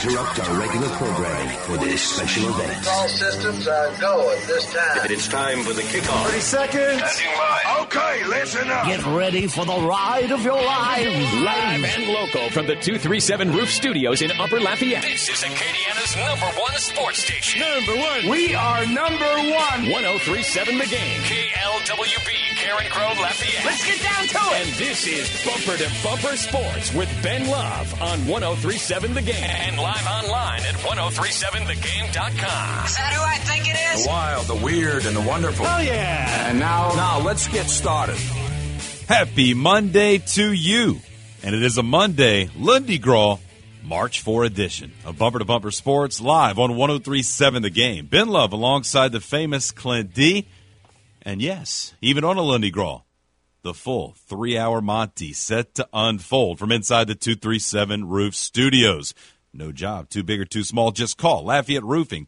interrupt our regular programming for this special event. All systems are go at this time. It's time for the kickoff. 30 seconds. Okay, listen up. Get ready for the ride of your lives. Live and local from the 237 Roof Studios in Upper Lafayette. This is Acadiana's #1 sports station. #1. We are #1. 1037 The Game. KLWB, Karen Crow, Lafayette. Let's get down to it. And this is Bumper to Bumper Sports with Ben Love on 1037 The Game. And live online at 1037thegame.com. Is that who I think it is? The wild, the weird, and the wonderful. Oh, yeah. And now let's get started. Happy Monday to you. And it is a Monday, Lundy Graw, March 4 edition of Bumper to Bumper Sports live on 1037 The Game. Ben Love alongside the famous Clint D. And yes, even on a Lundy Graw, the full 3-hour Monty set to unfold from inside the 237 Roof Studios. No job too big or too small. Just call Lafayette Roofing,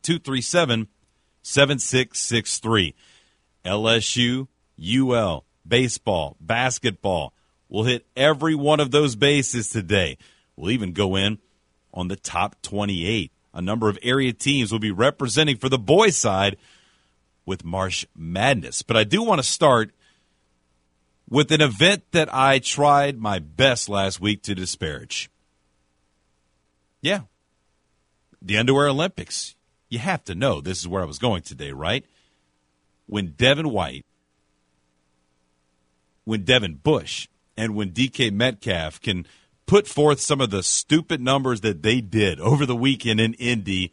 237-7663. LSU, UL, baseball, basketball. We'll hit every one of those bases today. We'll even go in on the top 28. A number of area teams will be representing for the boys' side with March Madness. But I do want to start with an event that I tried my best last week to disparage. Yeah, the Underwear Olympics. You have to know this is where I was going today, right? When Devin White, when Devin Bush, and when DK Metcalf can put forth some of the stupid numbers that they did over the weekend in Indy,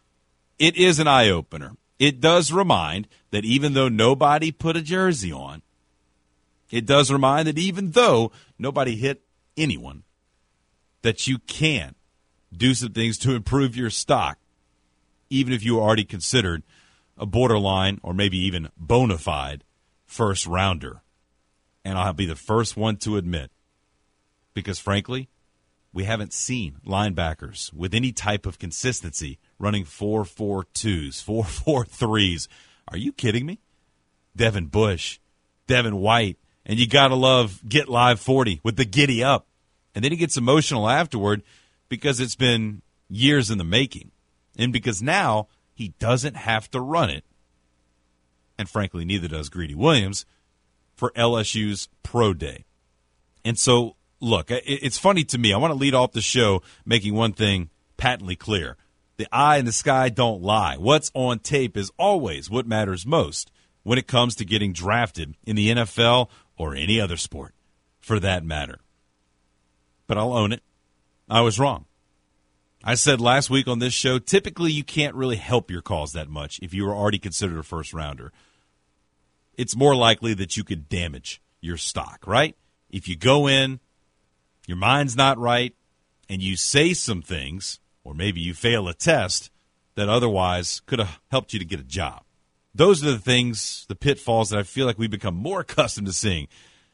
it is an eye-opener. It does remind that even though nobody put a jersey on, it does remind that even though nobody hit anyone, that you can do some things to improve your stock, even if you are already considered a borderline or maybe even bona fide first rounder. And I'll be the first one to admit, because frankly, we haven't seen linebackers with any type of consistency running 4.42s, 4.43s. Are you kidding me? Devin Bush, Devin White, and you got to love Get Live 40 with the giddy up. And then he gets emotional afterward because it's been years in the making. And because now he doesn't have to run it. And frankly, neither does Greedy Williams for LSU's Pro Day. And so, look, it's funny to me. I want to lead off the show making one thing patently clear. The eye and the sky don't lie. What's on tape is always what matters most when it comes to getting drafted in the NFL or any other sport, for that matter. But I'll own it. I was wrong. I said last week on this show, typically you can't really help your cause that much if you were already considered a first-rounder. It's more likely that you could damage your stock, right? If you go in, your mind's not right, and you say some things, or maybe you fail a test that otherwise could have helped you to get a job. Those are the things, the pitfalls that I feel like we've become more accustomed to seeing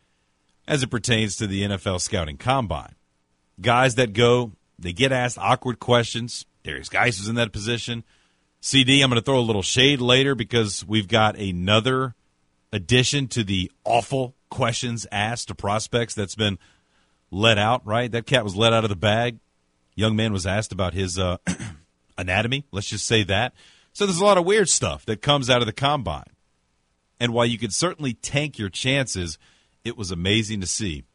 as it pertains to the NFL scouting combine. Guys that go, they get asked awkward questions. Darius Geis is in that position. CD, I'm going to throw a little shade later because we've got another addition to the awful questions asked to prospects that's been let out, right? That cat was let out of the bag. Young man was asked about his anatomy. Let's just say that. So there's a lot of weird stuff that comes out of the combine. And while you could certainly tank your chances, it was amazing to see,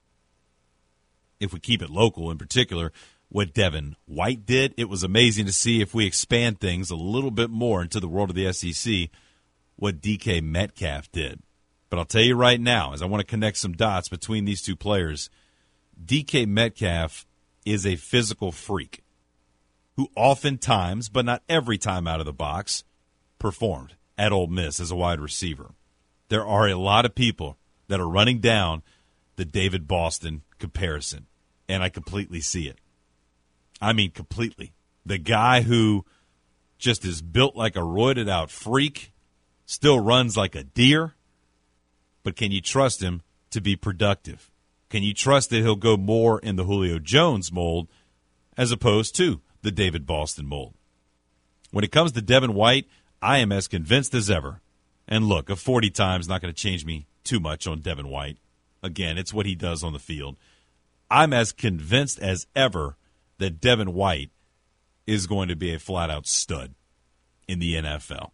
if we keep it local in particular, what Devin White did. It was amazing to see, if we expand things a little bit more into the world of the SEC, what DK Metcalf did. But I'll tell you right now, as I want to connect some dots between these two players, DK Metcalf is a physical freak who oftentimes, but not every time out of the box, performed at Ole Miss as a wide receiver. There are a lot of people that are running down the David Boston comparison, and I completely see it. I mean, completely. The guy who just is built like a roided-out freak, still runs like a deer, but can you trust him to be productive? Can you trust that he'll go more in the Julio Jones mold as opposed to the David Boston mold? When it comes to Devin White, I am as convinced as ever. And look, a 40 times not going to change me too much on Devin White. Again, it's what he does on the field. I'm as convinced as ever that Devin White is going to be a flat-out stud in the NFL.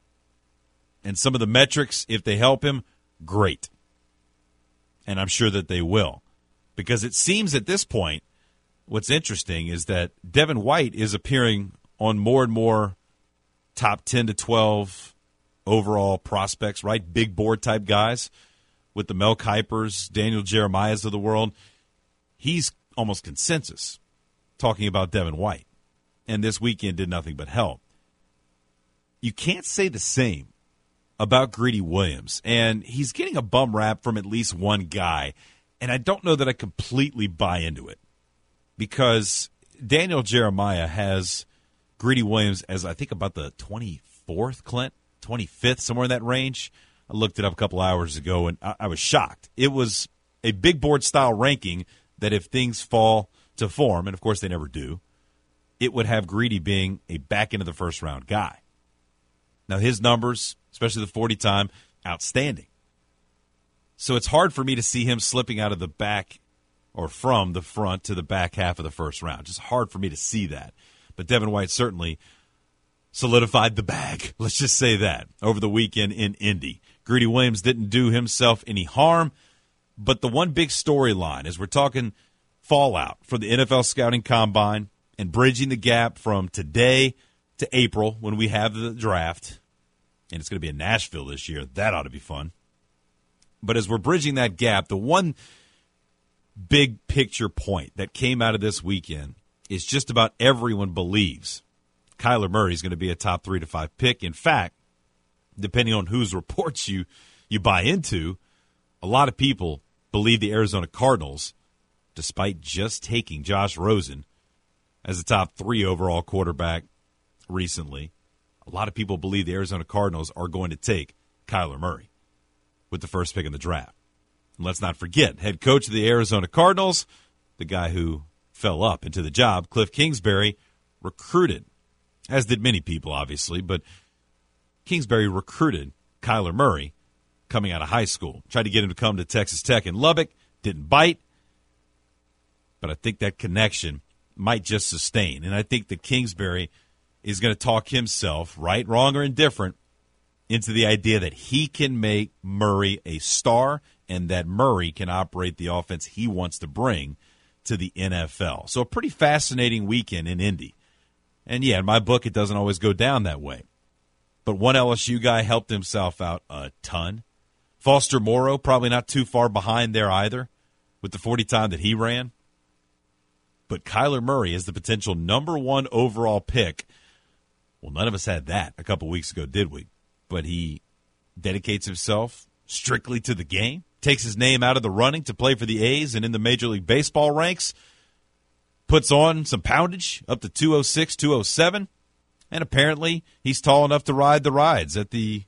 And some of the metrics, if they help him, great. And I'm sure that they will. Because it seems at this point, what's interesting is that Devin White is appearing on more and more top 10 to 12 overall prospects, right? Big board type guys with the Mel Kipers, Daniel Jeremiahs of the world. He's almost consensus talking about Devin White. And this weekend did nothing but help. You can't say the same about Greedy Williams. And he's getting a bum rap from at least one guy. And I don't know that I completely buy into it. Because Daniel Jeremiah has Greedy Williams as, I think, about the 24th, Clint? 25th, somewhere in that range. I looked it up a couple hours ago, and I was shocked. It was a big board-style ranking that if things fall to form, and of course they never do, it would have Greedy being a back-into-the-first-round guy. Now, his numbers, especially the 40 time, outstanding. So it's hard for me to see him slipping out of the back or from the front to the back half of the first round. Just hard for me to see that. But Devin White certainly solidified the bag, let's just say that, over the weekend in Indy. Greedy Williams didn't do himself any harm, but the one big storyline is we're talking fallout for the NFL Scouting Combine and bridging the gap from today to April when we have the draft, and it's going to be in Nashville this year. That ought to be fun. But as we're bridging that gap, the one big picture point that came out of this weekend is just about everyone believes Kyler Murray is going to be a top 3 to 5 pick. In fact, depending on whose reports you buy into, a lot of people believe the Arizona Cardinals, despite just taking Josh Rosen as a top 3 overall quarterback recently, a lot of people believe the Arizona Cardinals are going to take Kyler Murray with the first pick in the draft. And let's not forget, head coach of the Arizona Cardinals, the guy who fell up into the job, Cliff Kingsbury, recruited, as did many people, obviously, but Kingsbury recruited Kyler Murray coming out of high school. Tried to get him to come to Texas Tech in Lubbock, didn't bite, but I think that connection might just sustain. And I think that Kingsbury is going to talk himself, right, wrong, or indifferent, into the idea that he can make Murray a star and that Murray can operate the offense he wants to bring to the NFL. So a pretty fascinating weekend in Indy. And, yeah, in my book, it doesn't always go down that way. But one LSU guy helped himself out a ton. Foster Moreau, probably not too far behind there either with the 40 time that he ran. But Kyler Murray is the potential number 1 overall pick. Well, none of us had that a couple weeks ago, did we? But he dedicates himself strictly to the game, takes his name out of the running to play for the A's and in the Major League Baseball ranks, puts on some poundage up to 206, 207, and apparently he's tall enough to ride the rides at the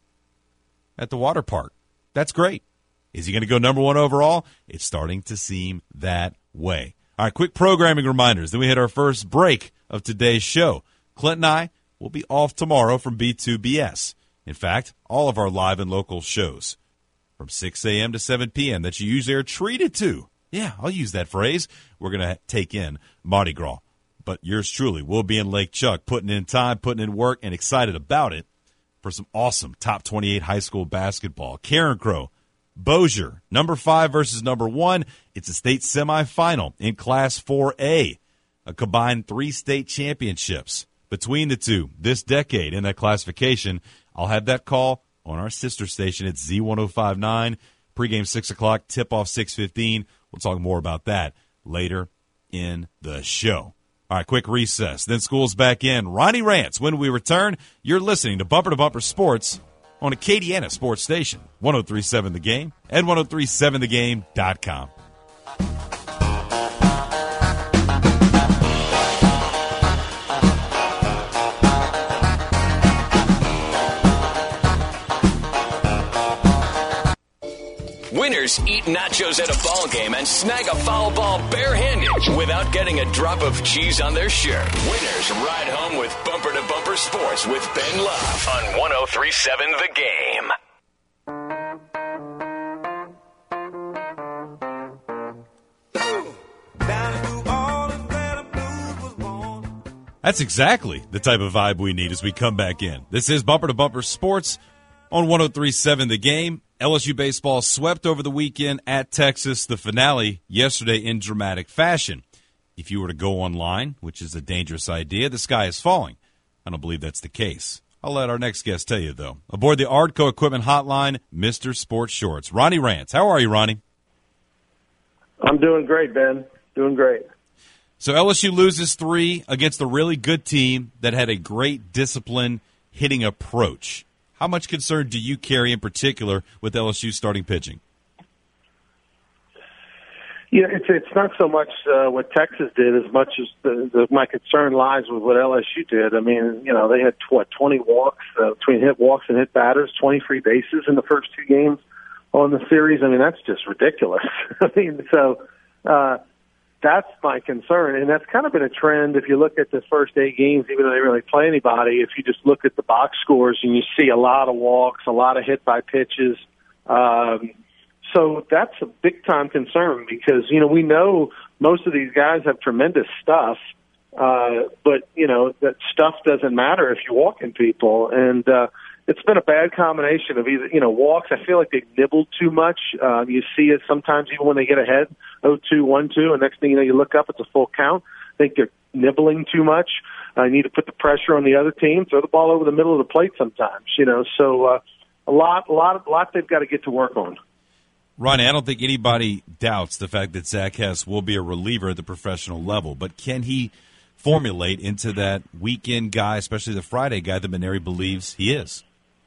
water park. That's great. Is he going to go number 1 overall? It's starting to seem that way. All right, quick programming reminders. Then we hit our first break of today's show. Clint and I will be off tomorrow from B2BS. In fact, all of our live and local shows from 6 a.m. to 7 p.m. that you usually are treated to. Yeah, I'll use that phrase. We're going to take in Mardi Gras. But yours truly will be in Lake Chuck, putting in time, putting in work, and excited about it for some awesome top 28 high school basketball. Karen Crow, Bossier, number 5 versus number 1. It's a state semifinal in Class 4A, a combined 3 state championships between the two this decade in that classification. I'll have that call on our sister station at Z1059. Pregame 6 o'clock, tip-off 6:15. We'll talk more about that later in the show. All right, quick recess. Then school's back in. Ronnie Rants, when we return, you're listening to Bumper Sports on Acadiana Sports Station, 103.7 The Game and 103.7thegame.com. Winners eat nachos at a ball game and snag a foul ball barehanded without getting a drop of cheese on their shirt. Winners ride home with Bumper to Bumper Sports with Ben Love on 103.7 The Game. That's exactly the type of vibe we need as we come back in. This is Bumper to Bumper Sports on 103.7 The Game. LSU baseball swept over the weekend at Texas, the finale yesterday in dramatic fashion. If you were to go online, which is a dangerous idea, the sky is falling. I don't believe that's the case. I'll let our next guest tell you, though. Aboard the Ardco Equipment Hotline, Mr. Sports Shorts, Ronnie Rance. How are you, Ronnie? I'm doing great, Ben. Doing great. So LSU loses 3 against a really good team that had a great discipline hitting approach. How much concern do you carry in particular with LSU starting pitching? Yeah, it's not so much what Texas did as much as my concern lies with what LSU did. I mean, they had 20 walks between hit walks and hit batters, 20 free bases in the first 2 games on the series. I mean, that's just ridiculous. I mean, so that's my concern, and that's kind of been a trend. If you look at the first 8 games, even though they really play anybody, if you just look at the box scores and you see a lot of walks, a lot of hit by pitches. So that's a big-time concern because, we know most of these guys have tremendous stuff, but, that stuff doesn't matter if you're walking people. And it's been a bad combination of either, walks. I feel like they nibbled too much. You see it sometimes even when they get ahead, 0-2, 1-2, and next thing you know, you look up, it's a full count. I think they're nibbling too much. I need to put the pressure on the other team, throw the ball over the middle of the plate sometimes, So a lot they've got to get to work on. Ronnie, I don't think anybody doubts the fact that Zach Hess will be a reliever at the professional level, but can he formulate into that weekend guy, especially the Friday guy that Mainieri believes he is?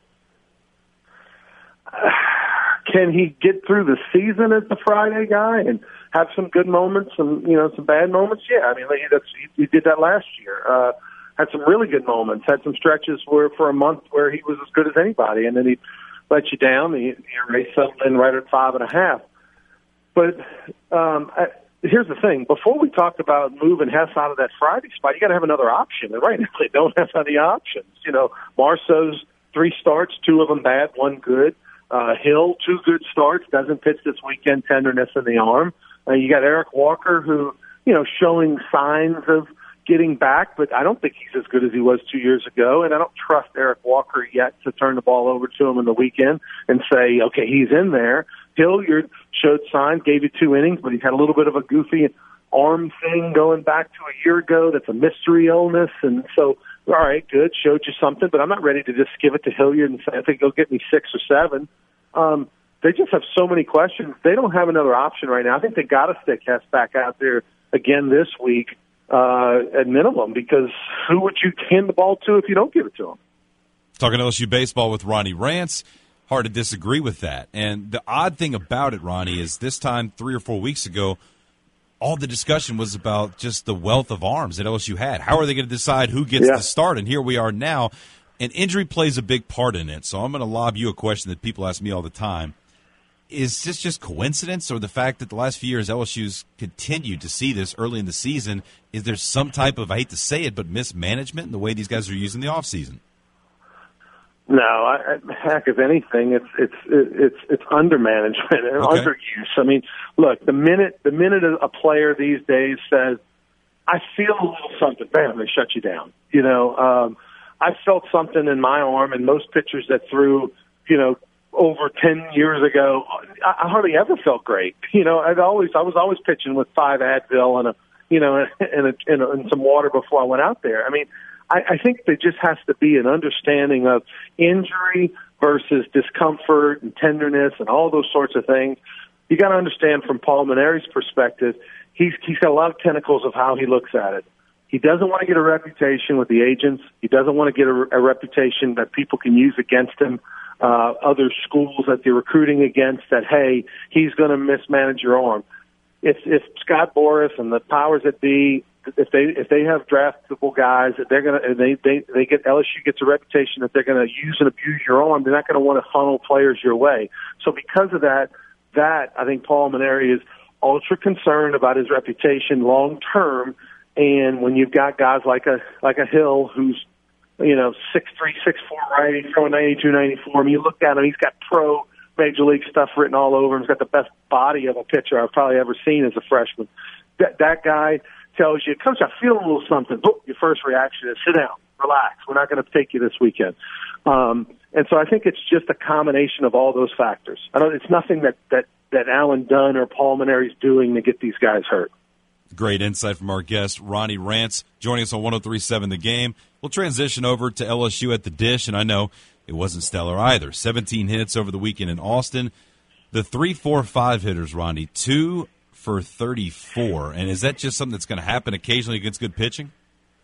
Can he get through the season as the Friday guy and have some good moments and, some bad moments? Yeah, I mean, he did that last year. Had some really good moments, had some stretches where for a month where he was as good as anybody, and then he let you down. He settled in right at 5.5. But here's the thing. Before we talk about moving Hess out of that Friday spot, you got to have another option. And right now they don't have any options. Marceau's 3 starts, 2 of them bad, 1 good. Hill, 2 good starts, doesn't pitch this weekend, tenderness in the arm. You got Eric Walker who, showing signs of getting back, but I don't think he's as good as he was 2 years ago, and I don't trust Eric Walker yet to turn the ball over to him in the weekend and say, okay, he's in there. Hilliard showed signs, gave you 2 innings, but he's had a little bit of a goofy arm thing going back to a year ago. That's a mystery illness, and so, all right, good, showed you something, but I'm not ready to just give it to Hilliard and say, I think he'll get me 6 or 7. They just have so many questions. They don't have another option right now. I think they got to stick Hess back out there again this week. At minimum, because who would you hand the ball to if you don't give it to him? Talking LSU baseball with Ronnie Rance, hard to disagree with that. And the odd thing about it, Ronnie, is this time 3 or 4 weeks ago, all the discussion was about just the wealth of arms that LSU had. How are they going to decide who gets the start? And here we are now, and injury plays a big part in it. So I'm going to lob you a question that people ask me all the time. Is this just coincidence, or the fact that the last few years LSU's continued to see this early in the season? Is there some type of, I hate to say it, but mismanagement in the way these guys are using the offseason? No, heck, if anything, it's undermanagement and underuse. I mean, look, the minute a player these days says, "I feel a little something," bam, they shut you down. I felt something in my arm, and most pitchers that threw, over 10 years ago, I hardly ever felt great. I was always pitching with 5 Advil and and some water before I went out there. I mean, I think there just has to be an understanding of injury versus discomfort and tenderness and all those sorts of things. You got to understand from Paul Mainieri's perspective, he's got a lot of tentacles of how he looks at it. He doesn't want to get a reputation with the agents. He doesn't want to get a reputation that people can use against him. Other schools that they're recruiting against, that, hey, he's going to mismanage your arm. If Scott Boras and the powers that be, if they have draftable guys that they're going to, they get, LSU gets a reputation that they're going to use and abuse your arm, they're not going to want to funnel players your way. So because of that I think Paul Mainieri is ultra concerned about his reputation long term. And when you've got guys like a Hill who's 6'3", 6'4", righty, throwing 92, 94. I mean, you look at him, he's got pro major league stuff written all over him. He's got the best body of a pitcher I've probably ever seen as a freshman. That guy tells you, Coach, I feel a little something. Boom, your first reaction is sit down, relax. We're not going to take you this weekend. And so I think it's just a combination of all those factors. It's nothing that Alan Dunn or Paul Mainieri's doing to get these guys hurt. Great insight from our guest, Ronnie Rance, joining us on 103.7 The Game. We'll transition over to LSU at the Dish, and I know it wasn't stellar either. 17 hits over the weekend in Austin. The 3-4-5 hitters, Ronnie, 2 for 34. And is that just something that's going to happen occasionally against good pitching?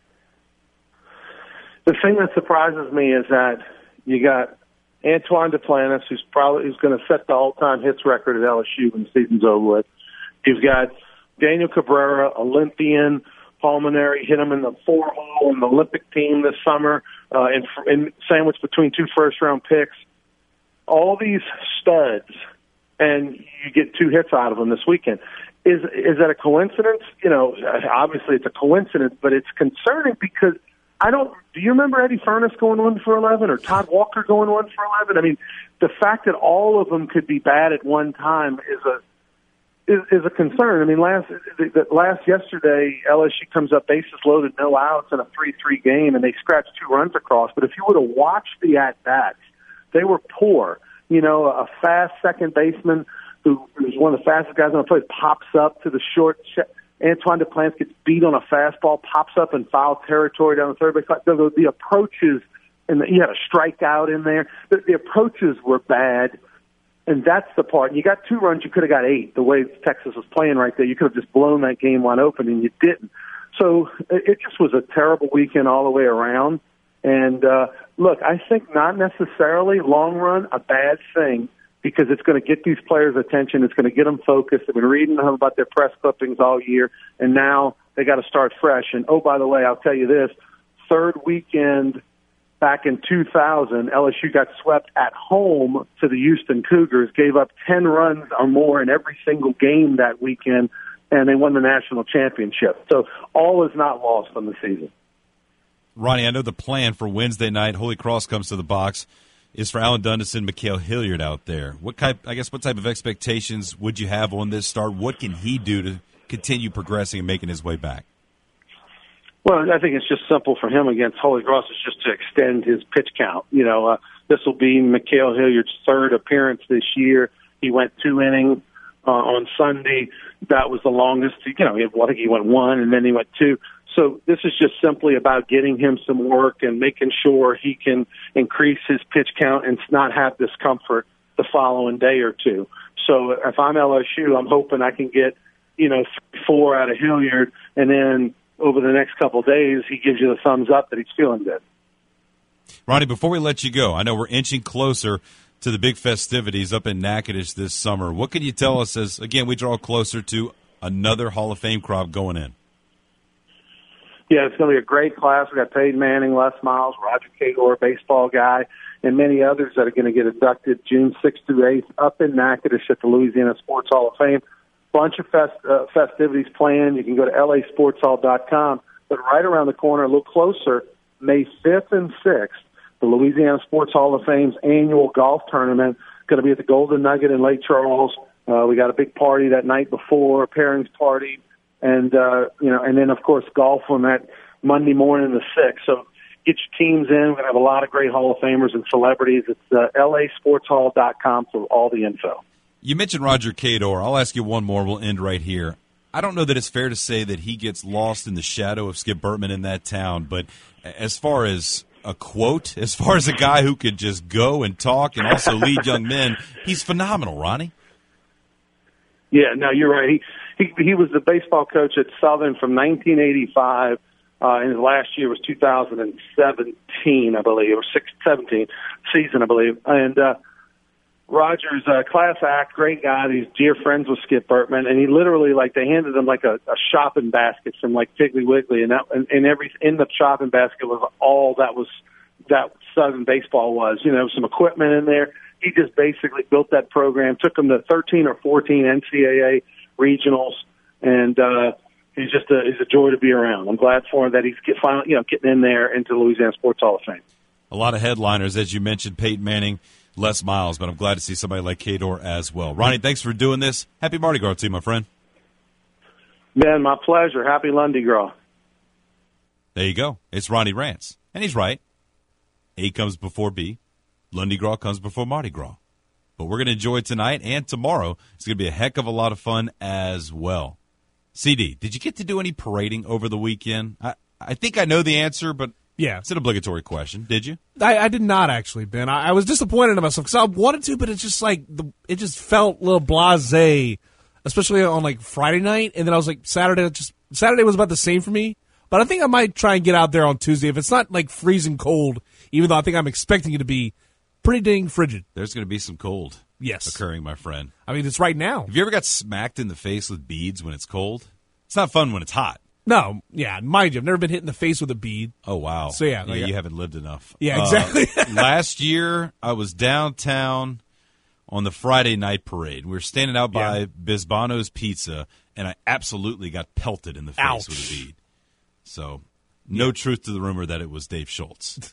The thing that surprises me is that you got Antoine Duplantis, who's going to set the all-time hits record at LSU when the season's over with. You've got Daniel Cabrera, Olympian. Paul Mainieri hit him in the 4-hole in the Olympic team this summer, and sandwiched between 2 first-round picks. All these studs, and you get 2 hits out of them this weekend. Is that a coincidence? Obviously it's a coincidence, but it's concerning because do you remember Eddie Furnace going 1 for 11 or Todd Walker going 1 for 11? I mean, the fact that all of them could be bad at one time is a concern. I mean, yesterday, LSU comes up bases loaded, no outs in a 3-3 game, and they scratched 2 runs across. But if you would have watched the at-bats, they were poor. A fast second baseman who's one of the fastest guys on the plate pops up to the short. Antoine Duplantis gets beat on a fastball, pops up in foul territory down the third base line. The approaches, and he had a strikeout in there. The approaches were bad. And that's the part. You got 2 runs, you could have got 8. The way Texas was playing right there, you could have just blown that game wide open, and you didn't. So it just was a terrible weekend all the way around. And look, I think not necessarily long run a bad thing because it's going to get these players' attention. It's going to get them focused. They've been reading them about their press clippings all year, and now they got to start fresh. And oh, by the way, I'll tell you this: third weekend. Back in 2000, LSU got swept at home to the Houston Cougars, gave up 10 runs or more in every single game that weekend, and they won the national championship. So all is not lost on the season. Ronnie, I know the plan for Wednesday night, Holy Cross comes to the box, is for Alan Dunn to send Mikael Hilliard out there. What type of expectations would you have on this start? What can he do to continue progressing and making his way back? Well, I think it's just simple for him against Holy Cross. It's just to extend his pitch count. This will be Mikael Hilliard's 3rd appearance this year. He went 2 innings on Sunday. That was the longest. I think he went 1, and then he went 2. So this is just simply about getting him some work and making sure he can increase his pitch count and not have discomfort the following day or 2. So if I'm LSU, I'm hoping I can get 3-4 out of Hilliard, and then over the next couple of days, he gives you the thumbs up that he's feeling good. Ronnie, before we let you go, I know we're inching closer to the big festivities up in Natchitoches this summer. What can you tell us as, again, we draw closer to another Hall of Fame crop going in? Yeah, it's going to be a great class. We got Peyton Manning, Les Miles, Roger Cador, baseball guy, and many others that are going to get inducted June 6th through 8th up in Natchitoches at the Louisiana Sports Hall of Fame. Bunch of festivities planned. You can go to lasportshall.com. But right around the corner, a little closer, May 5th and 6th, the Louisiana Sports Hall of Fame's annual golf tournament going to be at the Golden Nugget in Lake Charles. We got a big party that night before, a pairings party, and and then of course golf on that Monday morning, the 6th. So get your teams in. We're going to have a lot of great Hall of Famers and celebrities. It's lasportshall.com for all the info. You mentioned Roger Cador. I'll ask you one more. We'll end right here. I don't know that it's fair to say that he gets lost in the shadow of Skip Bertman in that town, but as far as a quote, as far as a guy who could just go and talk and also lead young men, he's phenomenal, Ronnie. Yeah, no, you're right. He was the baseball coach at Southern from 1985, and his last year was 2017, I believe, or 17 season, I believe. And Roger's a class act, great guy. He's dear friends with Skip Bertman, and he literally, they handed him a shopping basket from Piggly Wiggly, and every in the shopping basket was all that Southern baseball was. Some equipment in there. He just basically built that program, took them to 13 or 14 NCAA regionals, and he's a joy to be around. I'm glad for him that he's getting in there into the Louisiana Sports Hall of Fame. A lot of headliners, as you mentioned, Peyton Manning, Les Miles, but I'm glad to see somebody like Cador as well. Ronnie, thanks for doing this. Happy Mardi Gras to you, my friend. Ben, my pleasure. Happy Lundy Gras. There you go. It's Ronnie Rance. And he's right. A comes before B. Lundy Gras comes before Mardi Gras. But we're going to enjoy tonight and tomorrow. It's going to be a heck of a lot of fun as well. CD, did you get to do any parading over the weekend? I think I know the answer, but yeah, it's an obligatory question. Did you? I did not, actually, Ben. I was disappointed in myself because I wanted to, but it's just like it just felt a little blasé, especially on like Friday night. And then I was like, Saturday was about the same for me. But I think I might try and get out there on Tuesday if it's not like freezing cold, even though I think I'm expecting it to be pretty dang frigid. There's going to be some cold occurring, my friend. I mean, it's right now. Have you ever got smacked in the face with beads when it's cold? It's not fun when it's hot. No, yeah, mind you, I've never been hit in the face with a bead. Oh, wow. So, yeah. You haven't lived enough. Yeah, exactly. Last year, I was downtown on the Friday night parade. We were standing out by Bisbano's Pizza, and I absolutely got pelted in the face with a bead. So, no truth to the rumor that it was Dave Schultz.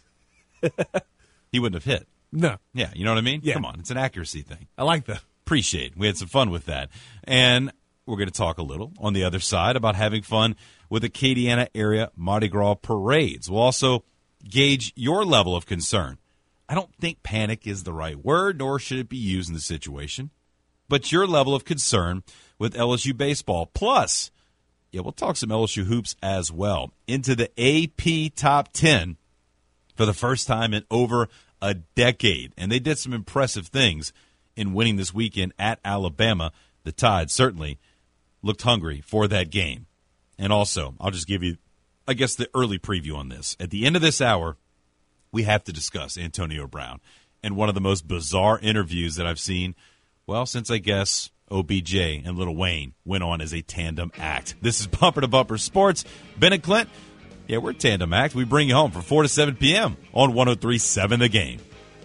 He wouldn't have hit. No. Yeah, you know what I mean? Yeah. Come on, it's an accuracy thing. I like that. Appreciate it. We had some fun with that. And we're going to talk a little on the other side about having fun with Acadiana area Mardi Gras parades. We'll also gauge your level of concern. I don't think panic is the right word, nor should it be used in the situation, but your level of concern with LSU baseball. Plus, we'll talk some LSU hoops as well. Into the AP Top 10 for the first time in over a decade. And they did some impressive things in winning this weekend at Alabama. The Tide certainly looked hungry for that game. And also, I'll just give you, I guess, the early preview on this. At the end of this hour, we have to discuss Antonio Brown and one of the most bizarre interviews that I've seen, well, since I guess OBJ and Lil Wayne went on as a tandem act. This is Bumper to Bumper Sports. Ben and Clint, we're a tandem act. We bring you home from 4 to 7 p.m. on 103.7 The Game.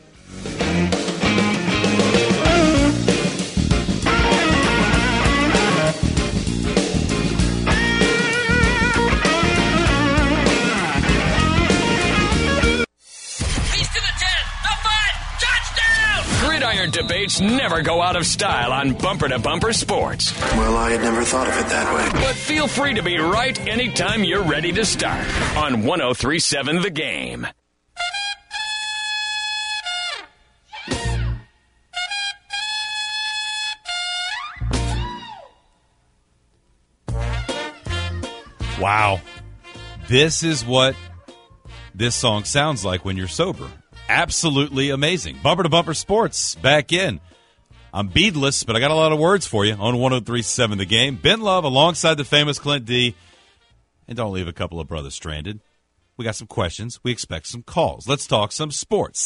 Gridiron debates never go out of style on Bumper to Bumper Sports. Well, I had never thought of it that way. But feel free to be right anytime you're ready to start on 103.7 The Game. Wow. This is what this song sounds like when you're sober. Absolutely amazing. Bumper to Bumper Sports back in. I'm beadless, but I got a lot of words for you on 103.7 The Game. Ben Love alongside the famous Clint D. And don't leave a couple of brothers stranded. We got some questions. We expect some calls. Let's talk some sports.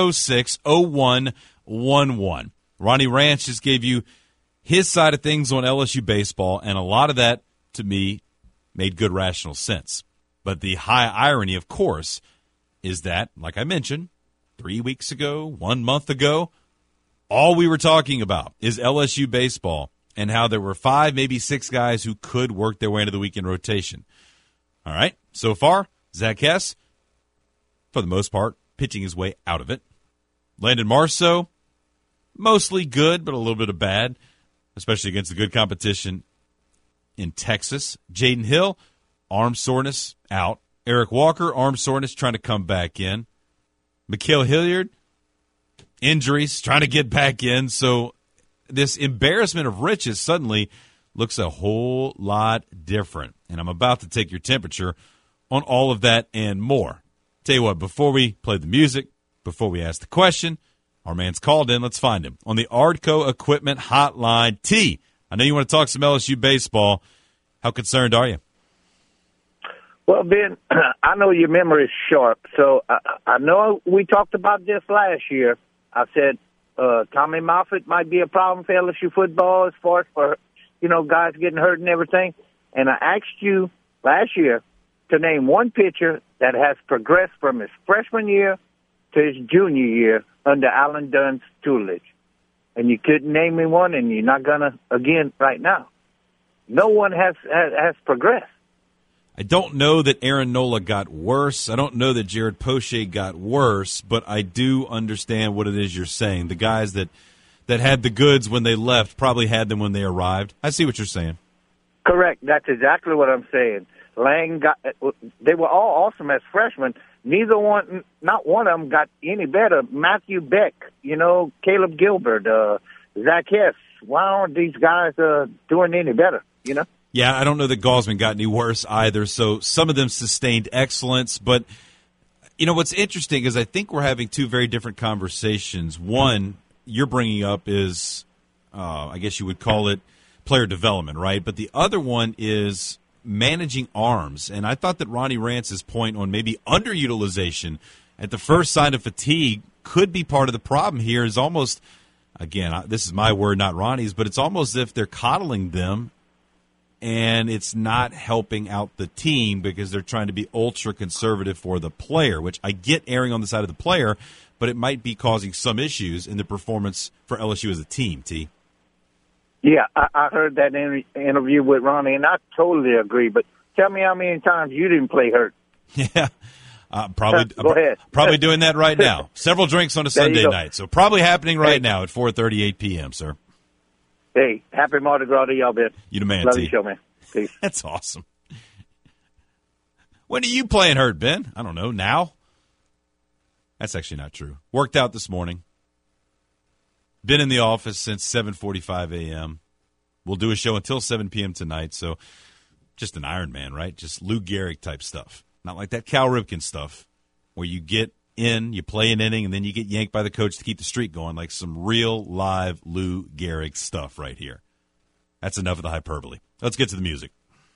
706-0111. Ronnie Rance just gave you his side of things on LSU baseball, and a lot of that, to me, made good rational sense. But the high irony, of course, is that, like I mentioned, 3 weeks ago, 1 month ago, all we were talking about is LSU baseball and how there were 5, maybe 6 guys who could work their way into the weekend rotation. All right, so far, Zach Hess, for the most part, pitching his way out of it. Landon Marceau, mostly good, but a little bit of bad, especially against the good competition in Texas. Jaden Hill, arm soreness, out. Eric Walker, arm soreness, trying to come back in. Mikael Hilliard, injuries, trying to get back in. So this embarrassment of riches suddenly looks a whole lot different. And I'm about to take your temperature on all of that and more. Tell you what, before we play the music, before we ask the question, our man's called in. Let's find him on the Ardco Equipment Hotline. T, I know you want to talk some LSU baseball. How concerned are you? Well, Ben, I know your memory is sharp, so I know we talked about this last year. I said Tommy Moffitt might be a problem for LSU football as far as for, guys getting hurt and everything. And I asked you last year to name one pitcher that has progressed from his freshman year to his junior year under Alan Dunn's tutelage. And you couldn't name me one, and you're not going to again right now. No one has progressed. I don't know that Aaron Nola got worse. I don't know that Jared Poche got worse, but I do understand what it is you're saying. The guys that had the goods when they left probably had them when they arrived. I see what you're saying. Correct. That's exactly what I'm saying. Lang they were all awesome as freshmen. Not one of them got any better. Matthew Beck, Caleb Gilbert, Zach Hess. Why aren't these guys doing any better, Yeah, I don't know that Gosman got any worse either. So some of them sustained excellence. But, what's interesting is I think we're having two very different conversations. One you're bringing up is, I guess you would call it player development, right? But the other one is managing arms. And I thought that Ronnie Rance's point on maybe underutilization at the first sign of fatigue could be part of the problem here is almost, again, this is my word, not Ronnie's, but it's almost as if they're coddling them and it's not helping out the team because they're trying to be ultra conservative for the player, which I get erring on the side of the player, but it might be causing some issues in the performance for LSU as a team, T. Yeah, I heard that interview with Ronnie, and I totally agree. But tell me how many times you didn't play hurt. Yeah, probably. Go ahead. Probably doing that right now. Several drinks on a Sunday night, so probably happening right now at 4:38 p.m., sir. Hey, happy Mardi Gras to y'all, Ben. You the man, Love T. your show, man. Peace. That's awesome. When are you playing hurt, Ben? I don't know. Now? That's actually not true. Worked out this morning. Been in the office since 7:45 a.m. We'll do a show until 7 p.m. tonight, so just an Iron Man, right? Just Lou Gehrig type stuff. Not like that Cal Ripken stuff where you get in, you play an inning, and then you get yanked by the coach to keep the streak going, like some real live Lou Gehrig stuff right here. That's enough of the hyperbole. Let's get to the music.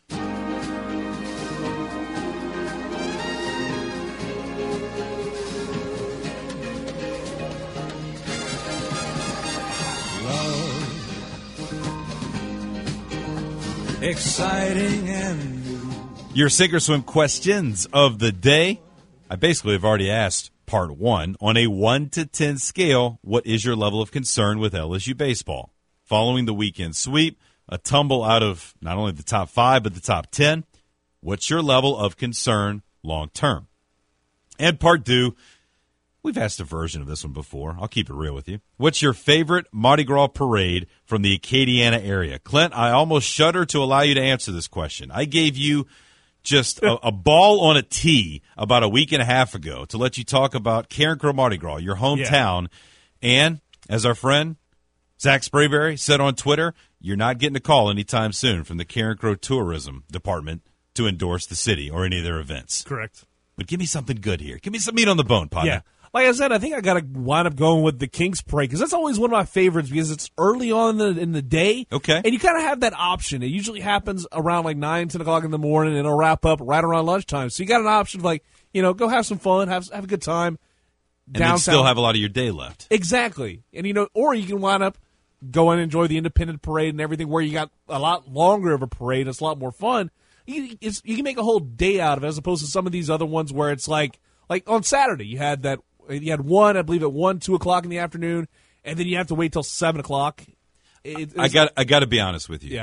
Exciting and new. Your sink or swim questions of the day. I basically have already asked part one. On a 1 to 10 scale, what is your level of concern with LSU baseball? Following the weekend sweep, a tumble out of not only the top 5 but the top 10, what's your level of concern long term? And part two, we've asked a version of this one before. I'll keep it real with you. What's your favorite Mardi Gras parade from the Acadiana area? Clint, I almost shudder to allow you to answer this question. I gave you just a ball on a tee about a week and a half ago to let you talk about Carencro Mardi Gras, your hometown. Yeah. And as our friend Zach Sprayberry said on Twitter, you're not getting a call anytime soon from the Carencro Tourism Department to endorse the city or any of their events. Correct. But give me something good here. Give me some meat on the bone, partner. Yeah. Like I said, I think I got to wind up going with the King's Parade because that's always one of my favorites because it's early on in the day. Okay. And you kind of have that option. It usually happens around like 9, 10 o'clock in the morning, and it'll wrap up right around lunchtime. So you got an option of like, go have some fun, have a good time. And then still have a lot of your day left. Exactly. And, or you can wind up go and enjoy the Independent Parade and everything where you got a lot longer of a parade. It's a lot more fun. You can make a whole day out of it as opposed to some of these other ones where it's like on Saturday you had one, I believe, at 1, 2 o'clock in the afternoon, and then you have to wait till 7 o'clock. I got to be honest with you. Yeah.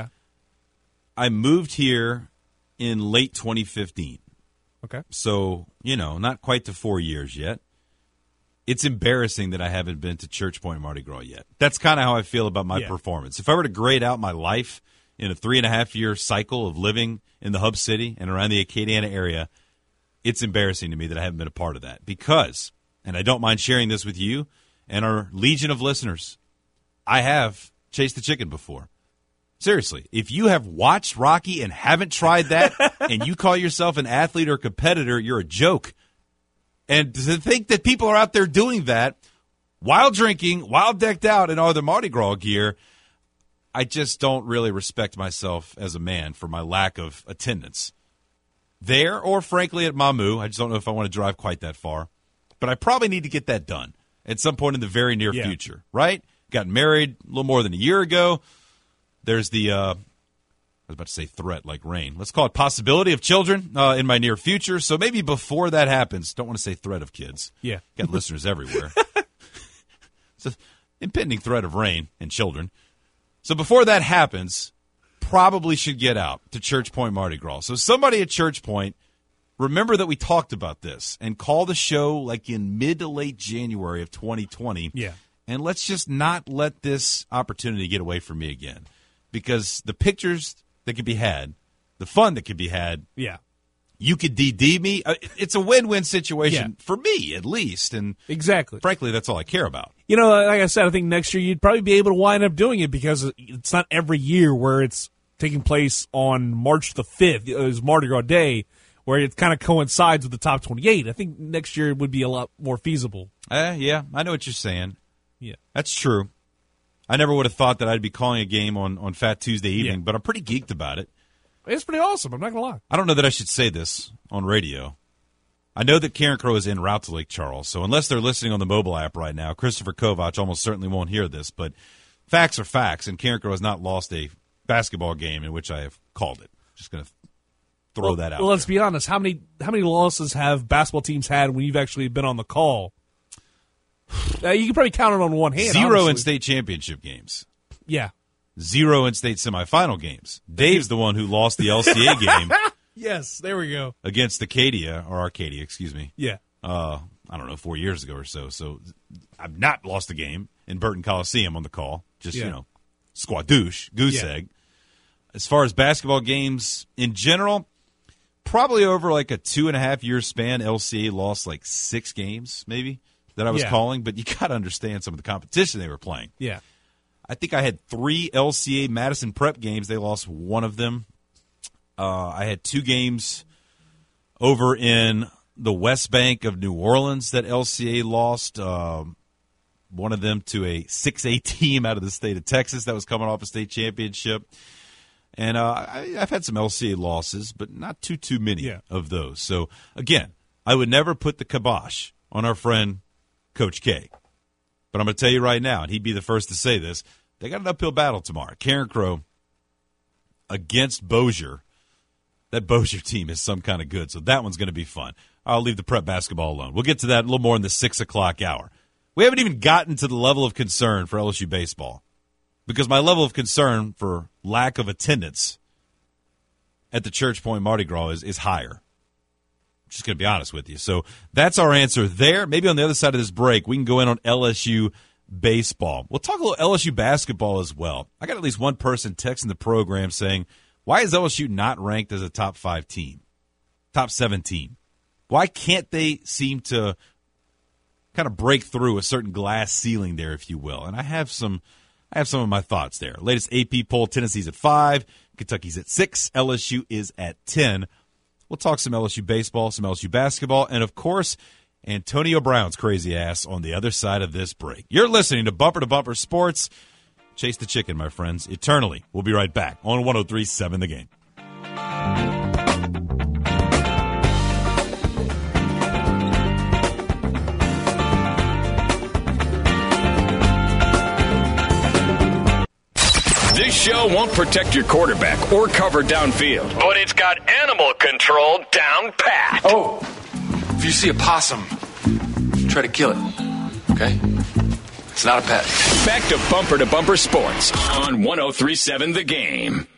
I moved here in late 2015. Okay. So, not quite to 4 years yet. It's embarrassing that I haven't been to Church Point Mardi Gras yet. That's kind of how I feel about my performance. If I were to grade out my life in a 3.5-year cycle of living in the hub city and around the Acadiana area, it's embarrassing to me that I haven't been a part of that because, and I don't mind sharing this with you and our legion of listeners, I have chased the chicken before. Seriously, if you have watched Rocky and haven't tried that and you call yourself an athlete or competitor, you're a joke. And to think that people are out there doing that while drinking, while decked out in all their Mardi Gras gear, I just don't really respect myself as a man for my lack of attendance. There or, frankly, at Mamu, I just don't know if I want to drive quite that far. But I probably need to get that done at some point in the very near future, right? Got married a little more than a year ago. There's the, I was about to say threat like rain. Let's call it possibility of children in my near future. So maybe before that happens, don't want to say threat of kids. Yeah. Got listeners everywhere. So impending threat of rain and children. So before that happens, probably should get out to Church Point Mardi Gras. So somebody at Church Point, remember that we talked about this and call the show like in mid to late January of 2020. Yeah. And let's just not let this opportunity get away from me again. Because the pictures that could be had, the fun that could be had. Yeah. You could DD me. It's a win-win situation for me, at least. And exactly. Frankly, that's all I care about. You know, like I said, I think next year you'd probably be able to wind up doing it because it's not every year where it's taking place on March the 5th. It was Mardi Gras Day, where it kind of coincides with the top 28. I think next year would be a lot more feasible. Yeah, I know what you're saying. Yeah. That's true. I never would have thought that I'd be calling a game on Fat Tuesday evening, but I'm pretty geeked about it. It's pretty awesome. I'm not going to lie. I don't know that I should say this on radio. I know that Karen Crow is en route to Lake Charles, so unless they're listening on the mobile app right now, Christopher Kovac almost certainly won't hear this, but facts are facts, and Karen Crow has not lost a basketball game in which I have called it. Just going to throw that out. Well, let's be honest. How many losses have basketball teams had when you've actually been on the call? You can probably count it on one hand. 0 honestly. in state championship games. Yeah. 0 in state semifinal games. Dave's the one who lost the LCA game. Yes, there we go. Against Arcadia, excuse me. Yeah. I don't know, 4 years ago or so. So I've not lost a game in Burton Coliseum on the call. Just, squadouche, goose egg. As far as basketball games in general, probably over like a 2.5 year span, LCA lost like 6 games maybe that I was calling. But you got to understand some of the competition they were playing. Yeah. I think I had 3 LCA Madison Prep games. They lost one of them. I had 2 games over in the West Bank of New Orleans that LCA lost. One of them to a 6A team out of the state of Texas that was coming off a state championship. And I've had some LCA losses, but not too many of those. So, again, I would never put the kibosh on our friend Coach K. But I'm going to tell you right now, and he'd be the first to say this, they got an uphill battle tomorrow. Karen Crow against Bossier. That Bossier team is some kind of good, so that one's going to be fun. I'll leave the prep basketball alone. We'll get to that a little more in the 6 o'clock hour. We haven't even gotten to the level of concern for LSU baseball because my level of concern for lack of attendance at the Church Point Mardi Gras is higher. I'm just going to be honest with you. So that's our answer there. Maybe on the other side of this break, we can go in on LSU baseball. We'll talk a little LSU basketball as well. I got at least one person texting the program saying, why is LSU not ranked as a top 5 team, top 7 team? Why can't they seem to kind of break through a certain glass ceiling there, if you will? And I have some of my thoughts there. Latest AP poll, Tennessee's at 5, Kentucky's at 6, LSU is at 10. We'll talk some LSU baseball, some LSU basketball, and, of course, Antonio Brown's crazy ass on the other side of this break. You're listening to Bumper to Bumper Sports. Chase the chicken, my friends, eternally. We'll be right back on 103.7 The Game. This show won't protect your quarterback or cover downfield, but it's got animal control down pat. Oh, if you see a possum, try to kill it, okay? It's not a pet. Back to Bumper Sports on 103.7 The Game.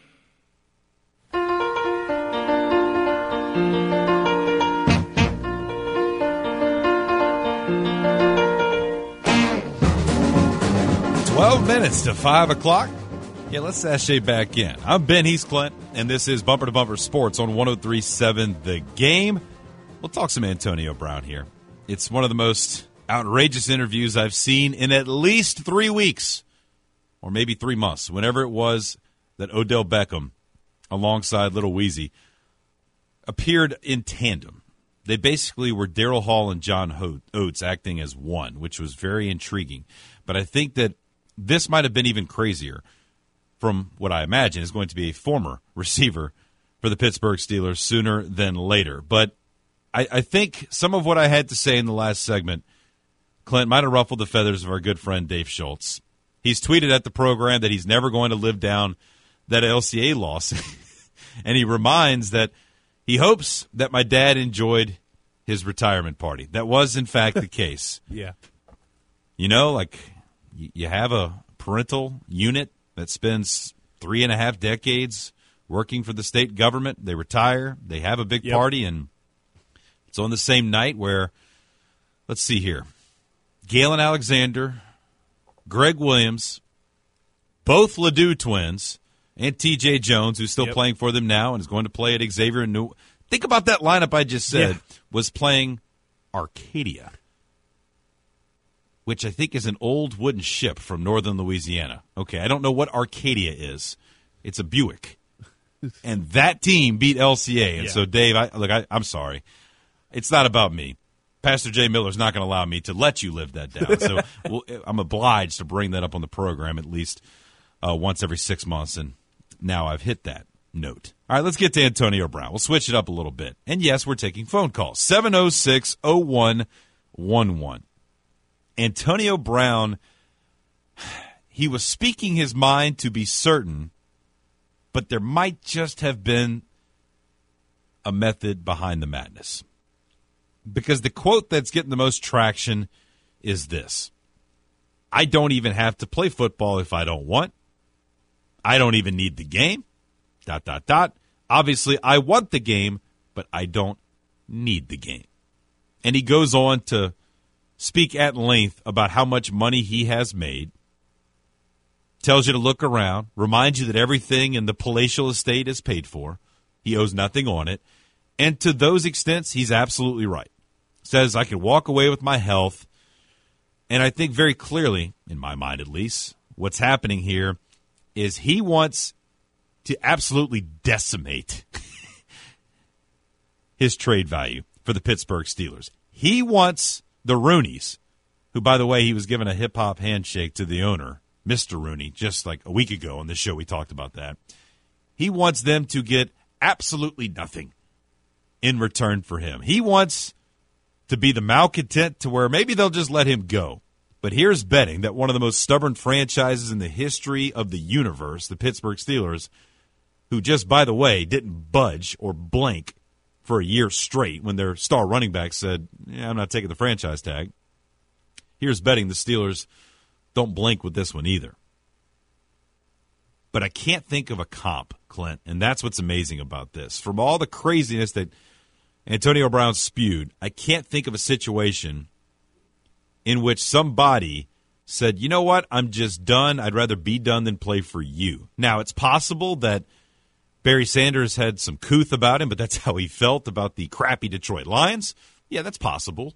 Minutes to 5 o'clock. Yeah, let's sashay back in. I'm Ben Heathcliff, and this is Bumper to Bumper Sports on 103.7 The Game. We'll talk some Antonio Brown here. It's one of the most outrageous interviews I've seen in at least 3 weeks, or maybe 3 months, whenever it was that Odell Beckham, alongside Little Weezy, appeared in tandem. They basically were Daryl Hall and John Oates acting as one, which was very intriguing. But I think that this might have been even crazier from what I imagine is going to be a former receiver for the Pittsburgh Steelers sooner than later. But I think some of what I had to say in the last segment, Clint, might have ruffled the feathers of our good friend Dave Schultz. He's tweeted at the program that he's never going to live down that LCA loss. And he reminds that he hopes that my dad enjoyed his retirement party. That was, in fact, the case. Yeah. You know, like you have a parental unit that spends 3.5 decades working for the state government. They retire. They have a big party, and it's on the same night where, let's see here, Galen Alexander, Greg Williams, both Ledoux twins, And T.J. Jones, who's still playing for them now and is going to play at Xavier and New. Think about that lineup I just said was playing Arcadia, which I think is an old wooden ship from northern Louisiana. Okay, I don't know what Arcadia is. It's a Buick. And that team beat LCA. And so, Dave, I'm sorry. It's not about me. Pastor Jay Miller's not going to allow me to let you live that down. So I'm obliged to bring that up on the program at least once every 6 months, and now I've hit that note. All right, let's get to Antonio Brown. We'll switch it up a little bit. And, yes, we're taking phone calls. 706-0111. Antonio Brown, he was speaking his mind to be certain, but there might just have been a method behind the madness. Because the quote that's getting the most traction is this: I don't even have to play football if I don't want. I don't even need the game. ... Obviously, I want the game, but I don't need the game. And he goes on to speak at length about how much money he has made, tells you to look around, reminds you that everything in the palatial estate is paid for. He owes nothing on it. And to those extents, he's absolutely right. Says, I can walk away with my health. And I think very clearly, in my mind at least, what's happening here is he wants to absolutely decimate his trade value for the Pittsburgh Steelers. He wants the Rooneys, who, by the way, he was giving a hip-hop handshake to the owner, Mr. Rooney, just like a week ago on this show we talked about that. He wants them to get absolutely nothing in return for him. He wants to be the malcontent to where maybe they'll just let him go. But here's betting that one of the most stubborn franchises in the history of the universe, the Pittsburgh Steelers, who just, by the way, didn't budge or blink for a year straight when their star running back said, I'm not taking the franchise tag. Here's betting the Steelers don't blink with this one either. But I can't think of a comp, Clint, and that's what's amazing about this. From all the craziness that Antonio Brown spewed, I can't think of a situation in which somebody said, you know what, I'm just done. I'd rather be done than play for you. Now, it's possible that Barry Sanders had some couth about him, but that's how he felt about the crappy Detroit Lions. Yeah, that's possible.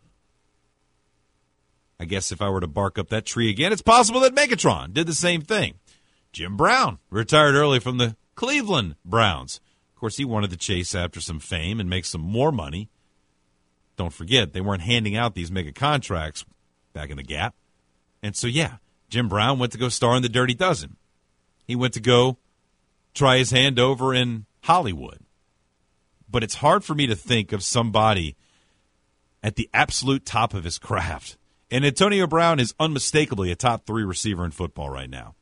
I guess if I were to bark up that tree again, it's possible that Megatron did the same thing. Jim Brown retired early from the Cleveland Browns. Of course, he wanted to chase after some fame and make some more money. Don't forget, they weren't handing out these mega contracts back in the Gap. And so, yeah, Jim Brown went to go star in The Dirty Dozen. He went to go try his hand over in Hollywood. But it's hard for me to think of somebody at the absolute top of his craft. And Antonio Brown is unmistakably a top 3 receiver in football right now.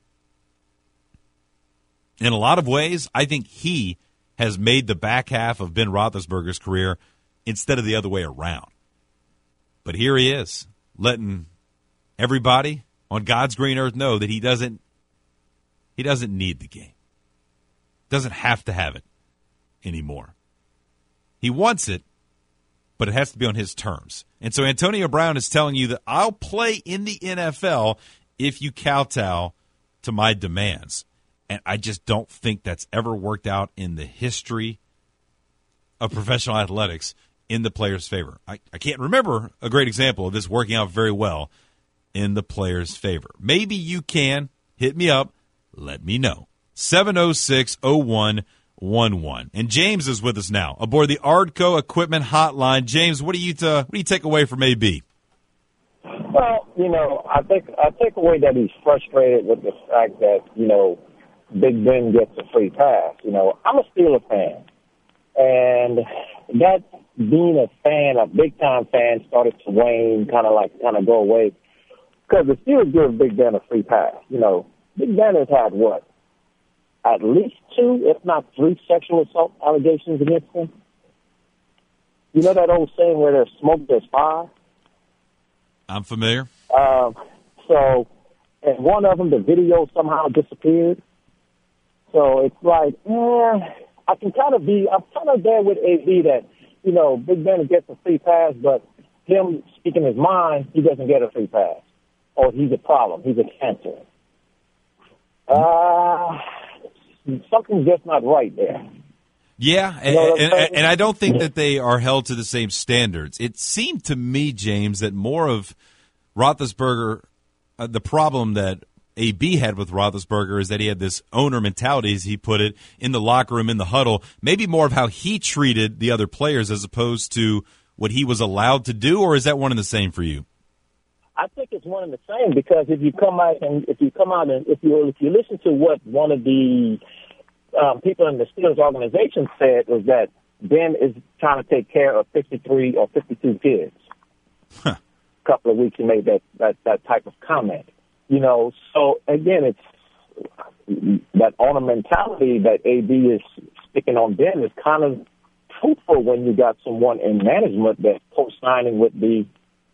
In a lot of ways, I think he has made the back half of Ben Roethlisberger's career instead of the other way around. But here he is, letting everybody on God's green earth know that he doesn't need the game. Doesn't have to have it anymore. He wants it, but it has to be on his terms. And so Antonio Brown is telling you that I'll play in the NFL if you kowtow to my demands. And I just don't think that's ever worked out in the history of professional athletics in the player's favor. I can't remember a great example of this working out very well in the player's favor. Maybe you can. Hit me up. Let me know. 706-0111. And James is with us now aboard the Ardco Equipment Hotline. James, what do you take away from AB? Well, I take away that he's frustrated with the fact that, Big Ben gets a free pass. I'm a Steelers fan. And that being a fan, a big-time fan, started to wane, kind of go away. Because the Steelers give Big Ben a free pass. Big Ben has had what? At least 2, if not 3, sexual assault allegations against him. You know that old saying where there's smoke, there's fire? I'm familiar. So, and one of them, the video somehow disappeared. So it's like, I'm kind of there with AB that, Big Ben gets a free pass, but him speaking his mind, he doesn't get a free pass. Or he's a problem. He's a cancer. something's just not right there. Yeah, and I don't think that they are held to the same standards. It seemed to me, James, that more of Roethlisberger, the problem that AB had with Roethlisberger is that he had this owner mentality, as he put it, in the locker room, in the huddle, maybe more of how he treated the other players as opposed to what he was allowed to do, or is that one and the same for you? I think it's one and the same, because if you listen to what one of the people in the Steelers organization said, was that Ben is trying to take care of 53 or 52 kids. A couple of weeks he made that type of comment. So again, it's that owner mentality that AB is sticking on Ben is kind of truthful when you got someone in management that's co-signing with the,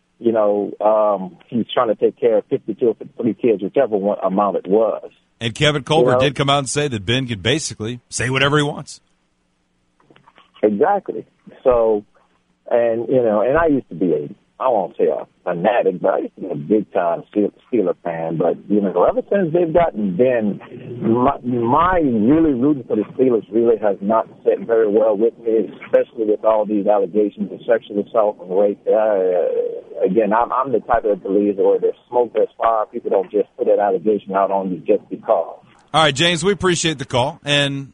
he's trying to take care of 52 or 53 kids, whichever one amount it was. And Kevin Colbert did come out and say that Ben could basically say whatever he wants. Exactly. So, and I used to be I won't say a fanatic, but I used to be a big-time Steeler fan. But, ever since they've gotten Ben, my really rooting for the Steelers really has not set very well with me, especially with all these allegations of sexual assault and rape. Again, I'm the type of believer where there's smoke, there's fire. People don't just put that allegation out on you just because. All right, James, we appreciate the call. And,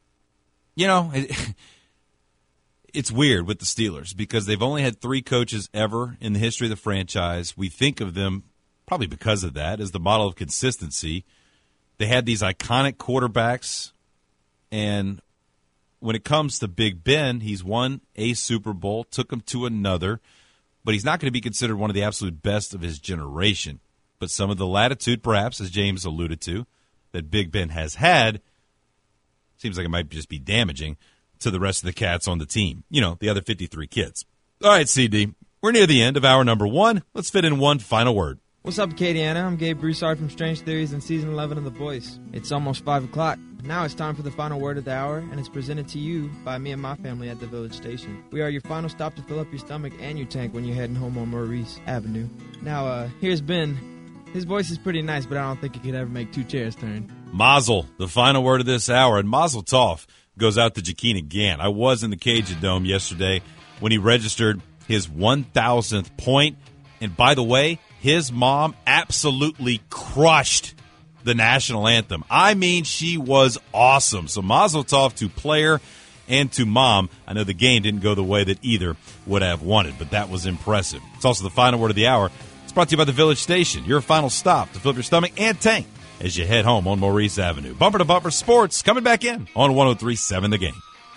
it's weird with the Steelers because they've only had 3 coaches ever in the history of the franchise. We think of them, probably because of that, as the model of consistency. They had these iconic quarterbacks, and when it comes to Big Ben, he's won a Super Bowl, took him to another, but he's not going to be considered one of the absolute best of his generation. But some of the latitude, perhaps, as James alluded to, that Big Ben has had, seems like it might just be damaging to the rest of the cats on the team. The other 53 kids. All right, CD, we're near the end of hour number 1. Let's fit in one final word. What's up, Acadiana? I'm Gabe Broussard from Strange Theories and Season 11 of The Boys. It's almost 5 o'clock. Now it's time for the final word of the hour, and it's presented to you by me and my family at the Village Station. We are your final stop to fill up your stomach and your tank when you're heading home on Maurice Avenue. Now, here's Ben. His voice is pretty nice, but I don't think he could ever make 2 chairs turn. Mazel, the final word of this hour, and Mazel Tov goes out to Jakina Gant. I was in the Cajun Dome yesterday when he registered his 1,000th point. And by the way, his mom absolutely crushed the national anthem. I mean, she was awesome. So Mazel Tov to player and to mom. I know the game didn't go the way that either would have wanted, but that was impressive. It's also the final word of the hour. It's brought to you by the Village Station, your final stop to fill up your stomach and tank as you head home on Maurice Avenue. Bumper to Bumper Sports coming back in on 103.7 The Game.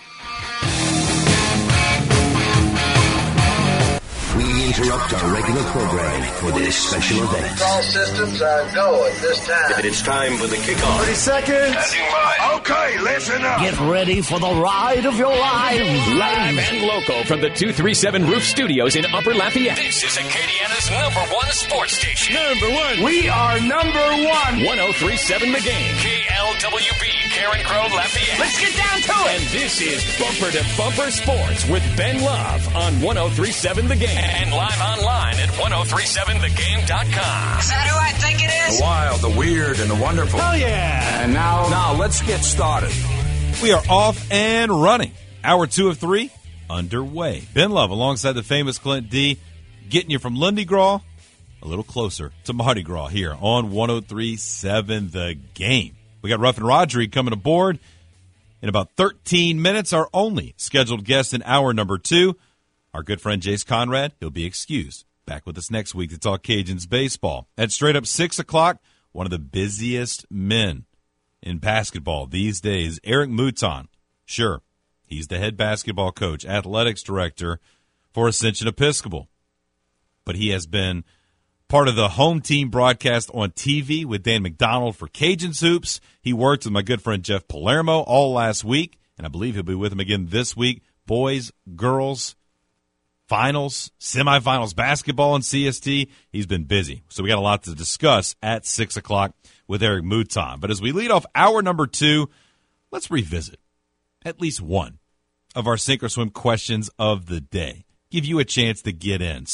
We interrupt our regular programming for this special event. All systems are go at this time. It's time for the kickoff. 30 seconds. Okay, listen up. Get ready for the ride of your lives. Live and local from the 237 Roof Studios in Upper Lafayette. This is Acadiana's #1 sports station. #1. We are #1. 103.7 The Game. KLWB, Karen Crow, Lafayette. Let's get down to it. And this is Bumper to Bumper Sports with Ben Love on 103.7 The Game. And live online at 1037thegame.com. Is that who I think it is? The wild, the weird, and the wonderful. Oh, yeah. And now let's get started. We are off and running. Hour 2 of 3 underway. Ben Love alongside the famous Clint D, getting you from Lundi Gras a little closer to Mardi Gras here on 103.7 The Game. We got Ruffin Rodri coming aboard in about 13 minutes. Our only scheduled guest in hour number 2, our good friend Jace Conrad. He'll be excused. Back with us next week to talk Cajuns baseball. At straight up 6 o'clock, one of the busiest men in basketball these days, Eric Mouton. Sure, he's the head basketball coach, athletics director for Ascension Episcopal. But he has been part of the home team broadcast on TV with Dan McDonald for Cajuns Hoops. He worked with my good friend Jeff Palermo all last week, and I believe he'll be with him again this week. Boys, girls, finals, semifinals basketball and CST. He's been busy. So we got a lot to discuss at 6 o'clock with Eric Mouton. But as we lead off hour number 2, let's revisit at least one of our Sink or Swim questions of the day. Give you a chance to get in.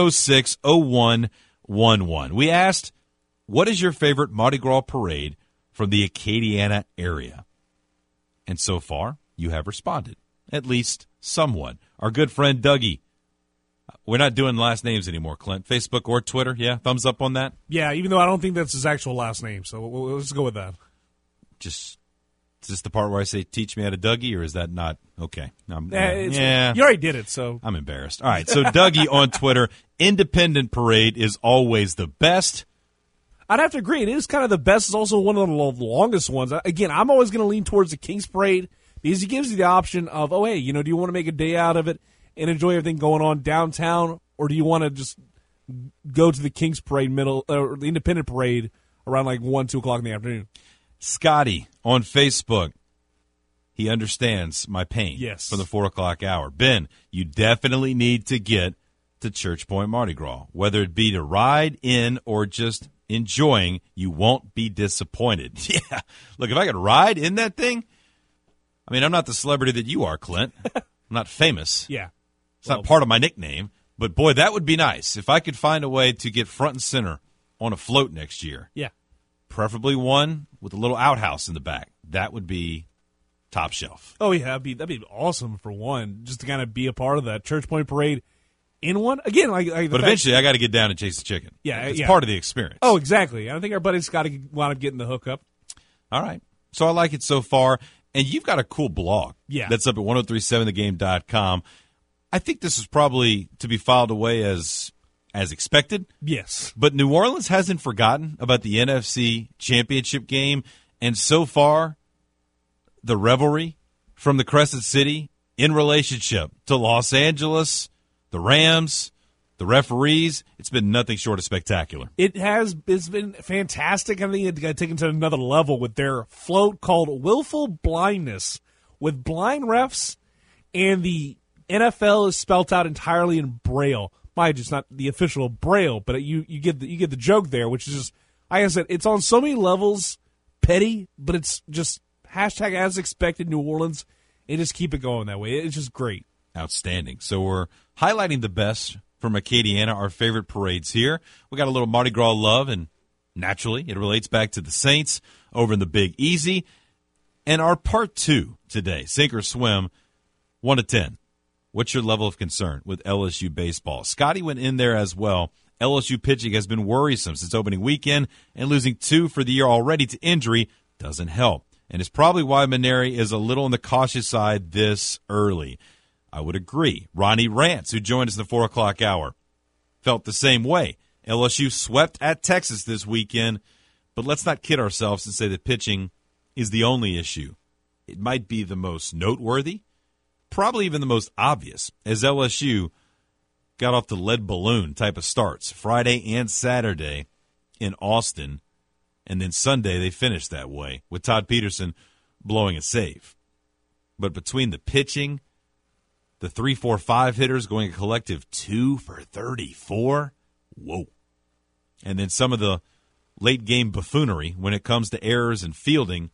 706-0111. We asked, what is your favorite Mardi Gras parade from the Acadiana area? And so far, you have responded, at least somewhat. Our good friend Dougie. We're not doing last names anymore, Clint. Facebook or Twitter, yeah? Thumbs up on that? Yeah, even though I don't think that's his actual last name, so let's go with that. Is this the part where I say, teach me how to Dougie, or is that not? Okay. You already did it, so. I'm embarrassed. All right, so Dougie on Twitter, Independent Parade is always the best. I'd have to agree. It is kind of the best. It's also one of the longest ones. Again, I'm always going to lean towards the King's Parade because he gives you the option of, oh, hey, do you want to make a day out of it and enjoy everything going on downtown, or do you want to just go to the King's Parade or the Independent Parade around like 1, 2 o'clock in the afternoon? Scotty on Facebook, he understands my pain for the 4 o'clock hour. Ben, you definitely need to get to Church Point Mardi Gras, whether it be to ride in or just enjoying, you won't be disappointed. Yeah. Look, if I could ride in that thing, I mean, I'm not the celebrity that you are, Clint. I'm not famous. Yeah. It's not part of my nickname. But, boy, that would be nice if I could find a way to get front and center on a float next year. Yeah. Preferably one with a little outhouse in the back. That would be top shelf. Oh, yeah. That'd be awesome for one, just to kind of be a part of that Church Point Parade. In one again, but eventually I got to get down and chase the chicken. Yeah, it's part of the experience. Oh, exactly. I think our buddy's got to wind up getting the hookup. All right, so I like it so far, and you've got a cool blog. Yeah, that's up at 1037thegame.com. I think this is probably to be filed away as expected. Yes, but New Orleans hasn't forgotten about the NFC Championship game, and so far, the revelry from the Crescent City in relationship to Los Angeles. The Rams, the referees, it's been nothing short of spectacular. It's been fantastic. I think it got taken to another level with their float called Willful Blindness with blind refs, and the NFL is spelt out entirely in Braille. Mind you, it's not the official Braille, but you get the joke there, which is just, like I said, it's on so many levels petty, but it's just hashtag as expected New Orleans, and just keep it going that way. It's just great. Outstanding. So we're highlighting the best from Acadiana, our favorite parades here. We got a little Mardi Gras love, and naturally it relates back to the Saints over in the Big Easy. And our part 2 today, Sink or Swim, 1 to 10. What's your level of concern with LSU baseball? Scotty went in there as well. LSU pitching has been worrisome since opening weekend, and losing 2 for the year already to injury doesn't help. And it's probably why Maneri is a little on the cautious side this early. I would agree. Ronnie Rance, who joined us in the 4 o'clock hour, felt the same way. LSU swept at Texas this weekend, but let's not kid ourselves and say that pitching is the only issue. It might be the most noteworthy, probably even the most obvious, as LSU got off the lead balloon type of starts Friday and Saturday in Austin, and then Sunday they finished that way with Todd Peterson blowing a save. But between the pitching, the 3-4-5 hitters going a collective 2 for 34. Whoa. And then some of the late game buffoonery when it comes to errors and fielding.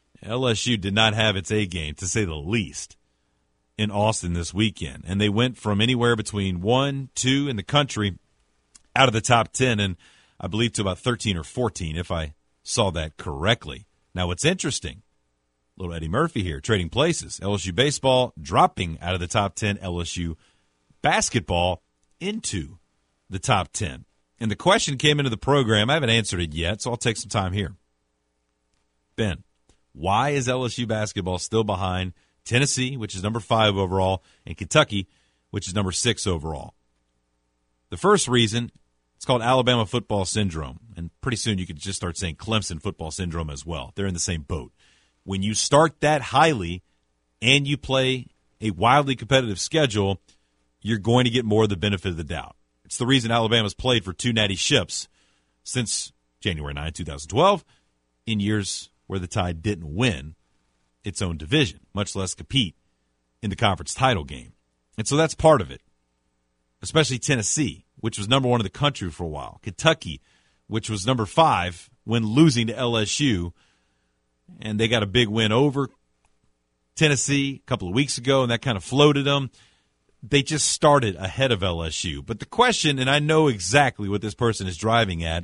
LSU did not have its A game, to say the least, in Austin this weekend. And they went from anywhere between 1, 2 in the country out of the top 10, and I believe to about 13 or 14, if I saw that correctly. Now, what's interesting, little Eddie Murphy here, trading places. LSU baseball dropping out of the top 10. LSU basketball into the top 10. And the question came into the program. I haven't answered it yet, so I'll take some time here. Ben, why is LSU basketball still behind Tennessee, which is number 5 overall, and Kentucky, which is number 6 overall? The first reason, it's called Alabama football syndrome. And pretty soon you could just start saying Clemson football syndrome as well. They're in the same boat. When you start that highly and you play a wildly competitive schedule, you're going to get more of the benefit of the doubt. It's the reason Alabama's played for 2 natty ships since January 9, 2012, in years where the Tide didn't win its own division, much less compete in the conference title game. And so that's part of it, especially Tennessee, which was number 1 in the country for a while. Kentucky, which was number 5 when losing to LSU, and they got a big win over Tennessee a couple of weeks ago, and that kind of floated them. They just started ahead of LSU. But the question, and I know exactly what this person is driving at,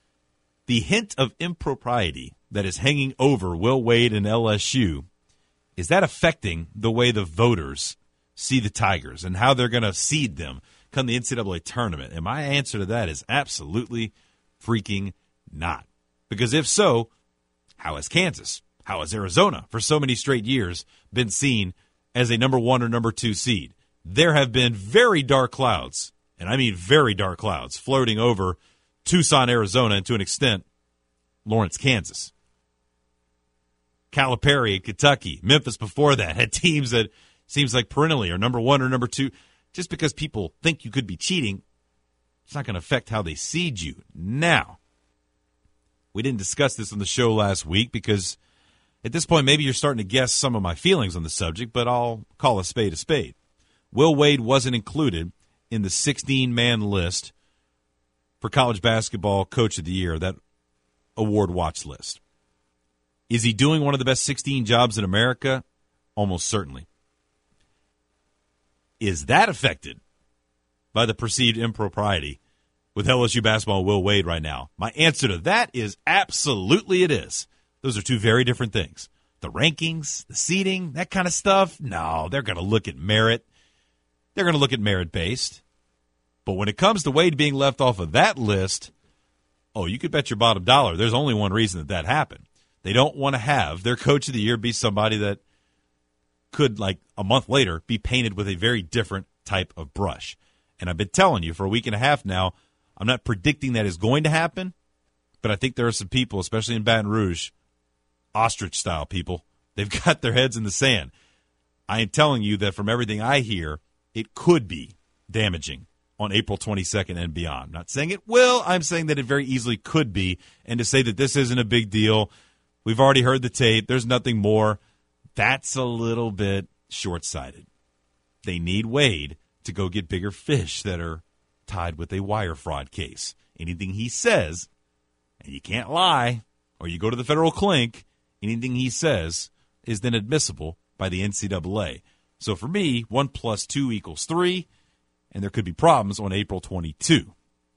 the hint of impropriety that is hanging over Will Wade and LSU is that affecting the way the voters see the Tigers and how they're going to seed them come the NCAA tournament? And my answer to that is absolutely freaking not. Because if so, how has Kansas, how has Arizona for so many straight years been seen as a number 1 or number 2 seed? There have been very dark clouds, and I mean very dark clouds, floating over Tucson, Arizona, and to an extent, Lawrence, Kansas. Calipari in Kentucky, Memphis before that, had teams that seems like perennially are number 1 or number 2. Just because people think you could be cheating, it's not going to affect how they seed you. Now, we didn't discuss this on the show last week because at this point maybe you're starting to guess some of my feelings on the subject, but I'll call a spade a spade. Will Wade wasn't included in the 16-man list for college basketball coach of the year, that award watch list. Is he doing one of the best 16 jobs in America? Almost certainly. Is that affected by the perceived impropriety with LSU basketball and Will Wade right now? My answer to that is absolutely it is. Those are two very different things. The rankings, the seeding, that kind of stuff, no, they're going to look at merit. They're going to look at merit-based. But when it comes to Wade being left off of that list, oh, you could bet your bottom dollar there's only one reason that happened. They don't want to have their coach of the year be somebody that could, like a month later, be painted with a very different type of brush. And I've been telling you for a week and a half now, I'm not predicting that is going to happen, but I think there are some people, especially in Baton Rouge, ostrich-style people, they've got their heads in the sand. I am telling you that from everything I hear, it could be damaging on April 22nd and beyond. I'm not saying it will. I'm saying that it very easily could be. And to say that this isn't a big deal, we've already heard the tape, there's nothing more, that's a little bit short-sighted. They need Wade to go get bigger fish that are tied with a wire fraud case. Anything he says, and you can't lie, or you go to the federal clink, anything he says is then admissible by the NCAA. So for me, 1 + 2 = 3, and there could be problems on April 22.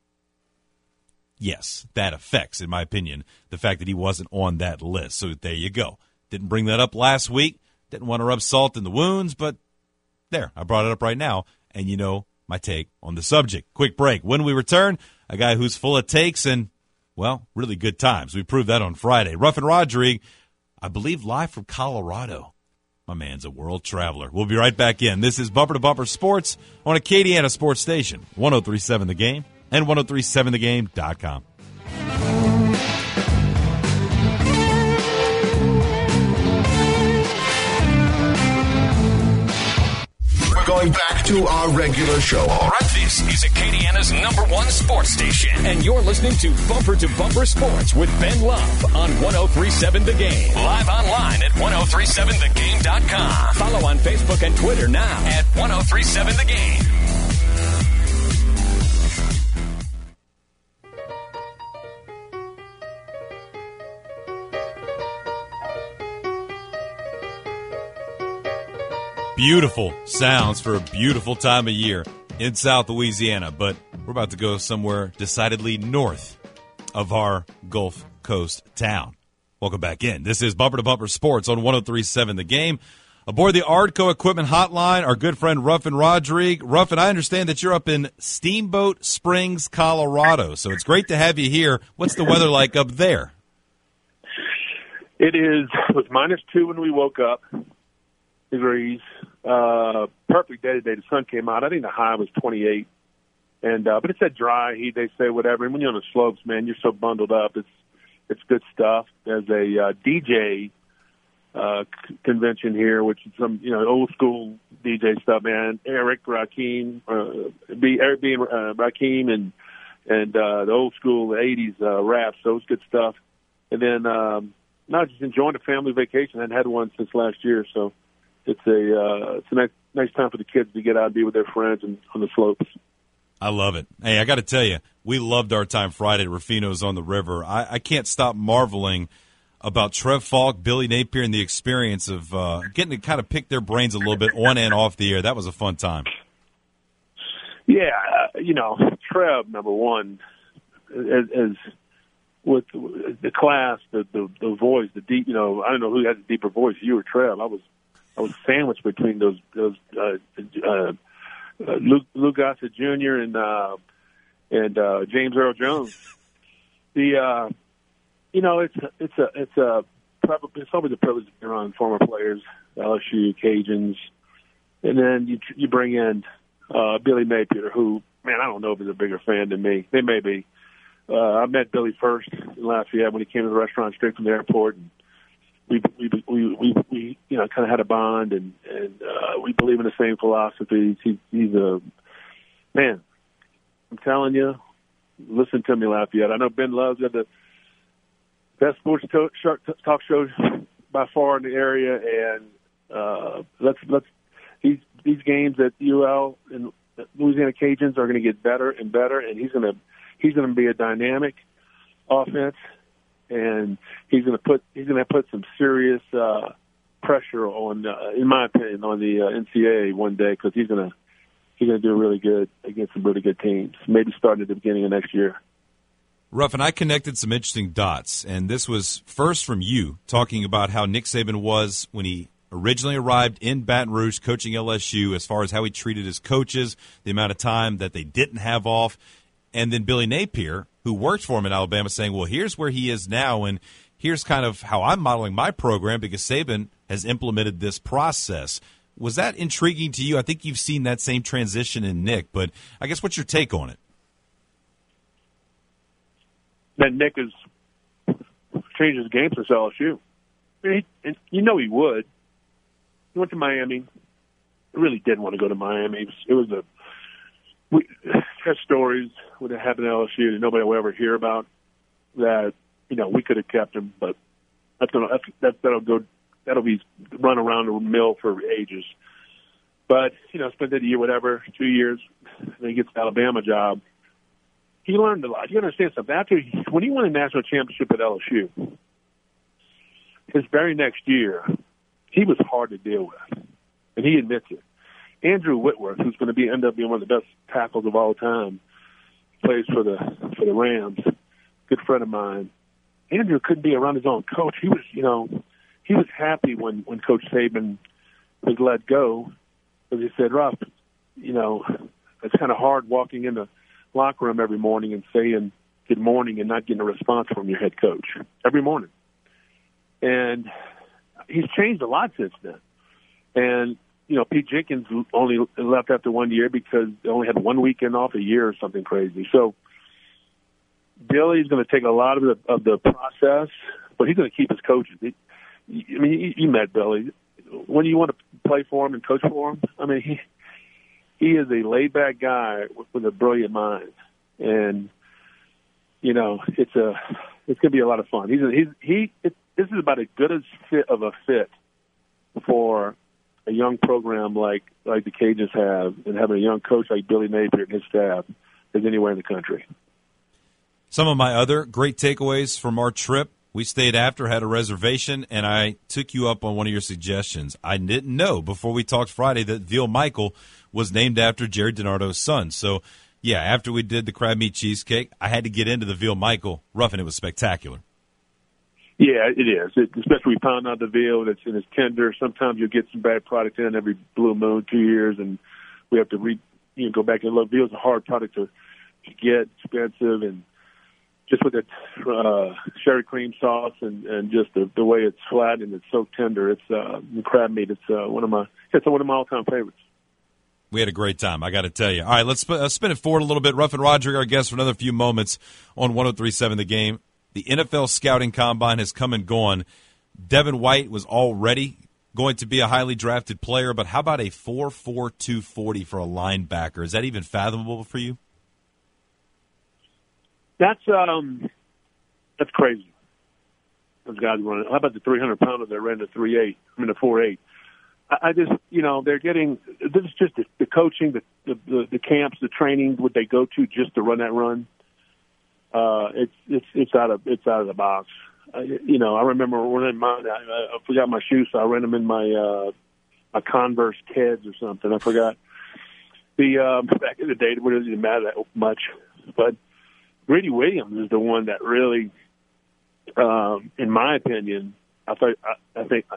Yes, that affects, in my opinion, the fact that he wasn't on that list. So there you go. Didn't bring that up last week. Didn't want to rub salt in the wounds, but there, I brought it up right now, and you know my take on the subject. Quick break. When we return, a guy who's full of takes and, well, really good times. We proved that on Friday. Ruffin Rodrigue, I believe live from Colorado. My man's a world traveler. We'll be right back in. This is Bumper to Bumper Sports on Acadiana Sports Station, 103.7 The Game and 103.7thegame.com. Going back to our regular show. All right, this is Acadiana's #1 sports station, and you're listening to Bumper Sports with Ben Love on 103.7 The Game. Live online at 103.7thegame.com. Follow on Facebook and Twitter now at 103.7 The Game. Beautiful sounds for a beautiful time of year in South Louisiana, but we're about to go somewhere decidedly north of our Gulf Coast town. Welcome back in. This is Bumper to Bumper Sports on 103.7 The Game. Aboard the Ardco Equipment Hotline, our good friend Ruffin Rodrigue. Ruffin, I understand that you're up in Steamboat Springs, Colorado, so it's great to have you here. What's the weather like up there? It was -2 when we woke up. Degrees. Perfect day today. The sun came out. I think the high was 28, and but it said dry heat. They say whatever. And when you're on the slopes, man, you're so bundled up. It's good stuff. There's a DJ convention here, which is some old school DJ stuff, man. Eric Rakim, Rakim, and the old school '80s rap. So it's good stuff. And then no, just enjoying a family vacation. I hadn't had one since last year, so. It's a nice time for the kids to get out and be with their friends and on the slopes. I love it. Hey, I got to tell you, we loved our time Friday at Rufino's on the River. I can't stop marveling about Trev Falk, Billy Napier, and the experience of getting to kind of pick their brains a little bit on and off the air. That was a fun time. Yeah, Trev, number one, as with the class, the voice, the deep. I don't know who has a deeper voice, you or Trev. I was I was sandwiched between those Lou Gossett Jr. and James Earl Jones. It's always a privilege to be around former players, LSU, Cajuns, and then you bring in Billy Napier, who, man, I don't know if he's a bigger fan than me. They may be. I met Billy first in Lafayette when he came to the restaurant straight from the airport, and we kind of had a bond, and we believe in the same philosophy. He's a man. I'm telling you, listen to me, Lafayette. I know Ben Love's got the best sports talk show by far in the area, and these games at UL and Louisiana Cajuns are going to get better and better, and he's going to be a dynamic offense, and he's going to put some serious pressure on, in my opinion, on the NCAA one day, because he's going to do really good against some really good teams. Maybe starting at the beginning of next year. Ruffin, I connected some interesting dots, and this was first from you talking about how Nick Saban was when he originally arrived in Baton Rouge coaching LSU, as far as how he treated his coaches, the amount of time that they didn't have off, and then Billy Napier, who worked for him in Alabama, saying, well, here's where he is now, and here's kind of how I'm modeling my program because Saban has implemented this process. Was that intriguing to you? I think you've seen that same transition in Nick, but I guess what's your take on it? That Nick has changed his game since LSU. I mean, he would. He went to Miami. He really didn't want to go to Miami. We had stories when it happened at LSU that nobody will ever hear about. That we could have kept him, but that'll be run around the mill for ages. But spent that year, 2 years, and then he gets the Alabama job. He learned a lot. You understand something? When he won a national championship at LSU, his very next year, he was hard to deal with, and he admits it. Andrew Whitworth, who's going to end up being one of the best tackles of all time, plays for the Rams. Good friend of mine. Andrew couldn't be around his own coach. He was happy when Coach Saban was let go, because he said, Ruff, it's kind of hard walking in the locker room every morning and saying good morning and not getting a response from your head coach every morning. And he's changed a lot since then. And, Pete Jenkins only left after 1 year because they only had 1 weekend off a year or something crazy. So Billy's going to take a lot of the process, but he's going to keep his coaches. You met Billy. When you want to play for him and coach for him, he is a laid-back guy with a brilliant mind. And, it's going to be a lot of fun. This is about as good a fit for a young program like the Cajuns have, and having a young coach like Billy Napier and his staff as anywhere in the country. Some of my other great takeaways from our trip, we stayed after, had a reservation, and I took you up on one of your suggestions. I didn't know before we talked Friday that Veal Michael was named after Jerry DiNardo's son. So, yeah, after we did the crab meat cheesecake, I had to get into the Veal Michael. Ruffin, it was spectacular. Yeah, it is. Especially we found out the veal that's in his tender. Sometimes you'll get some bad product in every blue moon, 2 years, and we have to go back and look. Veal's a hard product to get, expensive, and just with the sherry cream sauce and just the way it's flat and it's so tender, it's crab meat. It's one of my all-time favorites. We had a great time, I got to tell you. All right, let's spin it forward a little bit. Ruffin Rodrick, our guest, for another few moments on 103.7 The Game. The NFL scouting combine has come and gone. Devin White was already going to be a highly drafted player, but how about a 4.4 240 for a linebacker? Is that even fathomable for you? That's crazy. Those guys running. How about the 300-pounder that ran the 4.8? I just, they're getting. This is just the coaching, the camps, the training. Would they go to just to run that run? It's out of the box. I remember running mine. I forgot my shoes, so I ran them in my Converse Keds or something. I forgot back in the day. It didn't matter that much, but Greedy Williams is the one that really, in my opinion, I think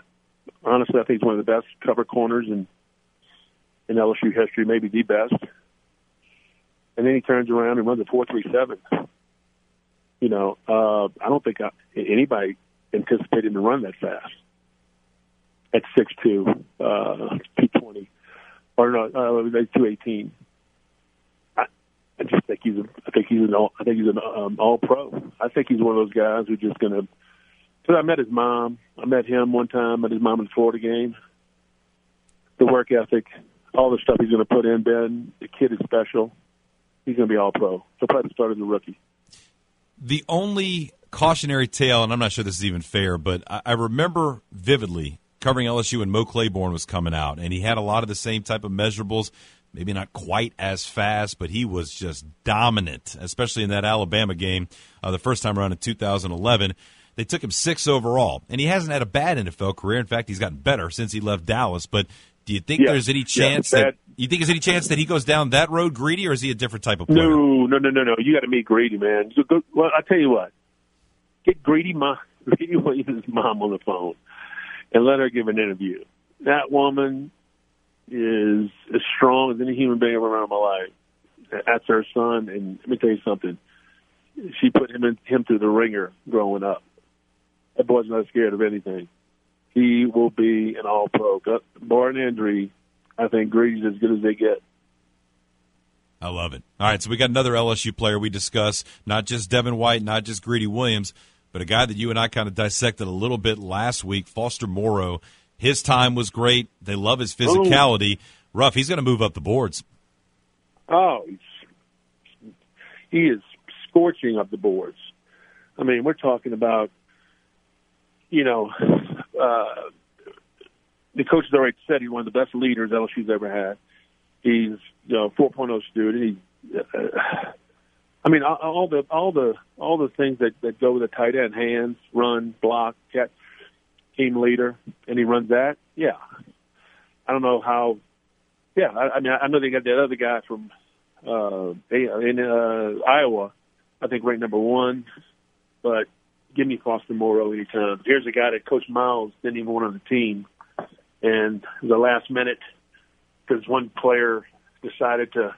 Honestly, I think he's one of the best cover corners in LSU history, maybe the best. And then he turns around and runs a 4.37. You know, I don't think anybody anticipated him to run that fast at 6'2", 220, or no, 218. I just think he's an all pro. I think he's one of those guys who's just going to. Because I met his mom. I met him one time. Met his mom in the Florida game. The work ethic, all the stuff he's going to put in, Ben. The kid is special. He's going to be all pro. He'll probably start as a rookie. The only cautionary tale, and I'm not sure this is even fair, but I remember vividly covering LSU when Mo Claiborne was coming out, and he had a lot of the same type of measurables, maybe not quite as fast, but he was just dominant, especially in that Alabama game the first time around in 2011. They took him 6th overall, and he hasn't had a bad NFL career. In fact, he's gotten better since he left Dallas. But do you think there's any chance that he goes down that road, Greedy, or is he a different type of player? No. You got to meet Greedy, man. Well, I tell you what, get Greedy Williams' mom on the phone and let her give an interview. That woman is as strong as any human being ever around my life. That's her son, and let me tell you something. She put him through the ringer growing up. That boy's not scared of anything. He will be an all-pro. Barring injury, I think Greedy's as good as they get. I love it. All right, so we got another LSU player we discuss, not just Devin White, not just Greedy Williams, but a guy that you and I kind of dissected a little bit last week, Foster Moreau. His time was great. They love his physicality. Ruff, he's going to move up the boards. Oh, he is scorching up the boards. I mean, we're talking about, the coach has already said he's one of the best leaders LSU's ever had. He's 4.0 student. All the things that go with a tight end: hands, run, block, catch, team leader, and he runs that. Yeah, I don't know how. Yeah, I know they got that other guy from in Iowa. I think ranked number 1, but give me Foster Moreau anytime. Here's a guy that Coach Miles didn't even want on the team, and the last minute, because one player decided to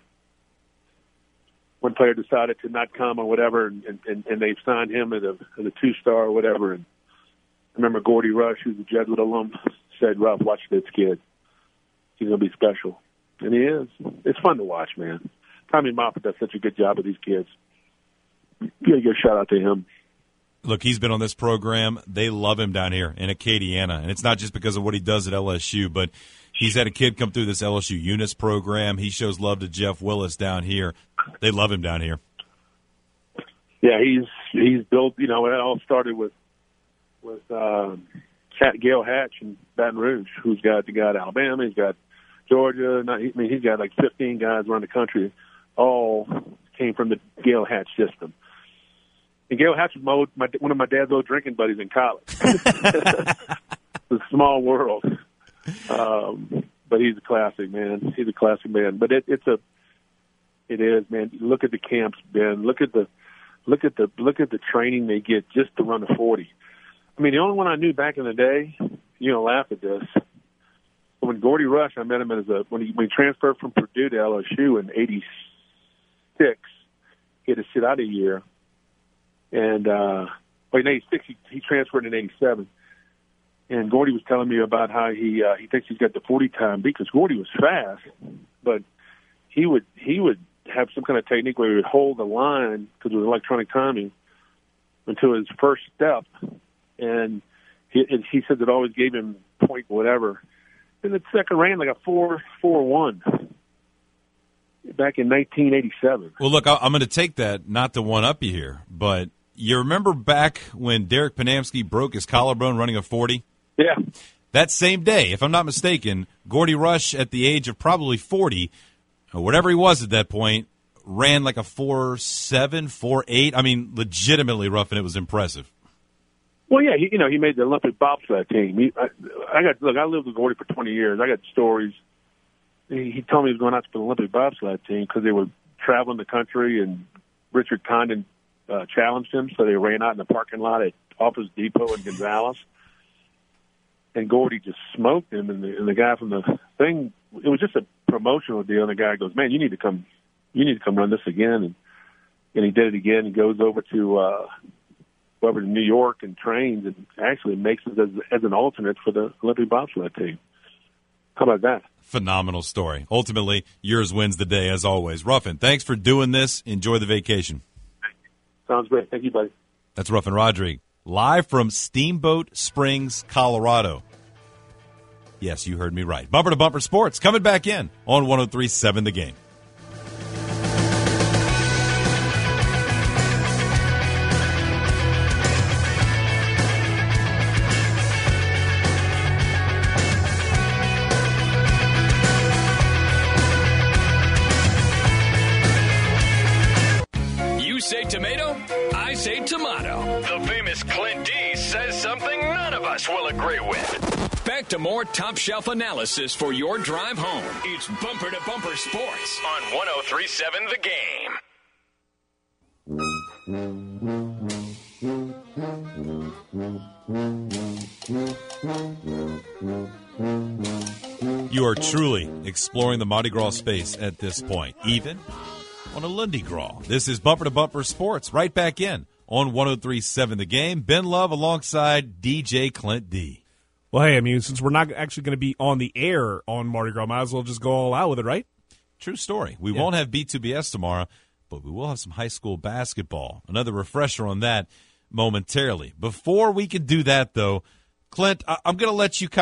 not come or whatever, and they signed him as a 2-star or whatever. And I remember Gordy Rush, who's a Jesuit alum, said, "Ruff, watch this kid. He's going to be special." And he is. It's fun to watch, man. Tommy Moffitt does such a good job with these kids. You got to give a shout-out to him. Look, he's been on this program. They love him down here in Acadiana, and it's not just because of what he does at LSU, but he's had a kid come through this LSU Eunice program. He shows love to Jeff Willis down here. They love him down here. Yeah, he's built. It all started with Gail Hatch in Baton Rouge, who's got Alabama, he's got Georgia. He's got like 15 guys around the country. All came from the Gail Hatch system. And Gail Hatch was one of my dad's old drinking buddies in college. It's a small world. But he's a classic, man. He's a classic man. But it is, man. Look at the camps, Ben. Look at the training they get just to run a 40. I mean, the only one I knew back in the day, laugh at this. When Gordy Rush, I met him when he transferred from Purdue to LSU in '86. He had to sit out a year. And in '86, he transferred in '87. And Gordy was telling me about how he thinks he's got the 40 time beat, because Gordy was fast, but he would have some kind of technique where he would hold the line, because it was electronic timing, until his first step. And he said it always gave him point whatever. And the second ran like a 4.41 back in 1987. Well, look, I'm going to take that, not to one-up you here, but you remember back when Derek Panamsky broke his collarbone running a 40? Yeah. That same day, if I'm not mistaken, Gordy Rush, at the age of probably 40, or whatever he was at that point, ran like a 4.7, 4.8. I mean, legitimately rough, and it was impressive. Well, yeah, he made the Olympic bobsled team. I lived with Gordy for 20 years. I got stories. He told me he was going out to the Olympic bobsled team because they were traveling the country, and Richard Condon challenged him, so they ran out in the parking lot at Office Depot in Gonzales. and Gordy just smoked him, and the guy from the thing, it was just a promotional deal, and the guy goes, man, you need to come run this again, and he did it again. He goes over to New York and trains, and actually makes it as an alternate for the Olympic bobsled team. How about that? Phenomenal story. Ultimately, yours wins the day, as always. Ruffin, thanks for doing this. Enjoy the vacation. Sounds great. Thank you, buddy. That's Ruffin Rodrigue, live from Steamboat Springs, Colorado. Yes, you heard me right. Bumper to Bumper Sports coming back in on 103.7 The Game. You say tomato, I say tomato. The famous Clint D says something none of us will agree with. Back to more top shelf analysis for your drive home. It's Bumper to Bumper Sports on 103.7 The Game. You are truly exploring the Mardi Gras space at this point, even on a Lundy Gras. This is Bumper to Bumper Sports, right back in on 103.7 The Game. Ben Love alongside DJ Clint D. Well, hey, I mean, since we're not actually going to be on the air on Mardi Gras, might as well just go all out with it, right? True story. We won't have B2BS tomorrow, but we will have some high school basketball. Another refresher on that momentarily. Before we can do that, though, Clint, I'm going to let you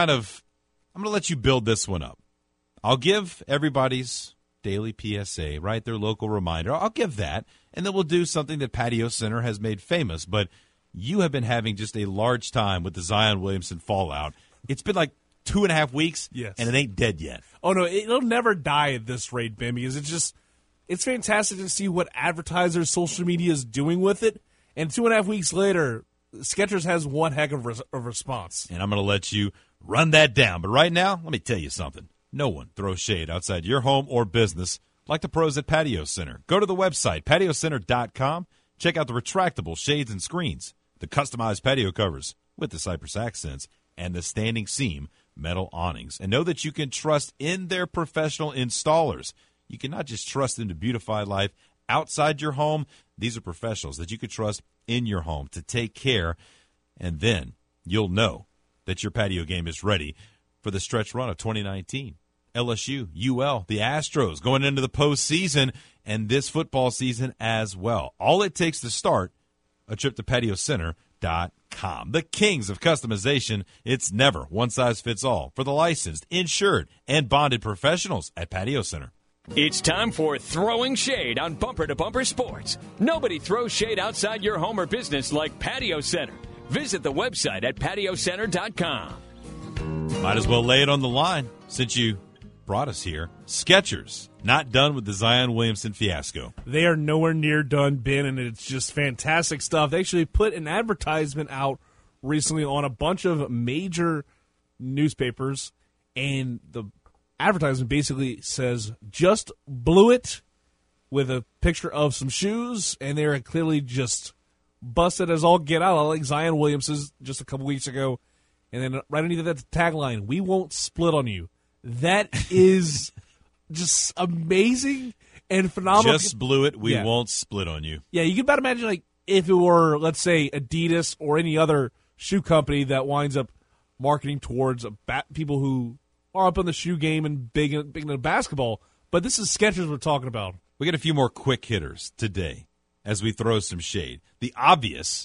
build this one up. I'll give everybody's daily PSA, right, their local reminder. I'll give that, and then we'll do something that Patio Center has made famous, but you have been having just a large time with the Zion Williamson fallout. It's been like 2.5 weeks, yes, and it ain't dead yet. Oh, no, it'll never die at this rate, Ben, because it's fantastic to see what advertisers' social media is doing with it, and 2.5 weeks later, Skechers has one heck of a response. And I'm going to let you run that down. But right now, let me tell you something. No one throws shade outside your home or business like the pros at Patio Center. Go to the website, patiocenter.com. Check out the retractable shades and screens, the customized patio covers with the Cypress accents, and the standing seam metal awnings. And know that you can trust in their professional installers. You can not just trust them to beautify life outside your home. These are professionals that you can trust in your home to take care, and then you'll know that your patio game is ready for the stretch run of 2019. LSU, UL, the Astros going into the postseason, and this football season as well. All it takes to start a trip to PatioCenter.com. The kings of customization. It's never one size fits all for the licensed, insured, and bonded professionals at Patio Center. It's time for Throwing Shade on Bumper to Bumper Sports. Nobody throws shade outside your home or business like Patio Center. Visit the website at PatioCenter.com. Might as well lay it on the line since you brought us here. Skechers, not done with the Zion Williamson fiasco. They are nowhere near done, Ben, and it's just fantastic stuff. They actually put an advertisement out recently on a bunch of major newspapers, and the advertisement basically says, just blew it, with a picture of some shoes, and they're clearly just busted as all get out, like Zion Williamson's just a couple weeks ago. And then right underneath that tagline, we won't split on you. That is just amazing and phenomenal. Just blew it. We won't split on you. Yeah, you can about imagine like if it were, let's say, Adidas or any other shoe company that winds up marketing towards people who are up on the shoe game and big into basketball. But this is Skechers we're talking about. We got a few more quick hitters today as we throw some shade. The obvious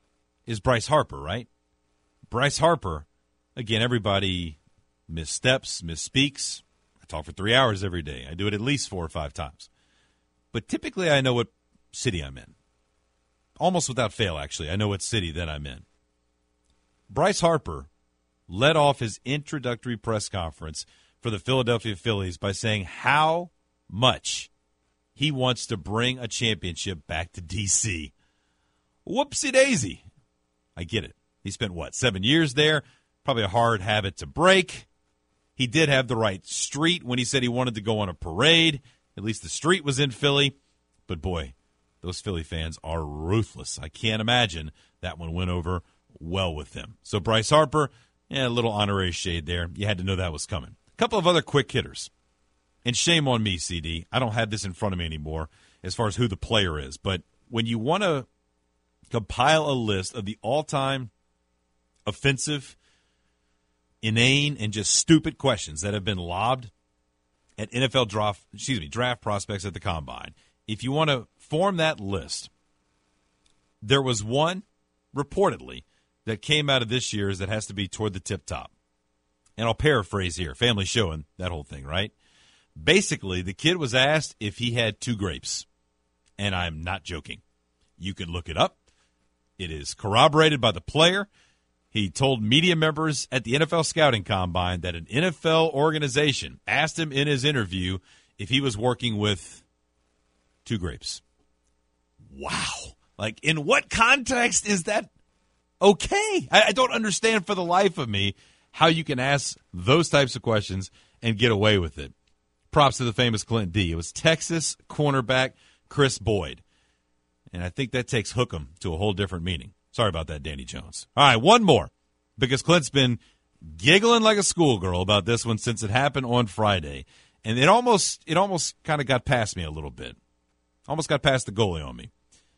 is Bryce Harper, right? Bryce Harper, again, everybody missteps, misspeaks. I talk for 3 hours every day. I do it at least 4 or 5 times. But typically I know what city I'm in. Almost without fail, actually. I know what city that I'm in. Bryce Harper led off his introductory press conference for the Philadelphia Phillies by saying how much he wants to bring a championship back to D.C. Whoopsie-daisy. I get it. He spent, 7 years there? Probably a hard habit to break. He did have the right street when he said he wanted to go on a parade. At least the street was in Philly. But, boy, those Philly fans are ruthless. I can't imagine that one went over well with them. So Bryce Harper Yeah, a little honorary shade there. You had to know that was coming. A couple of other quick hitters. And shame on me, CD. I don't have this in front of me anymore as far as who the player is. But when you want to compile a list of the all-time offensive, inane, and just stupid questions that have been lobbed at NFL draft prospects at the Combine, if you want to form that list, there was one, reportedly, that came out of this year's that has to be toward the tip-top. And I'll paraphrase here, family showing, that whole thing, right? Basically, the kid was asked if he had 2 grapes. And I'm not joking. You can look it up. It is corroborated by the player. He told media members at the NFL Scouting Combine that an NFL organization asked him in his interview if he was working with 2 grapes. Wow. Like, in what context is that okay? I don't understand for the life of me how you can ask those types of questions and get away with it. Props to the famous Clint D. It was Texas cornerback Chris Boyd. And I think that takes Hookem to a whole different meaning. Sorry about that, Danny Jones. All right, one more, because Clint's been giggling like a schoolgirl about this one since it happened on Friday. And it almost kind of got past me a little bit. Almost got past the goalie on me.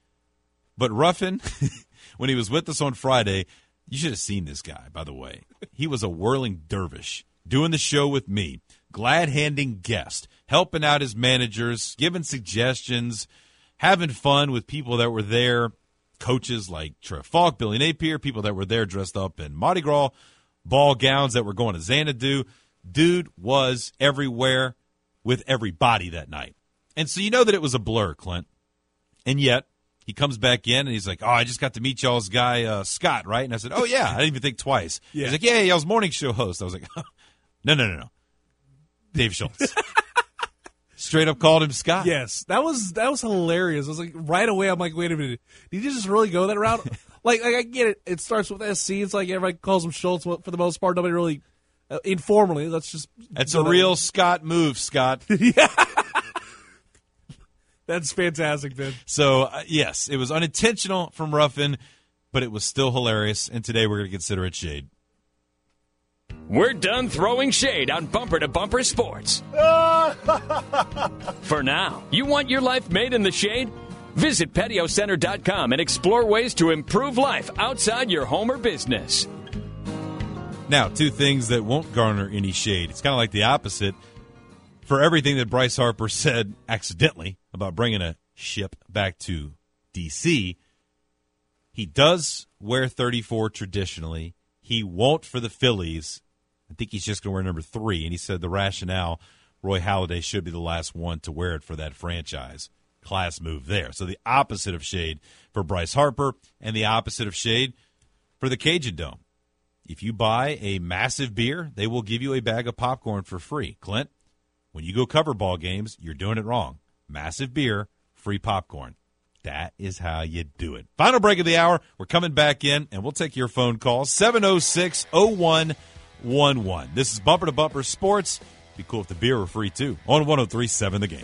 But Ruffin, when he was with us on Friday, you should have seen this guy, by the way. He was a whirling dervish, doing the show with me, glad-handing guest, helping out his managers, giving suggestions, having fun with people that were there, coaches like Trev Falk, Billy Napier, people that were there dressed up in Mardi Gras ball gowns that were going to Xanadu. Dude was everywhere with everybody that night. And so you know that it was a blur, Clint. And yet, he comes back in, and he's like, I just got to meet y'all's guy, Scott, right? And I said, yeah. I didn't even think twice. Yeah. He's like, yeah, y'all's morning show host. I was like, no. Dave Schultz. Straight up called him Scott. Yes, that was hilarious. I was like, right away, I'm like, wait a minute. Did you just really go that route? like I get it. It starts with SC. It's like everybody calls him Schultz for the most part. Nobody really, informally, that's a real Scott move, Scott. Yeah. That's fantastic, Ben. So, yes, it was unintentional from Ruffin, but it was still hilarious, and today we're going to consider it shade. We're done throwing shade on Bumper to Bumper Sports. For now, you want your life made in the shade? Visit PatioCenter.com and explore ways to improve life outside your home or business. Now, 2 things that won't garner any shade. It's kind of like the opposite. For everything that Bryce Harper said accidentally about bringing a ship back to D.C., he does wear 34 traditionally. He won't for the Phillies. I think he's just going to wear number 3. And he said the rationale, Roy Halladay should be the last one to wear it for that franchise. Class move there. So the opposite of shade for Bryce Harper and the opposite of shade for the Cajun Dome. If you buy a massive beer, they will give you a bag of popcorn for free. Clint, when you go cover ball games, you're doing it wrong. Massive beer, free popcorn. That is how you do it. Final break of the hour. We're coming back in, and we'll take your phone calls. 706-0111. This is Bumper to Bumper Sports. Be cool if the beer were free, too. On 103.7 The Game.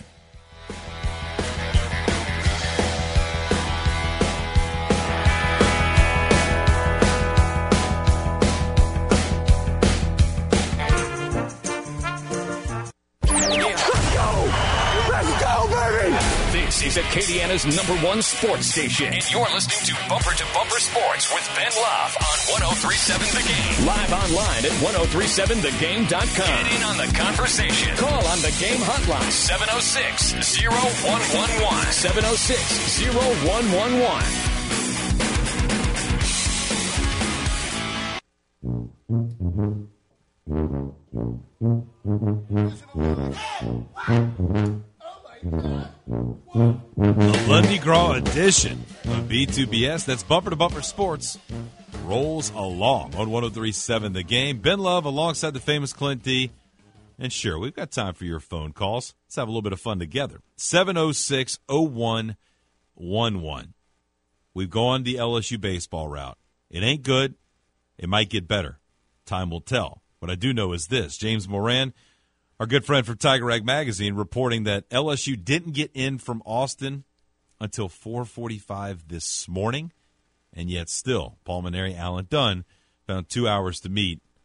This is Acadiana's #1 sports station, and you're listening to Bumper to Bumper Sports with Ben Love on 103.7 The Game. Live online at 103.7thegame.com. Get in on the conversation. Call on the Game hotline, 706-0111. 706-0111. The Lundi Gras edition of B2BS, that's Bumper to Bumper Sports, rolls along on 103.7 The Game. Ben Love alongside the famous Clint D. And sure, we've got time for your phone calls. Let's have a little bit of fun together. 706-0111. We've gone the LSU baseball route. It ain't good. It might get better. Time will tell. What I do know is this. James Moran, our good friend from Tiger Rag Magazine, reporting that LSU didn't get in from Austin until 4:45 this morning, and yet still, Paul Mainieri, Alan Dunn found 2 hours to meet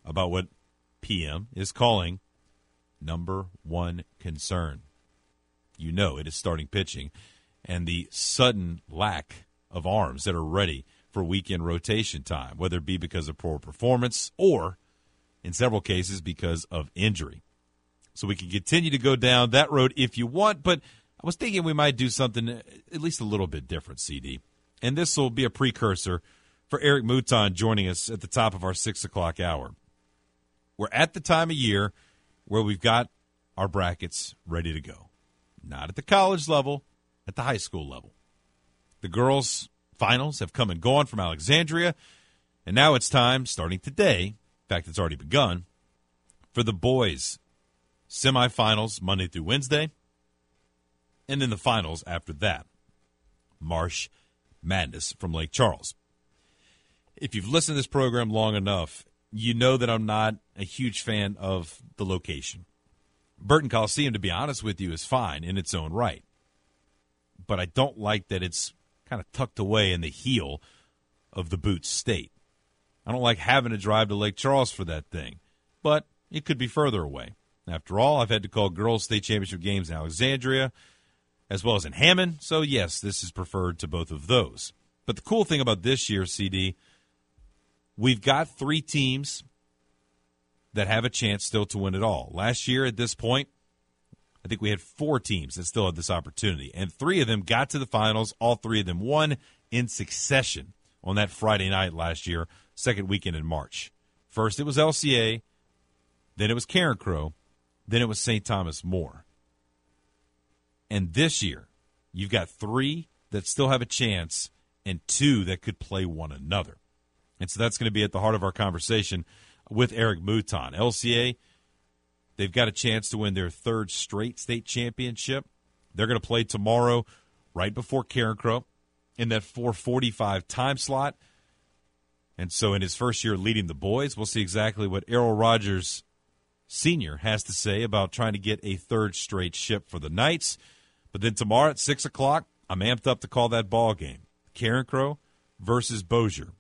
about what PM is calling number one concern. You know it is starting pitching and the sudden lack of arms that are ready for weekend rotation time, whether it be because of poor performance or, in several cases, because of injury. So we can continue to go down that road if you want, but I was thinking we might do something at least a little bit different, CD. And this will be a precursor for Eric Mouton joining us at the top of our 6 o'clock hour. We're at the time of year where we've got our brackets ready to go. Not at the college level, at the high school level. The girls' finals have come and gone from Alexandria, and now it's time, starting today, in fact, it's already begun, for the boys' semifinals Monday through Wednesday, and then the finals after that. March Madness from Lake Charles. If you've listened to this program long enough, you know that I'm not a huge fan of the location. Burton Coliseum, to be honest with you, is fine in its own right. But I don't like that it's kind of tucked away in the heel of the Boot State. I don't like having to drive to Lake Charles for that thing. But it could be further away. After all, I've had to call girls' state championship games in Alexandria as well as in Hammond. So, yes, this is preferred to both of those. But the cool thing about this year, CD, we've got 3 teams that have a chance still to win it all. Last year at this point, I think we had 4 teams that still had this opportunity. And 3 of them got to the finals. All 3 of them won in succession on that Friday night last year, second weekend in March. First it was LCA, then it was Carencro, then it was St. Thomas More. And this year, you've got 3 that still have a chance and 2 that could play one another. And so that's going to be at the heart of our conversation with Eric Mouton. LCA, they've got a chance to win their 3rd straight state championship. They're going to play tomorrow right before Carencro in that 4:45 time slot. And so in his first year leading the boys, we'll see exactly what Errol Rogers Sr. has to say about trying to get a 3rd straight ship for the Knights. But then tomorrow at 6 o'clock, I'm amped up to call that ball game. Carencro versus Bossier.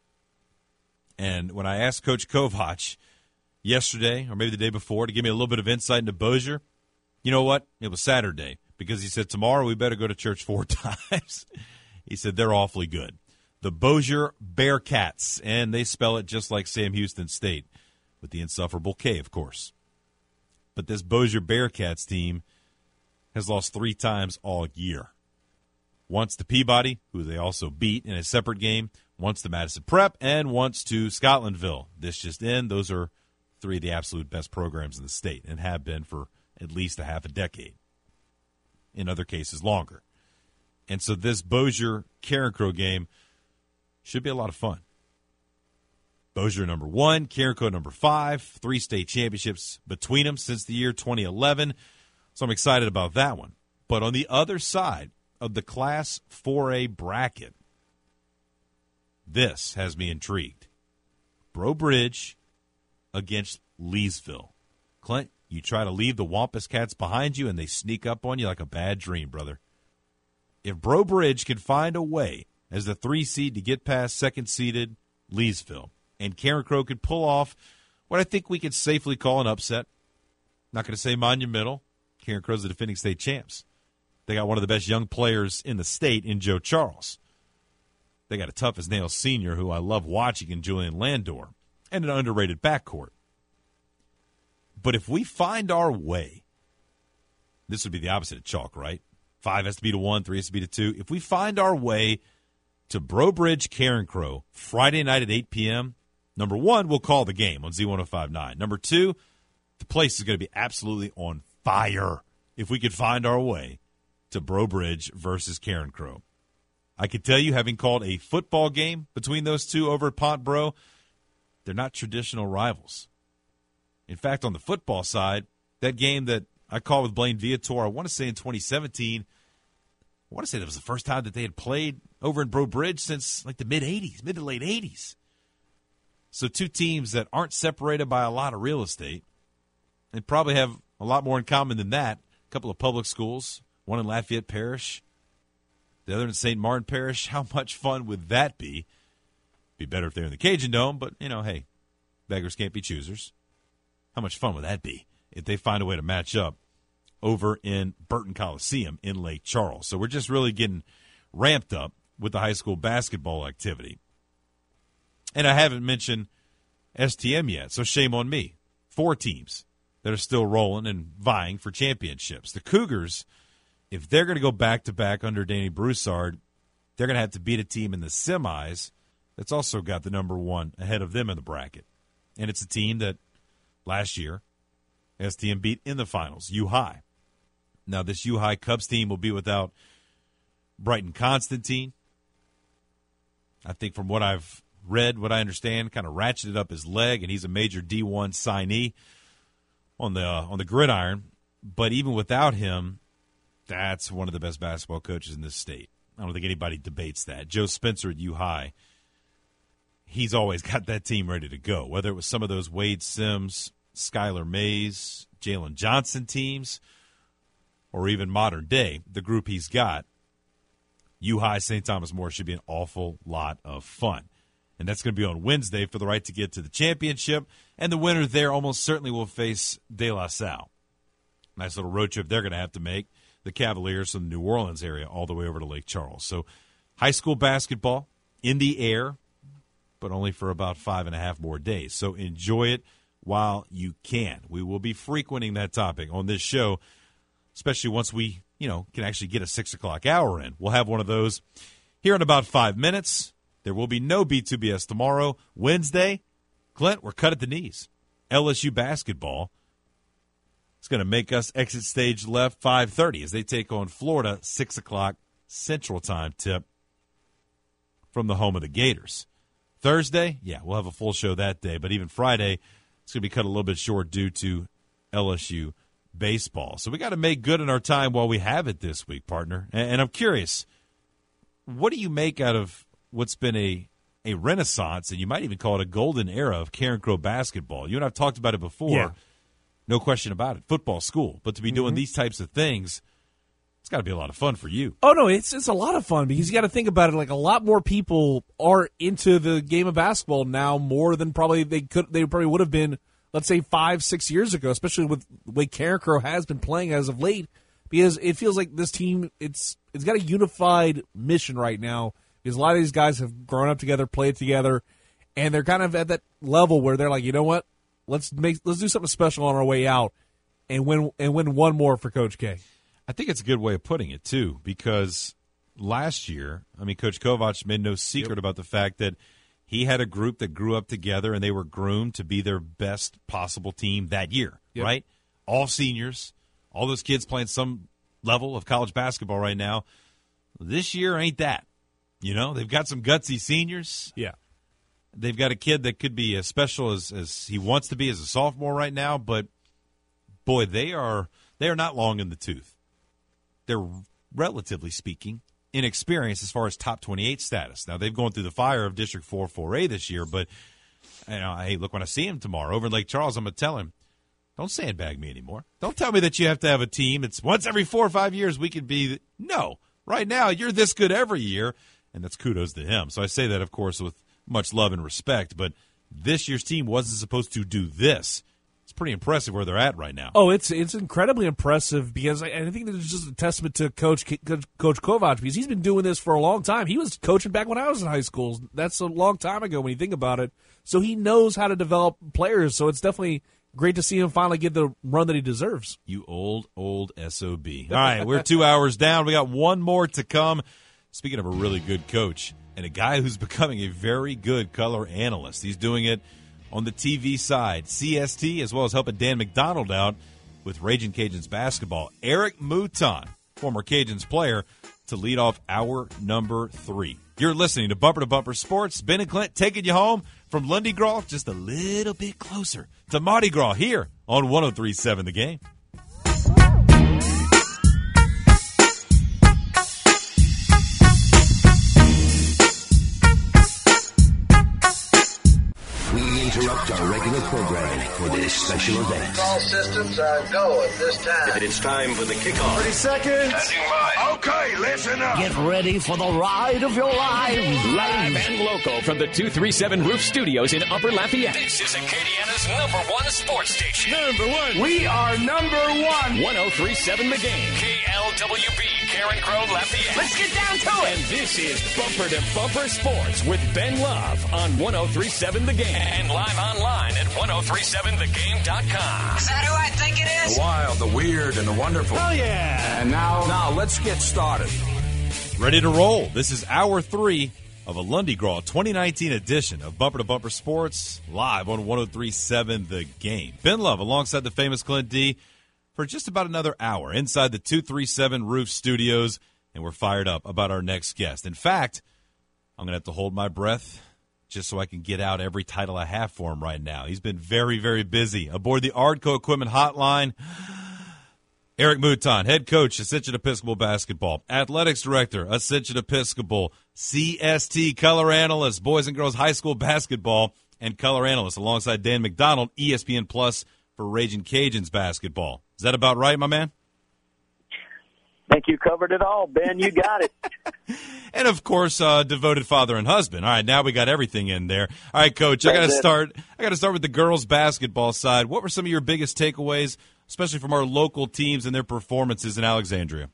And when I asked Coach Kovac yesterday, or maybe the day before, to give me a little bit of insight into Bossier, you know what? It was Saturday, because he said, tomorrow we better go to church 4 times. He said they're awfully good. The Bossier Bearcats, and they spell it just like Sam Houston State, with the insufferable K, of course. But this Bossier Bearcats team has lost 3 times all year. Once to Peabody, who they also beat in a separate game, once to Madison Prep, and once to Scotlandville. This just in. Those are 3 of the absolute best programs in the state and have been for at least a half a decade. In other cases, longer. And so this Bossier-Carencro game should be a lot of fun. Bossier number 1, Carencro number 5, 3 state championships between them since the year 2011. So I'm excited about that one. But on the other side of the Class 4A bracket, this has me intrigued. Breaux Bridge against Leesville. Clint, you try to leave the Wampus Cats behind you, and they sneak up on you like a bad dream, brother. If Breaux Bridge can find a way as the 3 seed to get past 2nd-seeded Leesville, and Carencro could pull off what I think we could safely call an upset, not going to say monumental. Carencro's the defending state champs. They got one of the best young players in the state in Joe Charles. They got a tough-as-nails senior who I love watching in Julian Landor, and an underrated backcourt. But if we find our way, this would be the opposite of chalk, right? 5 has to be to 1, 3 has to be to 2. If we find our way to Breaux Bridge Carencro Friday night at 8 p.m., number 1, we'll call the game on Z1059. Number 2, the place is going to be absolutely on fire if we could find our way to Breaux Bridge versus Carencro. I can tell you, having called a football game between those two over at Pont Breaux, they're not traditional rivals. In fact, on the football side, that game that I called with Blaine Viator, I want to say in 2017, I want to say that was the first time that they had played over in Breaux Bridge since like the mid-'80s, mid to late 80s. So 2 teams that aren't separated by a lot of real estate and probably have a lot more in common than that. A couple of public schools, one in Lafayette Parish, the other in St. Martin Parish. How much fun would that be? Be better if they're in the Cajun Dome, but, you know, hey, beggars can't be choosers. How much fun would that be if they find a way to match up over in Burton Coliseum in Lake Charles? So we're just really getting ramped up with the high school basketball activity. And I haven't mentioned STM yet, so shame on me. 4 teams that are still rolling and vying for championships. The Cougars, if they're going to go back-to-back under Danny Broussard, they're going to have to beat a team in the semis that's also got the number 1 ahead of them in the bracket. And it's a team that last year STM beat in the finals, U-High. Now, this U-High Cubs team will be without Brighton Constantine. I think from what I've read, what I understand, kind of ratcheted up his leg, and he's a major D1 signee on the gridiron. But even without him, that's one of the best basketball coaches in this state. I don't think anybody debates that. Joe Spencer at U-High, he's always got that team ready to go, whether it was some of those Wade Sims, Skylar Mays, Jalen Johnson teams, or even modern day, the group he's got. U-High St. Thomas More should be an awful lot of fun. And that's going to be on Wednesday for the right to get to the championship. And the winner there almost certainly will face De La Salle. Nice little road trip they're going to have to make, the Cavaliers from the New Orleans area all the way over to Lake Charles. So high school basketball in the air, but only for about 5.5 more days. So enjoy it while you can. We will be frequenting that topic on this show, especially once we, can actually get a 6 o'clock hour in. We'll have one of those here in about 5 minutes. There will be no B2BS tomorrow. Wednesday, Clint, we're cut at the knees. LSU basketball is going to make us exit stage left 5:30 as they take on Florida, 6 o'clock Central Time tip from the home of the Gators. Thursday, we'll have a full show that day. But even Friday, it's going to be cut a little bit short due to LSU baseball. So we got to make good in our time while we have it this week, partner. And I'm curious, what do you make out of what's been a renaissance, and you might even call it a golden era of Karen Crow basketball? You and I have talked about it before. Yeah. No question about it. Football school. But to be doing these types of things, it's got to be a lot of fun for you. Oh, no, it's a lot of fun because you got to think about it. Like, a lot more people are into the game of basketball now more than probably they probably would have been, let's say, 5-6 years ago, especially with the way Karen Crow has been playing as of late, because it feels like this team, it's got a unified mission right now, because a lot of these guys have grown up together, played together, and they're kind of at that level where they're like, you know what, let's do something special on our way out and win one more for Coach K. I think it's a good way of putting it, too, because last year, Coach Kovac made no secret about the fact that he had a group that grew up together and they were groomed to be their best possible team that year, right? All seniors, all those kids playing some level of college basketball right now. This year ain't that. They've got some gutsy seniors. Yeah. They've got a kid that could be as special as he wants to be as a sophomore right now, but, boy, they are not long in the tooth. They're, relatively speaking, inexperienced as far as top 28 status. Now, they've gone through the fire of District 4 4A this year, but, hey, look, when I see him tomorrow over in Lake Charles, I'm going to tell him, don't sandbag me anymore. Don't tell me that you have to have a team. It's once every 4 or 5 years we could be. No. Right now, you're this good every year, and that's kudos to him. So I say that, of course, with much love and respect, but this year's team wasn't supposed to do this. It's pretty impressive where they're at right now. Oh, it's incredibly impressive because I think that it's just a testament to Coach Kovac, because he's been doing this for a long time. He was coaching back when I was in high school. That's a long time ago when you think about it. So he knows how to develop players. So it's definitely great to see him finally get the run that he deserves. You old SOB. All right, we're 2 hours down. We got one more to come. Speaking of a really good coach and a guy who's becoming a very good color analyst. He's doing it on the TV side, CST, as well as helping Dan McDonald out with Ragin' Cajuns basketball. Eric Mouton, former Cajuns player, to lead off hour number 3. You're listening to Bumper to Bumper Sports. Ben and Clint taking you home from Lundy Gras just a little bit closer to Mardi Gras here on 103.7 The Game. Interrupt our regular programming for this special event. All systems are go at this time. It's time for the kickoff. 30 seconds. Okay, Okay, listen up. Get ready for the ride of your lives. Live and local from the 237 Roof Studios in Upper Lafayette. This is Acadiana's #1 sports station. #1. We are #1. 1037 The Game. KLWB, Karen Crow, Lafayette. Let's get down to it. And this is Bumper to Bumper Sports with Ben Love on 1037 The Game. And live online at 1037thegame.com. Is that who I think it is? The wild, the weird, and the wonderful. Oh, yeah. And now let's get started. Ready to roll. This is hour 3 of a Lundy Graw 2019 edition of Bumper to Bumper Sports, live on 1037 The Game. Ben Love alongside the famous Clint D for just about another hour inside the 237 Roof Studios, and we're fired up about our next guest. In fact, I'm going to have to hold my breath just so I can get out every title I have for him right now. He's been very, very busy aboard the Ardco Equipment Hotline. Eric Mouton, head coach, Ascension Episcopal Basketball, athletics director, Ascension Episcopal, CST color analyst, boys and girls high school basketball, and color analyst alongside Dan McDonald, ESPN Plus for Raging Cajuns basketball. Is that about right, my man? I think you covered it all, Ben. You got it. And, of course, devoted father and husband. All right, now we got everything in there. All right, Coach, I got to start with the girls' basketball side. What were some of your biggest takeaways, especially from our local teams and their performances in Alexandria?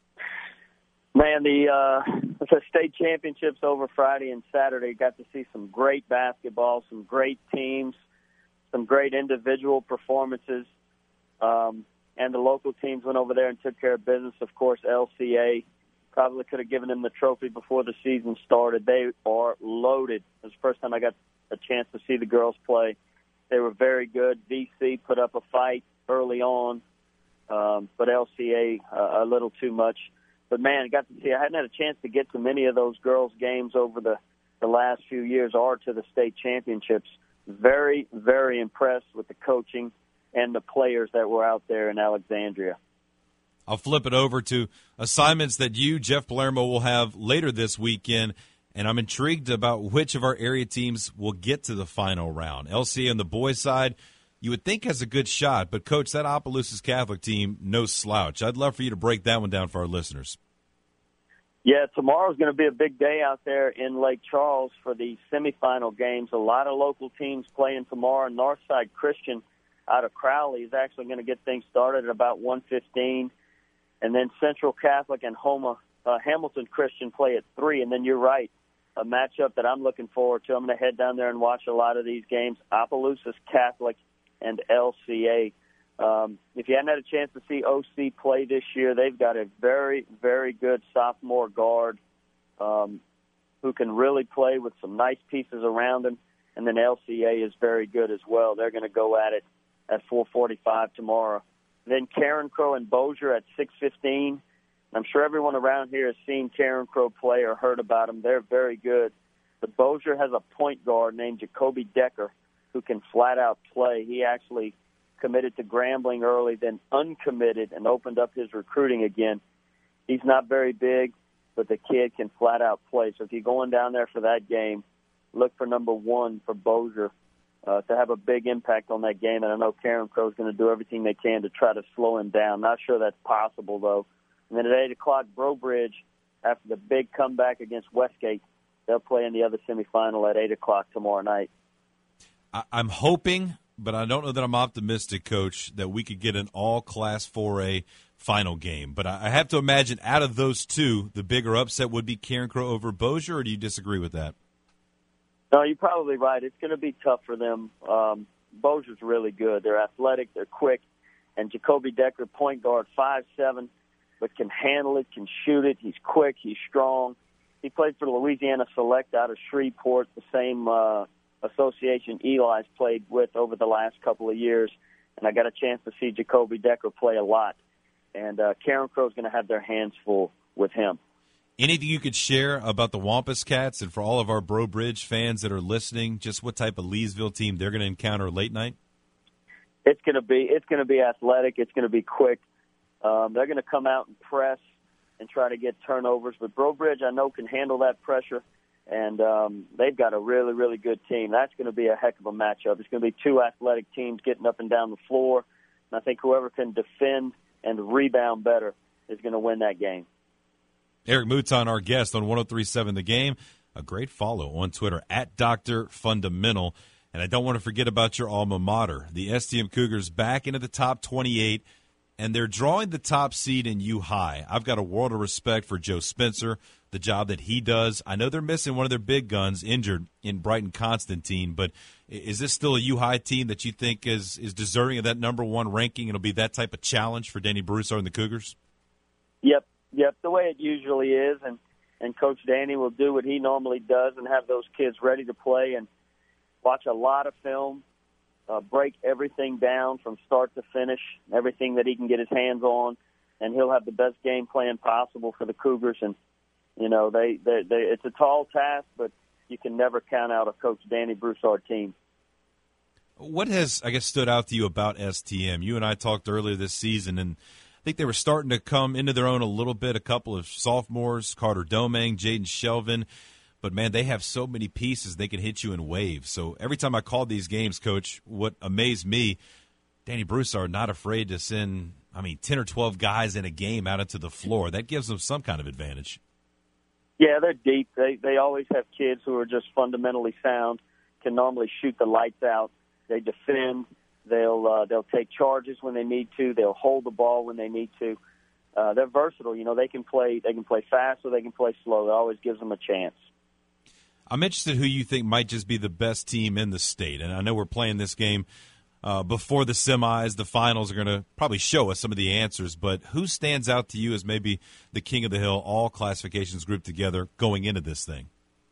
Man, the state championships over Friday and Saturday, got to see some great basketball, some great teams, some great individual performances. And the local teams went over there and took care of business. Of course, LCA probably could have given them the trophy before the season started. They are loaded. It was the first time I got a chance to see the girls play. They were very good. VC put up a fight early on, but LCA a little too much. But, man, I hadn't had a chance to get to many of those girls' games over the last few years or to the state championships. Very, very impressed with the coaching and the players that were out there in Alexandria. I'll flip it over to assignments that you, Jeff Palermo, will have later this weekend, and I'm intrigued about which of our area teams will get to the final round. LCA on the boys' side, you would think has a good shot, but, Coach, that Opelousas Catholic team, no slouch. I'd love for you to break that one down for our listeners. Yeah, tomorrow's going to be a big day out there in Lake Charles for the semifinal games. A lot of local teams playing tomorrow. Northside Christian out of Crowley is actually going to get things started at about 1:15. And then Central Catholic and Hamilton Christian play at 3. And then you're right, a matchup that I'm looking forward to. I'm going to head down there and watch a lot of these games, Opelousas Catholic and LCA. If you hadn't had a chance to see OC play this year, they've got a very, very good sophomore guard who can really play with some nice pieces around him. And then LCA is very good as well. They're going to go at it at 4:45 tomorrow. Then Karen Crow and Bossier at 6:15. I'm sure everyone around here has seen Karen Crow play or heard about them. They're very good. But Bossier has a point guard named Jacoby Decker who can flat-out play. He actually committed to Grambling early, then uncommitted and opened up his recruiting again. He's not very big, but the kid can flat-out play. So if you're going down there for that game, look for number 1 for Bossier to have a big impact on that game. And I know Karen Crow is going to do everything they can to try to slow him down. Not sure that's possible, though. And then at 8 o'clock, Brobridge, after the big comeback against Westgate, they'll play in the other semifinal at 8 o'clock tomorrow night. I'm hoping, but I don't know that I'm optimistic, Coach, that we could get an all-Class 4A final game. But I have to imagine out of those two, the bigger upset would be Karen Crow over Bossier, or do you disagree with that? No, you're probably right. It's going to be tough for them. Bossier's really good. They're athletic, they're quick, and Jacoby Decker, point guard, 5'7", but can handle it, can shoot it. He's quick, he's strong. He played for Louisiana Select out of Shreveport, the same association Eli's played with over the last couple of years, and I got a chance to see Jacoby Decker play a lot. And Karen Crow's going to have their hands full with him. Anything you could share about the Wampus Cats, and for all of our Brobridge fans that are listening, just what type of Leesville team they're going to encounter late night? It's going to be athletic. It's going to be quick. They're going to come out and press and try to get turnovers. But Brobridge, I know, can handle that pressure, and they've got a really, really good team. That's going to be a heck of a matchup. It's going to be two athletic teams getting up and down the floor, and I think whoever can defend and rebound better is going to win that game. Eric Mouton, our guest on 103.7 The Game. A great follow on Twitter, at Dr. Fundamental. And I don't want to forget about your alma mater. The STM Cougars back into the top 28, and they're drawing the top seed in U-High. I've got a world of respect for Joe Spencer, the job that he does. I know they're missing one of their big guns, injured, in Brighton Constantine, but is this still a U-High team that you think is deserving of that number one ranking? It'll be that type of challenge for Danny Broussard and the Cougars? Yep, the way it usually is, and Coach Danny will do what he normally does and have those kids ready to play and watch a lot of film, break everything down from start to finish, everything that he can get his hands on, and he'll have the best game plan possible for the Cougars. And, you know, it's a tall task, but you can never count out a Coach Danny Broussard team. What has, I guess, stood out to you about STM? You and I talked earlier this season, and I think they were starting to come into their own a little bit, a couple of sophomores, Carter Domingue, Jaden Shelvin. But, man, they have so many pieces they can hit you in waves. So every time I called these games, Coach, what amazed me, Danny Broussard not afraid to send, 10 or 12 guys in a game out into the floor. That gives them some kind of advantage. Yeah, they're deep. They always have kids who are just fundamentally sound, can normally shoot the lights out. They defend. They'll take charges when they need to. They'll hold the ball when they need to. They're versatile. You know, they can play fast or they can play slow. It always gives them a chance. I'm interested who you think might just be the best team in the state. And I know we're playing this game before the semis. The finals are going to probably show us some of the answers. But who stands out to you as maybe the king of the hill, all classifications grouped together going into this thing?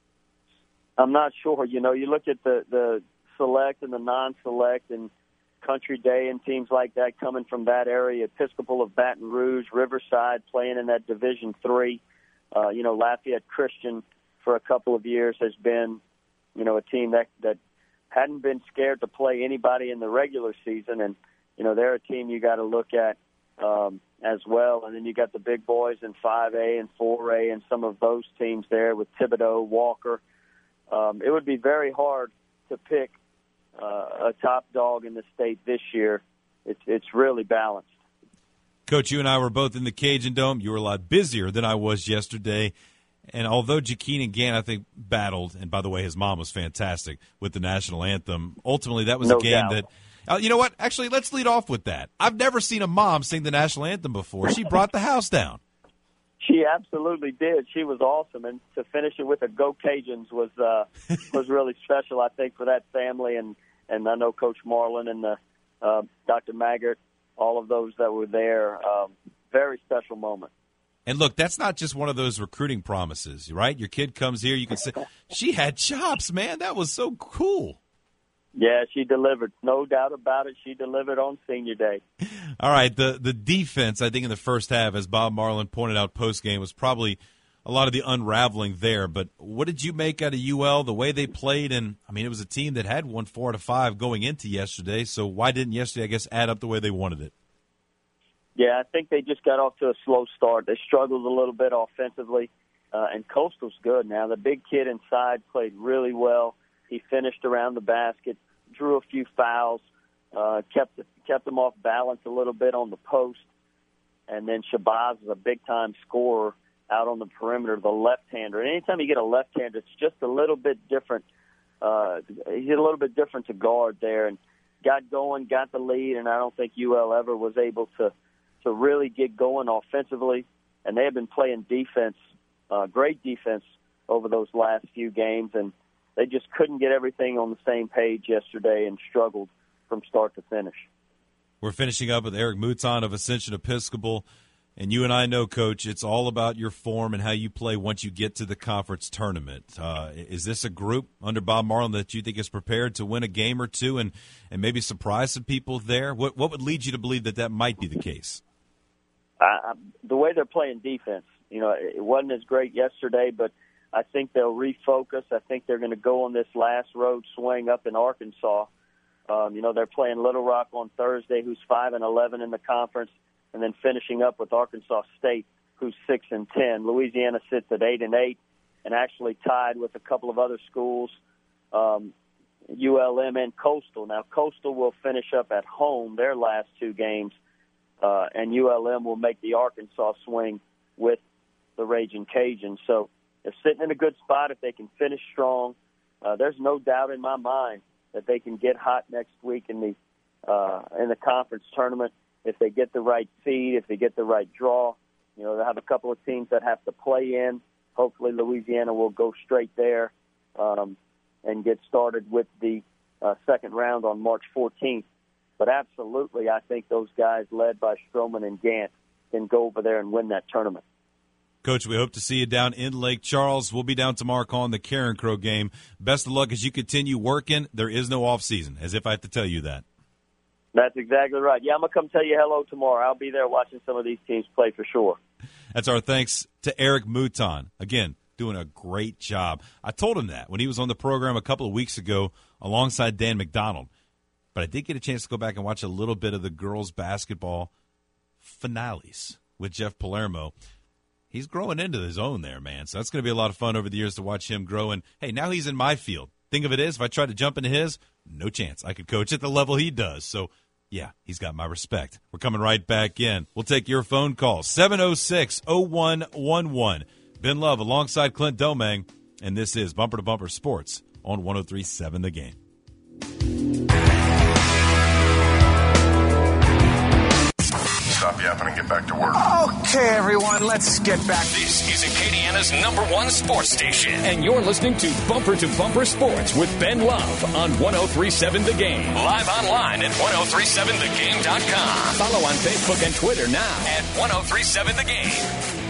I'm not sure. You know, you look at the select and the non-select and Country Day and teams like that coming from that area, Episcopal of Baton Rouge, Riverside playing in that Division III. Lafayette Christian for a couple of years has been, a team that hadn't been scared to play anybody in the regular season. And, they're a team you got to look at as well. And then you got the big boys in 5A and 4A and some of those teams there with Thibodeau, Walker. It would be very hard to pick a top dog in the state this year. It's really balanced. Coach, you and I were both in the Cajun Dome. You were a lot busier than I was yesterday. And although Jakeenan Gant, I think, battled, and by the way, his mom was fantastic with the national anthem, ultimately that was a game that, you know what? Actually, let's lead off with that. I've never seen a mom sing the national anthem before. She brought the house down. She absolutely did. She was awesome. And to finish it with a Go Cajuns was really special, I think, for that family. And I know Coach Marlin and Dr. Maggart, all of those that were there. Very special moment. And look, that's not just one of those recruiting promises, right? Your kid comes here, you can say, she had chops, man. That was so cool. Yeah, she delivered. No doubt about it. She delivered on senior day. All right, the defense, I think, in the first half, as Bob Marlin pointed out post-game, was probably a lot of the unraveling there. But what did you make out of UL, the way they played? And, it was a team that had won 4 out of 5 going into yesterday. So why didn't yesterday, I guess, add up the way they wanted it? Yeah, I think they just got off to a slow start. They struggled a little bit offensively, and Coastal's good now. The big kid inside played really well. He finished around the basket, drew a few fouls, kept them off balance a little bit on the post. And then Shabazz is a big-time scorer out on the perimeter, the left-hander. And anytime you get a left-hander, it's just a little bit different. He's a little bit different to guard there. And got going, got the lead, and I don't think UL ever was able to really get going offensively. And they have been playing defense, great defense, over those last few games. And they just couldn't get everything on the same page yesterday and struggled from start to finish. We're finishing up with Eric Mouton of Ascension Episcopal. And you and I know, Coach, it's all about your form and how you play once you get to the conference tournament. Is this a group under Bob Marlin that you think is prepared to win a game or two and maybe surprise some people there? What would lead you to believe that might be the case? The way they're playing defense, it wasn't as great yesterday, but I think they'll refocus. I think they're going to go on this last road swing up in Arkansas. They're playing Little Rock on Thursday, who's 5-11 in the conference, and then finishing up with Arkansas State, who's 6-10. Louisiana sits at 8-8, and actually tied with a couple of other schools, ULM and Coastal. Now, Coastal will finish up at home their last 2 games, and ULM will make the Arkansas swing with the Raging Cajuns. So they're sitting in a good spot if they can finish strong. There's no doubt in my mind that they can get hot next week in the conference tournament if they get the right seed, if they get the right draw. You know, they have a couple of teams that have to play in. Hopefully Louisiana will go straight there and get started with the second round on March 14th. But absolutely, I think those guys led by Stroman and Gant can go over there and win that tournament. Coach, we hope to see you down in Lake Charles. We'll be down tomorrow calling the Karen Crow game. Best of luck as you continue working. There is no off season, as if I have to tell you that. That's exactly right. Yeah, I'm going to come tell you hello tomorrow. I'll be there watching some of these teams play for sure. That's our thanks to Eric Mouton. Again, doing a great job. I told him that when he was on the program a couple of weeks ago alongside Dan McDonald. But I did get a chance to go back and watch a little bit of the girls' basketball finales with Jeff Palermo. He's growing into his own there, man. So that's going to be a lot of fun over the years to watch him grow. And, hey, now he's in my field. Thing of it is, if I tried to jump into his, no chance. I could coach at the level he does. So, yeah, he's got my respect. We're coming right back in. We'll take your phone call, 706-0111. Ben Love alongside Clint Domang, and this is Bumper to Bumper Sports on 103.7 The Game. Stop yapping and get back to work. Okay, everyone, let's get back. This is Acadiana's #1 sports station, and you're listening to Bumper Sports with Ben Love on 103.7 The Game. Live online at 1037thegame.com. Follow on Facebook and Twitter now at 1037 The Game.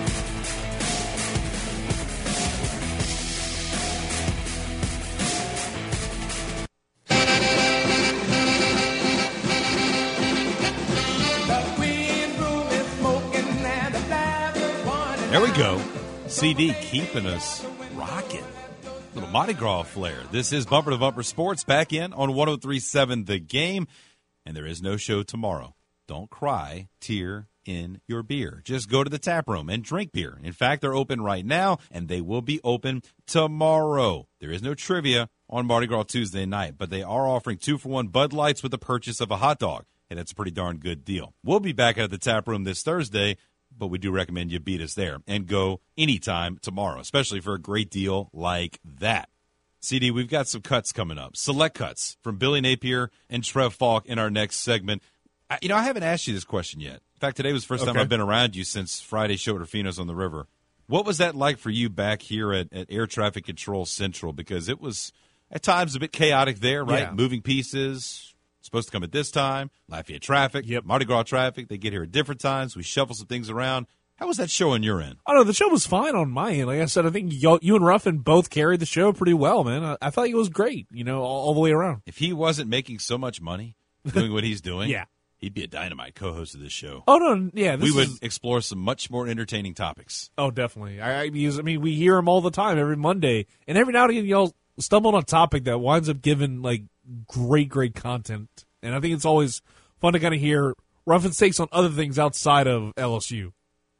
There we go. CD keeping us rocking. Little Mardi Gras flair. This is Bumper to Bumper Sports back in on 103.7 The Game. And there is no show tomorrow. Don't cry, tear in your beer. Just go to the tap room and drink beer. In fact, they're open right now, and they will be open tomorrow. There is no trivia on Mardi Gras Tuesday night, but they are offering 2-for-1 Bud Lights with the purchase of a hot dog. And that's a pretty darn good deal. We'll be back at the tap room this Thursday, but we do recommend you beat us there and go anytime tomorrow, especially for a great deal like that. CD, we've got some cuts coming up. Select cuts from Billy Napier and Trev Falk in our next segment. I haven't asked you this question yet. In fact, today was the first time I've been around you since Friday's show at Rufino's on the River. What was that like for you back here at Air Traffic Control Central? Because it was at times a bit chaotic there, right? Yeah. Moving pieces. Supposed to come at this time. Lafayette traffic. Yep. Mardi Gras traffic. They get here at different times. We shuffle some things around. How was that show on your end? Oh, no, the show was fine on my end. Like I said, I think you and Ruffin both carried the show pretty well, man. I thought it was great, all the way around. If he wasn't making so much money doing what he's doing, yeah, he'd be a dynamite co-host of this show. Oh, no, yeah. We would explore some much more entertaining topics. Oh, definitely. We hear him all the time every Monday. And every now and again, y'all stumble on a topic that winds up giving, great content. And I think it's always fun to kind of hear Ruffin's takes on other things outside of LSU.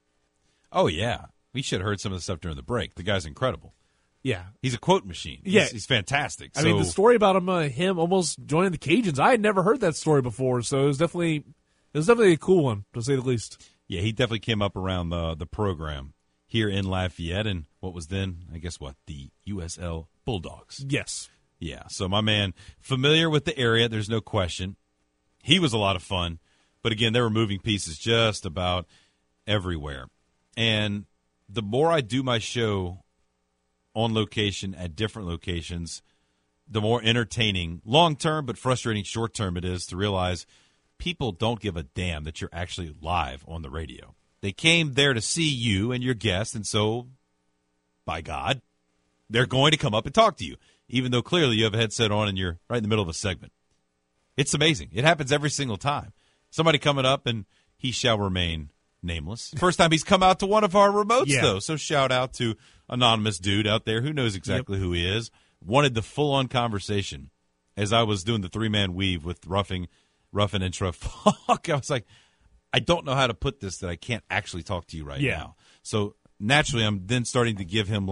Oh, yeah. We should have heard some of the stuff during the break. The guy's incredible. Yeah. He's a quote machine. Yeah. He's fantastic. I mean, the story about him almost joining the Cajuns, I had never heard that story before, so it was definitely a cool one, to say the least. Yeah, he definitely came up around the program here in Lafayette and what was then, the USL Bulldogs. Yes. Yeah, so my man, familiar with the area, there's no question. He was a lot of fun, but again, there were moving pieces just about everywhere. And the more I do my show on location at different locations, the more entertaining long-term but frustrating short-term it is to realize people don't give a damn that you're actually live on the radio. They came there to see you and your guest, and so, by God, they're going to come up and talk to you, even though clearly you have a headset on and you're right in the middle of a segment. It's amazing. It happens every single time. Somebody coming up, and he shall remain nameless. First time he's come out to one of our remotes, though, so shout out to anonymous dude out there who knows exactly who he is. Wanted the full-on conversation as I was doing the three-man weave with Ruffin and Trev Falk. I was like, I don't know how to put this that I can't actually talk to you right now. So naturally, I'm then starting to give him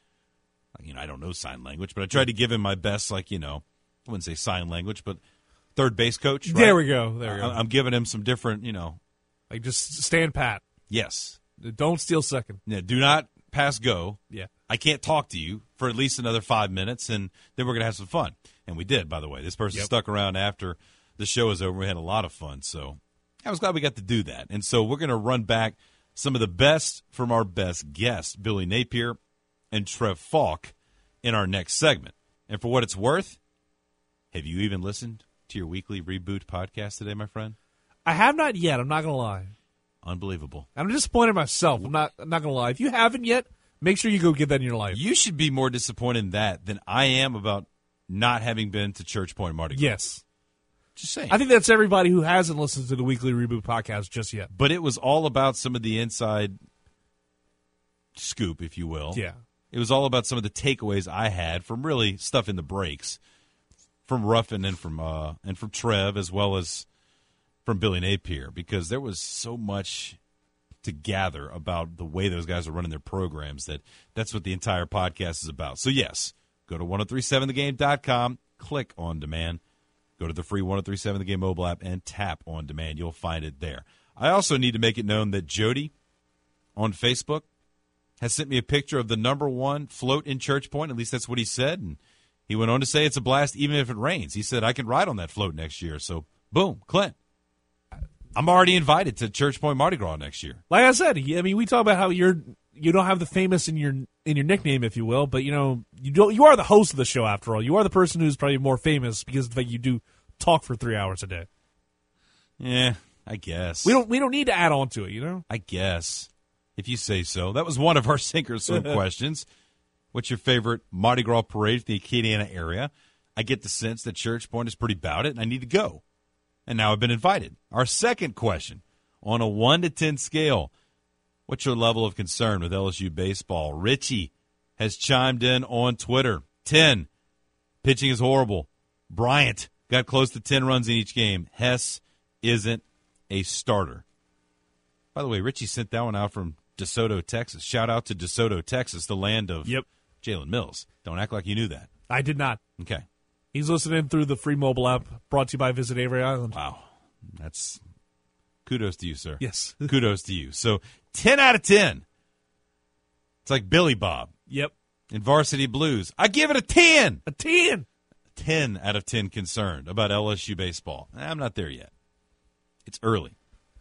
I don't know sign language, but I tried to give him my best, I wouldn't say sign language, but third base coach. Right? There we go. I'm giving him some different, just stand pat. Yes. Don't steal second. Yeah, do not pass go. Yeah. I can't talk to you for at least another 5 minutes, and then we're going to have some fun. And we did, by the way. This person stuck around after the show was over. We had a lot of fun, so I was glad we got to do that. And so we're going to run back some of the best from our best guests, Billy Napier and Trev Falk, in our next segment. And for what it's worth, have you even listened to your weekly Reboot podcast today, my friend? I have not yet. I'm not going to lie. Unbelievable. I'm disappointed in myself. I'm not going to lie. If you haven't yet, make sure you go get that in your life. You should be more disappointed in that than I am about not having been to Church Point Mardi Gras. Yes. Just saying. I think that's everybody who hasn't listened to the weekly Reboot podcast just yet. But it was all about some of the inside scoop, if you will. Yeah. It was all about some of the takeaways I had from really stuff in the breaks, from Ruffin and from Trev, as well as from Billy Napier, because there was so much to gather about the way those guys are running their programs that's what the entire podcast is about. So, yes, go to 1037thegame.com, click on demand, go to the free 1037 The Game mobile app, and tap on demand. You'll find it there. I also need to make it known that Jody on Facebook has sent me a picture of the #1 float in Church Point. At least that's what he said. And he went on to say it's a blast even if it rains. He said, I can ride on that float next year. So, boom, Clint. I'm already invited to Church Point Mardi Gras next year. Like I said, I mean, we talk about how you don't have the famous in your nickname, if you will, but you are the host of the show after all. You are the person who's probably more famous because of the fact you do talk for 3 hours a day. Yeah, I guess. We don't need to add on to it, you know? I guess. If you say so. That was one of our sink or swim questions. What's your favorite Mardi Gras parade in the Acadiana area? I get the sense that Church Point is pretty about it, and I need to go. And now I've been invited. Our second question, on a 1 to 10 scale, what's your level of concern with LSU baseball? Richie has chimed in on Twitter. 10, pitching is horrible. Bryant got close to 10 runs in each game. Hess isn't a starter. By the way, Richie sent that one out from DeSoto, Texas. Shout out to DeSoto, Texas, the land of Jalen Mills. Don't act like you knew that. I did not. Okay. He's listening through the free mobile app brought to you by Visit Avery Island. Wow. That's kudos to you, sir. Yes. Kudos to you. So 10 out of 10. It's like Billy Bob. Yep. In Varsity Blues. I give it a 10. A 10. 10 out of 10 concerned about LSU baseball. I'm not there yet. It's early.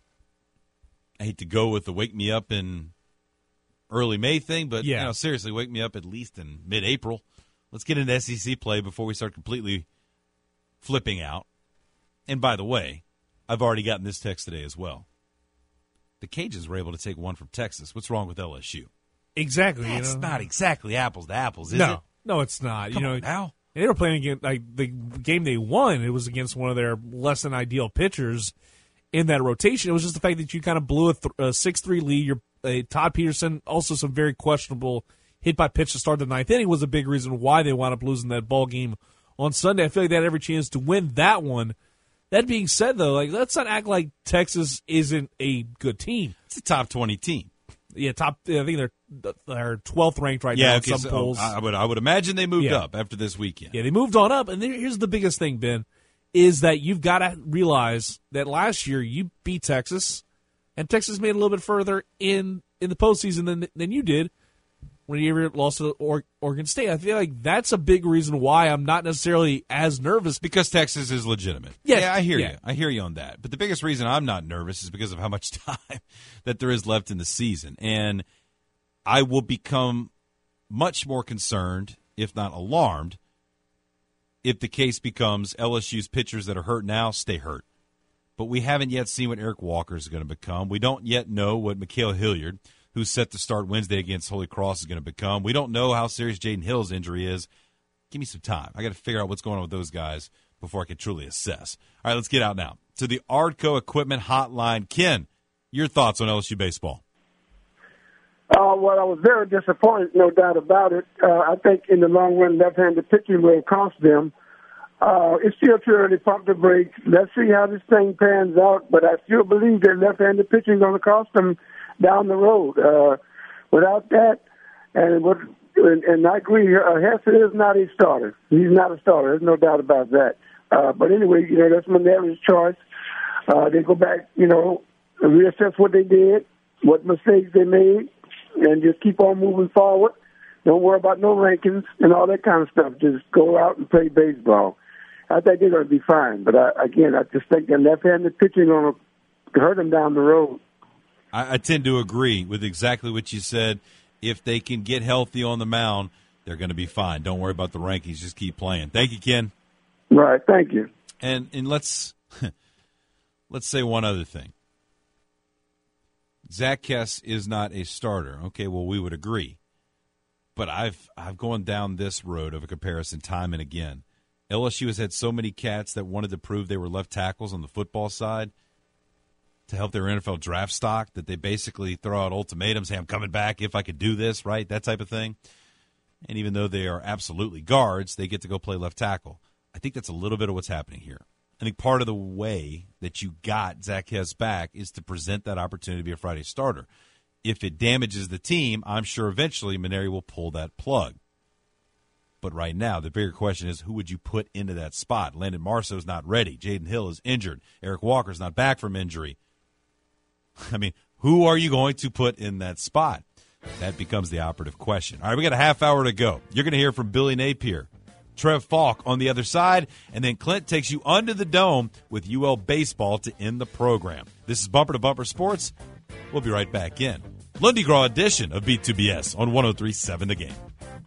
I hate to go with the wake me up in early May thing, but seriously, wake me up at least in mid-April. Let's get into SEC play before we start completely flipping out. And by the way, I've already gotten this text today as well. The Cajuns were able to take one from Texas. What's wrong with LSU? Exactly. That's not exactly apples to apples, is it? No, it's not. Come on now. They were playing against the game they won. It was against one of their less than ideal pitchers in that rotation. It was just the fact that you kind of blew a 6-3 lead. Todd Peterson, also some very questionable hit by pitch to start the ninth inning, was a big reason why they wound up losing that ball game on Sunday. I feel like they had every chance to win that one. That being said, though, let's not act like Texas isn't a good team. It's a top 20 team. Yeah, I think they're 12th ranked right now in some polls. I would imagine they moved up after this weekend. Yeah, they moved on up. And here's the biggest thing, Ben, is that you've got to realize that last year you beat Texas, and Texas made it a little bit further in the postseason than you did when you lost to Oregon State. I feel like that's a big reason why I'm not necessarily as nervous. Because Texas is legitimate. Yeah, I hear you. I hear you on that. But the biggest reason I'm not nervous is because of how much time that there is left in the season. And I will become much more concerned, if not alarmed, if the case becomes LSU's pitchers that are hurt now stay hurt. But we haven't yet seen what Eric Walker is going to become. We don't yet know what Mikhail Hilliard, who's set to start Wednesday against Holy Cross, is going to become. We don't know how serious Jaden Hill's injury is. Give me some time. I got to figure out what's going on with those guys before I can truly assess. All right, let's get out now to the Ardco Equipment Hotline. Ken, your thoughts on LSU baseball? Well, I was very disappointed, no doubt about it. I think in the long run, left-handed pitching will cost them. It's still too early to pump the brakes. Let's see how this thing pans out, but I still believe that left-handed pitching is going to cost them down the road. Without that, and I agree, Hess is not a starter. He's not a starter. There's no doubt about that. But anyway, that's Minerva's choice. They go back, reassess what they did, what mistakes they made and just keep on moving forward. Don't worry about no rankings and all that kind of stuff. Just go out and play baseball. I think they're going to be fine. But, I just think that left-handed pitching going to hurt them down the road. I tend to agree with exactly what you said. If they can get healthy on the mound, they're going to be fine. Don't worry about the rankings. Just keep playing. Thank you, Ken. Right. Thank you. And let's say one other thing. Zach Kess is not a starter. Okay, well, we would agree. But I've gone down this road of a comparison time and again. LSU has had so many cats that wanted to prove they were left tackles on the football side to help their NFL draft stock that they basically throw out ultimatums, hey, I'm coming back if I could do this, right, that type of thing. And even though they are absolutely guards, they get to go play left tackle. I think that's a little bit of what's happening here. I think part of the way that you got Zach Kess back is to present that opportunity to be a Friday starter. If it damages the team, I'm sure eventually Mainieri will pull that plug. But right now, the bigger question is, who would you put into that spot? Landon Marceau's not ready. Jaden Hill is injured. Eric Walker's not back from injury. I mean, who are you going to put in that spot? That becomes the operative question. All right, we got a half hour to go. You're going to hear from Billy Napier, Trev Falk on the other side, and then Clint takes you under the dome with UL Baseball to end the program. This is Bumper to Bumper Sports. We'll be right back in Lundy Graw edition of B2BS on 103.7 The Game.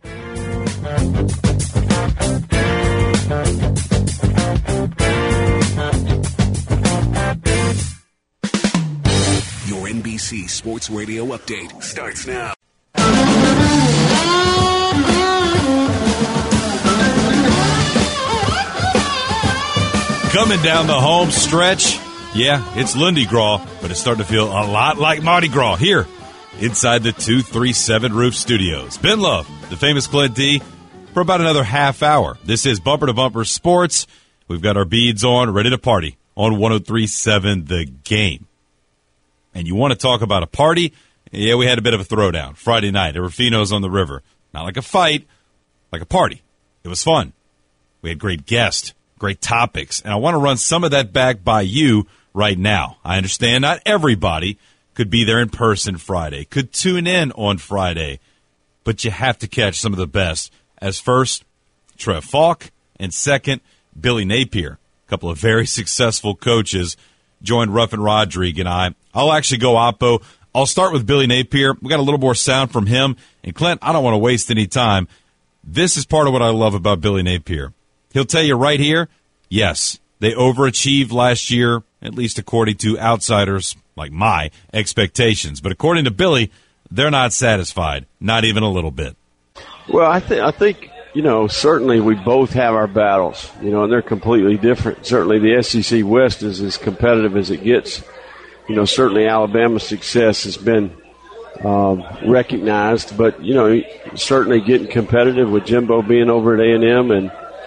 Your NBC Sports Radio update starts now. Coming down the home stretch, yeah, it's Lundy Graw, but it's starting to feel a lot like Mardi Gras here inside the 237 Roof Studios. Ben Love, the famous Clint D, for about another half hour. This is Bumper to Bumper Sports. We've got our beads on, ready to party on 103.7 The Game. And you want to talk about a party? Yeah, we had a bit of a throwdown Friday night at Rufino's on the River. Not like a fight, like a party. It was fun. We had great guests, great topics, and I want to run some of that back by you right now. I understand not everybody could be there in person Friday, could tune in on Friday, but you have to catch some of the best. As first, Trev Falk, and second, Billy Napier. A couple of very successful coaches joined Ruffin Rodrigue and I. I'll actually go oppo. I'll start with Billy Napier. We got a little more sound from him. And Clint, I don't want to waste any time. This is part of what I love about Billy Napier. He'll tell you right here, yes, they overachieved last year, at least according to outsiders like my expectations. But according to Billy, they're not satisfied, not even a little bit. Well, I think certainly we both have our battles, and they're completely different. Certainly the SEC West is as competitive as it gets. Certainly Alabama's success has been recognized, but, certainly getting competitive with Jimbo being over at A&M and,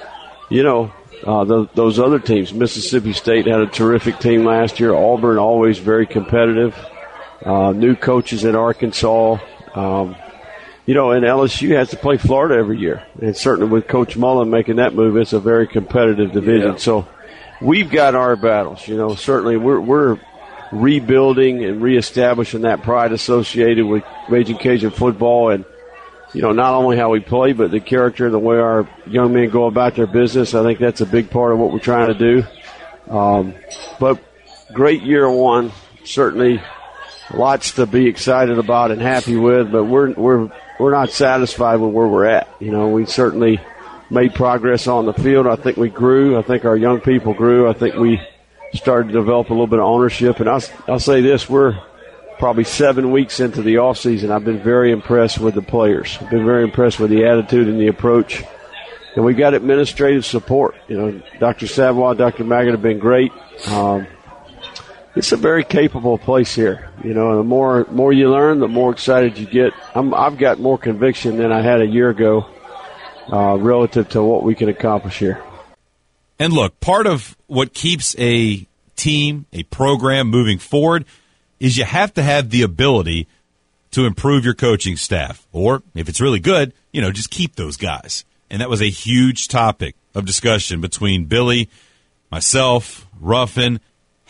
those other teams. Mississippi State had a terrific team last year. Auburn always very competitive. New coaches at Arkansas. And LSU has to play Florida every year. And certainly with Coach Mullen making that move, it's a very competitive division. Yeah. So we've got our battles. Certainly we're rebuilding and reestablishing that pride associated with Raging Cajun football and, not only how we play, but the character and the way our young men go about their business. I think that's a big part of what we're trying to do. But great year one, certainly lots to be excited about and happy with, but we're not satisfied with where we're at. We certainly made progress on the field. I think we grew. I think our young people grew. I think we started to develop a little bit of ownership. And I'll say this, we're probably 7 weeks into the offseason. I've been very impressed with the players. I've been very impressed with the attitude and the approach. And we got administrative support. Dr. Savoy, Dr. Maggott have been great. It's a very capable place here. The more you learn, the more excited you get. I've got more conviction than I had a year ago relative to what we can accomplish here. And look, part of what keeps a team, a program moving forward is you have to have the ability to improve your coaching staff. Or, if it's really good, just keep those guys. And that was a huge topic of discussion between Billy, myself, Ruffin.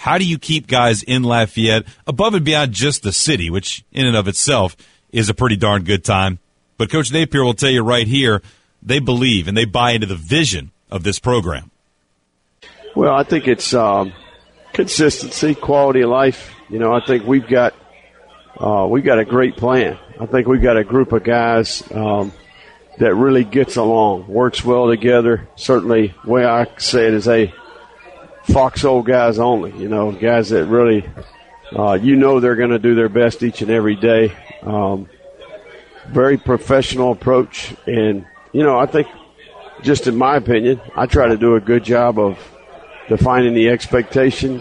How do you keep guys in Lafayette above and beyond just the city, which in and of itself is a pretty darn good time? But Coach Napier will tell you right here, they believe and they buy into the vision of this program. Well, I think it's consistency, quality of life. I think we've got a great plan. I think we've got a group of guys that really gets along, works well together. Certainly, the way I say it is foxhole guys only. Guys that really, they're going to do their best each and every day. Very professional approach, and I think, just in my opinion, I try to do a good job of defining the expectation.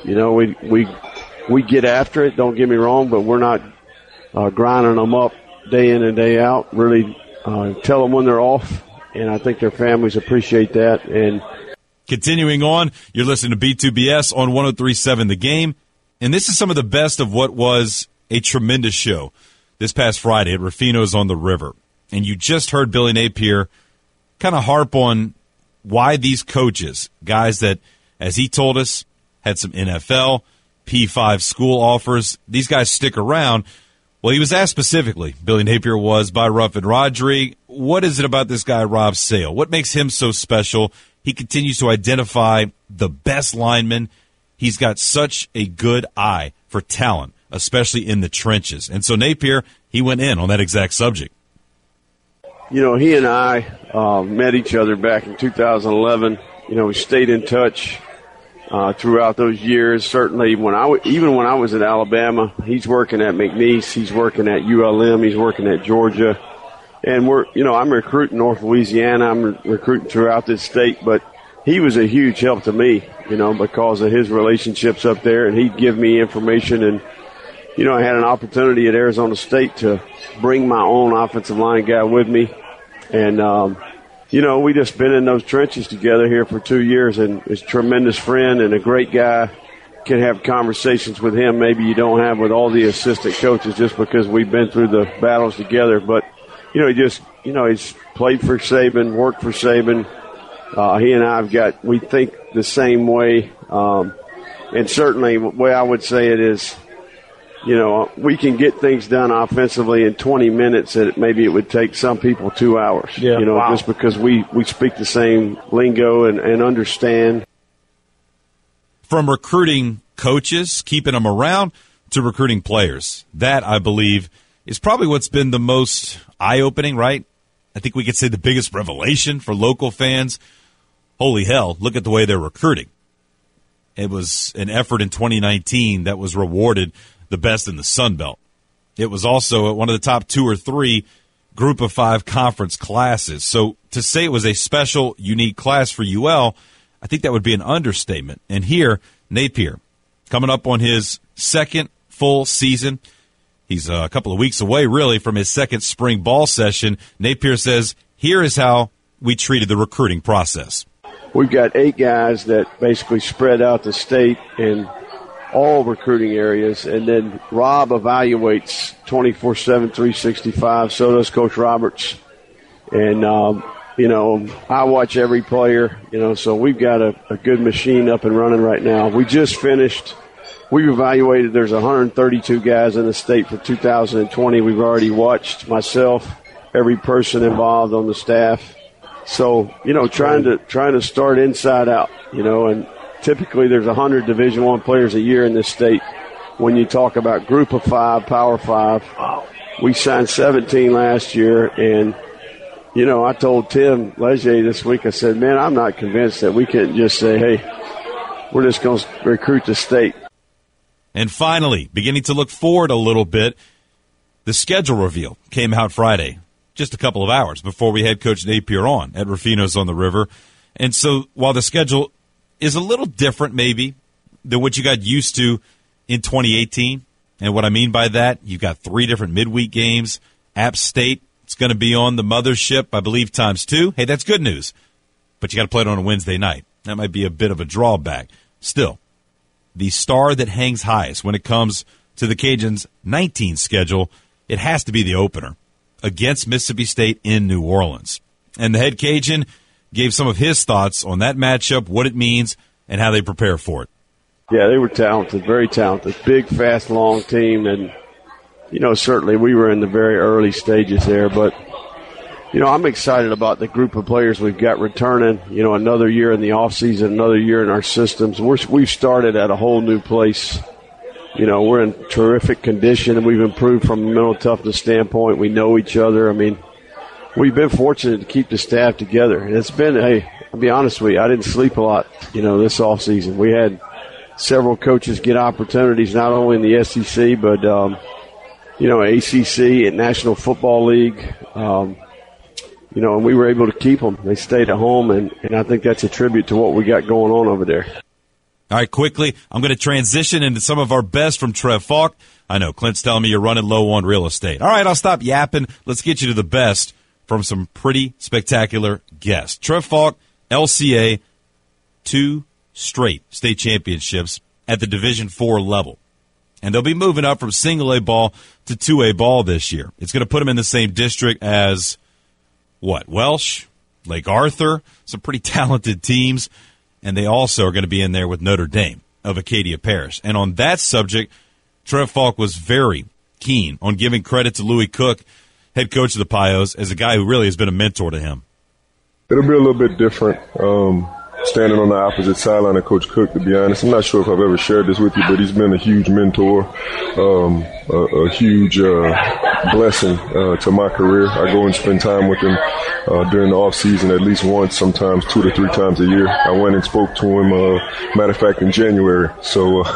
We get after it. Don't get me wrong, but we're not grinding them up day in and day out. Really tell them when they're off, and I think their families appreciate that. And continuing on, you're listening to B2BS on 103.7 The Game, and this is some of the best of what was a tremendous show this past Friday at Rufino's on the River. And you just heard Billy Napier kind of harp on why these coaches, guys that, as he told us, had some NFL, P5 school offers, these guys stick around. Well, he was asked specifically, Billy Napier was, by Ruffin Rodrigue, what is it about this guy, Rob Sale? What makes him so special? He continues to identify the best linemen. He's got such a good eye for talent, especially in the trenches. And so Napier, he went in on that exact subject. He and I met each other back in 2011. We stayed in touch throughout those years. Certainly, even when I was at Alabama, he's working at McNeese, he's working at ULM, he's working at Georgia, and I'm recruiting North Louisiana, I'm recruiting throughout this state. But he was a huge help to me, because of his relationships up there, and he'd give me information. And I had an opportunity at Arizona State to bring my own offensive line guy with me, and we just been in those trenches together here for 2 years, and he's a tremendous friend and a great guy. Can have conversations with him maybe you don't have with all the assistant coaches just because we've been through the battles together. But, he's played for Saban, worked for Saban. He and I we think the same way. And certainly the way I would say it is, we can get things done offensively in 20 minutes that maybe it would take some people 2 hours, just because we speak the same lingo and understand. From recruiting coaches, keeping them around, to recruiting players. That, I believe, is probably what's been the most eye-opening, right? I think we could say the biggest revelation for local fans. Holy hell, look at the way they're recruiting. It was an effort in 2019 that was rewarded the best in the Sun Belt. It was also one of the top 2 or 3 Group of 5 conference classes. So to say it was a special, unique class for UL, I think that would be an understatement. And here, Napier, coming up on his second full season. He's a couple of weeks away, really, from his second spring ball session. Napier says, here is how we treated the recruiting process. We've got 8 guys that basically spread out the state in all recruiting areas, and then Rob evaluates 24/7, 365. So does Coach Roberts. And, I watch every player, so we've got a good machine up and running right now. We just finished. We've evaluated, there's 132 guys in the state for 2020. We've already watched myself, every person involved on the staff. So, trying to start inside out, and typically there's 100 Division I players a year in this state. When you talk about Group of 5, Power 5, we signed 17 last year, and, I told Tim Leger this week, I said, man, I'm not convinced that we can just say, hey, we're just going to recruit the state. And finally, beginning to look forward a little bit, the schedule reveal came out Friday, just a couple of hours before we had Coach Napier on at Rufino's on the River. And so while the schedule is a little different maybe than what you got used to in 2018, and what I mean by that, you've got 3 different midweek games. App State, it's going to be on the mothership, I believe, ×2. Hey, that's good news. But you got to play it on a Wednesday night. That might be a bit of a drawback. Still, the star that hangs highest when it comes to the Cajuns' 19 schedule, it has to be the opener against Mississippi State in New Orleans. And the head Cajun gave some of his thoughts on that matchup, what it means, and how they prepare for it. Yeah, they were talented, very talented. Big, fast, long team. And, certainly we were in the very early stages there. But, I'm excited about the group of players we've got returning. Another year in the offseason, another year in our systems. We've started at a whole new place. We're in terrific condition, and we've improved from a mental toughness standpoint. We know each other. I mean, we've been fortunate to keep the staff together. And it's been, I'll be honest with you, I didn't sleep a lot, this offseason. We had several coaches get opportunities not only in the SEC, but, ACC and National Football League. And we were able to keep them. They stayed at home, and I think that's a tribute to what we got going on over there. All right, quickly, I'm going to transition into some of our best from Trev Falk. I know, Clint's telling me you're running low on real estate. All right, I'll stop yapping. Let's get you to the best from some pretty spectacular guests. Trev Falk, LCA, 2 straight state championships at the Division IV level. And they'll be moving up from single-A ball to 2A ball this year. It's going to put them in the same district as, Welsh, Lake Arthur, some pretty talented teams. And they also are going to be in there with Notre Dame of Acadia Parish. And on that subject, Trev Falk was very keen on giving credit to Louis Cook, head coach of the Pios, as a guy who really has been a mentor to him. It'll be a little bit different standing on the opposite sideline of Coach Cook, to be honest. I'm not sure if I've ever shared this with you, but he's been a huge mentor, a huge blessing to my career. I go and spend time with him during the off season at least once, sometimes 2 to 3 times a year. I went and spoke to him, matter of fact, in January. So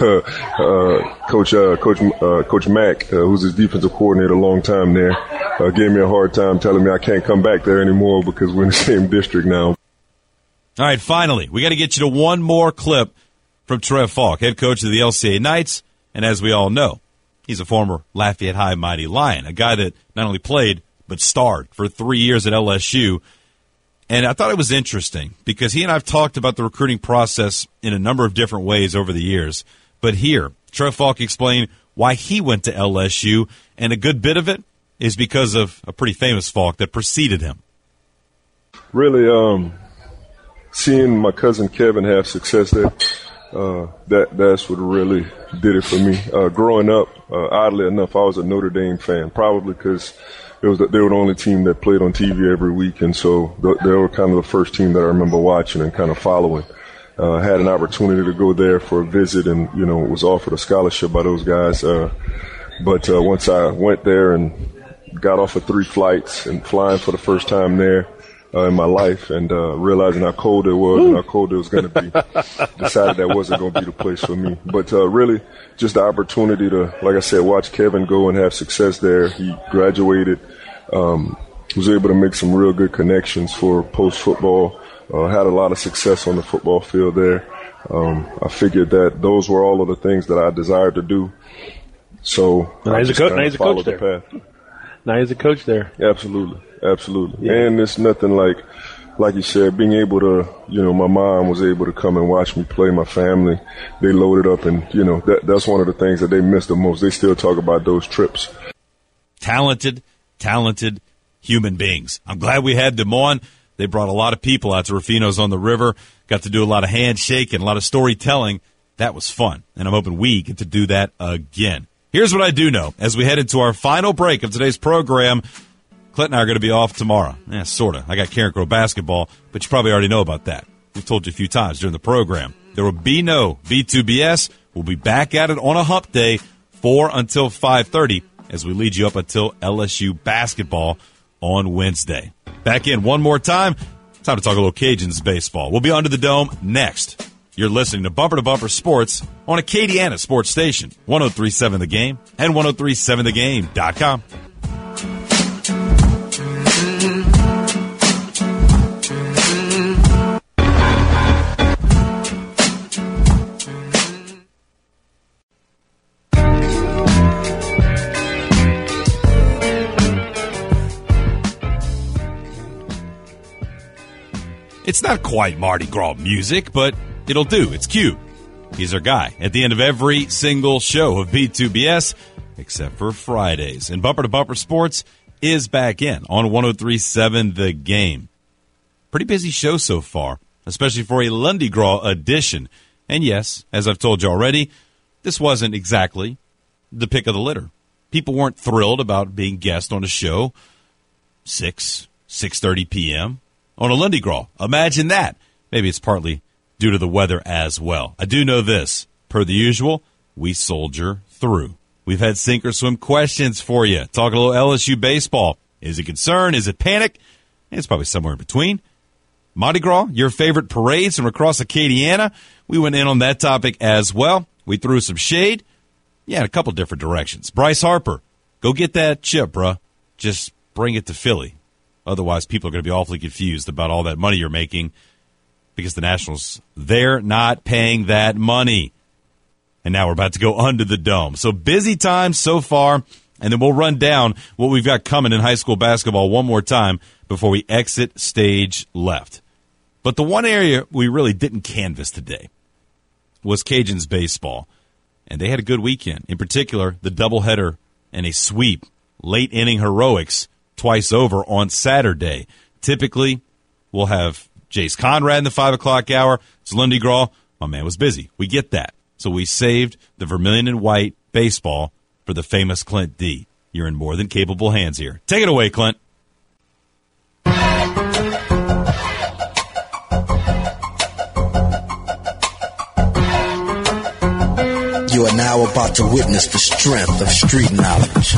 Coach Mack, who's his defensive coordinator a long time there, gave me a hard time telling me I can't come back there anymore because we're in the same district now. All right, finally, we got to get you to one more clip from Trev Falk, head coach of the LCA Knights, and as we all know, he's a former Lafayette High Mighty Lion, a guy that not only played but starred for 3 years at LSU. And I thought it was interesting because he and I have talked about the recruiting process in a number of different ways over the years. But here, Trev Falk explained why he went to LSU, and a good bit of it is because of a pretty famous Falk that preceded him. Really, seeing my cousin Kevin have success there, that's what really did it for me. Growing up, oddly enough, I was a Notre Dame fan, probably because they were the only team that played on TV every week, and so they were kind of the first team that I remember watching and kind of following. Had an opportunity to go there for a visit and, was offered a scholarship by those guys. But once I went there and got off of 3 flights and flying for the first time there, in my life, and realizing how cold it was and how cold it was going to be, decided that wasn't going to be the place for me. But really, just the opportunity to, like I said, watch Kevin go and have success there. He graduated, was able to make some real good connections for post-football, had a lot of success on the football field there. I figured that those were all of the things that I desired to do. So now he's a coach there. Now he's a coach there. Absolutely. Yeah. And it's nothing like you said, being able to, my mom was able to come and watch me play, my family. They loaded up, and, that's one of the things that they miss the most. They still talk about those trips. Talented human beings. I'm glad we had them on. They brought a lot of people out to Rufino's on the River, got to do a lot of handshaking, a lot of storytelling. That was fun, and I'm hoping we get to do that again. Here's what I do know. As we head into our final break of today's program, Clint and I are going to be off tomorrow. Sort of. I got Karen Crow basketball, but you probably already know about that. We've told you a few times during the program. There will be no B2BS. We'll be back at it on a hump day, 4 until 5:30, as we lead you up until LSU basketball on Wednesday. Back in one more time. Time to talk a little Cajuns baseball. We'll be under the dome next. You're listening to Bumper to Bumper Sports on Acadiana Sports Station, 103.7 The Game and 103.7thegame.com. It's not quite Mardi Gras music, but it'll do. It's cute. He's our guy at the end of every single show of B2BS, except for Fridays. And Bumper to Bumper Sports is back in on 103.7 The Game. Pretty busy show so far, especially for a Lundi Gras edition. And yes, as I've told you already, this wasn't exactly the pick of the litter. People weren't thrilled about being guest on a show 6:30 p.m. on a Lindy Graw. Imagine that. Maybe it's partly due to the weather as well. I do know this. Per the usual, we soldier through. We've had sink or swim questions for you. Talking a little LSU baseball. Is it concern? Is it panic? It's probably somewhere in between. Mardi Gras, your favorite parades from across Acadiana. We went in on that topic as well. We threw some shade. Yeah, in a couple different directions. Bryce Harper, go get that chip, bruh. Just bring it to Philly. Otherwise, people are going to be awfully confused about all that money you're making because the Nationals, they're not paying that money. And now we're about to go under the dome. So busy time so far, and then we'll run down what we've got coming in high school basketball one more time before we exit stage left. But the one area we really didn't canvass today was Cajuns baseball. And they had a good weekend. In particular, the doubleheader and a sweep, late inning heroics twice over on Saturday. Typically, we'll have Jace Conrad in the 5 o'clock hour. It's Lindy Graw. My man was busy. We get that. So we saved the vermilion and white baseball for the famous Clint D. You're in more than capable hands here. Take it away, Clint. You are now about to witness the strength of street knowledge.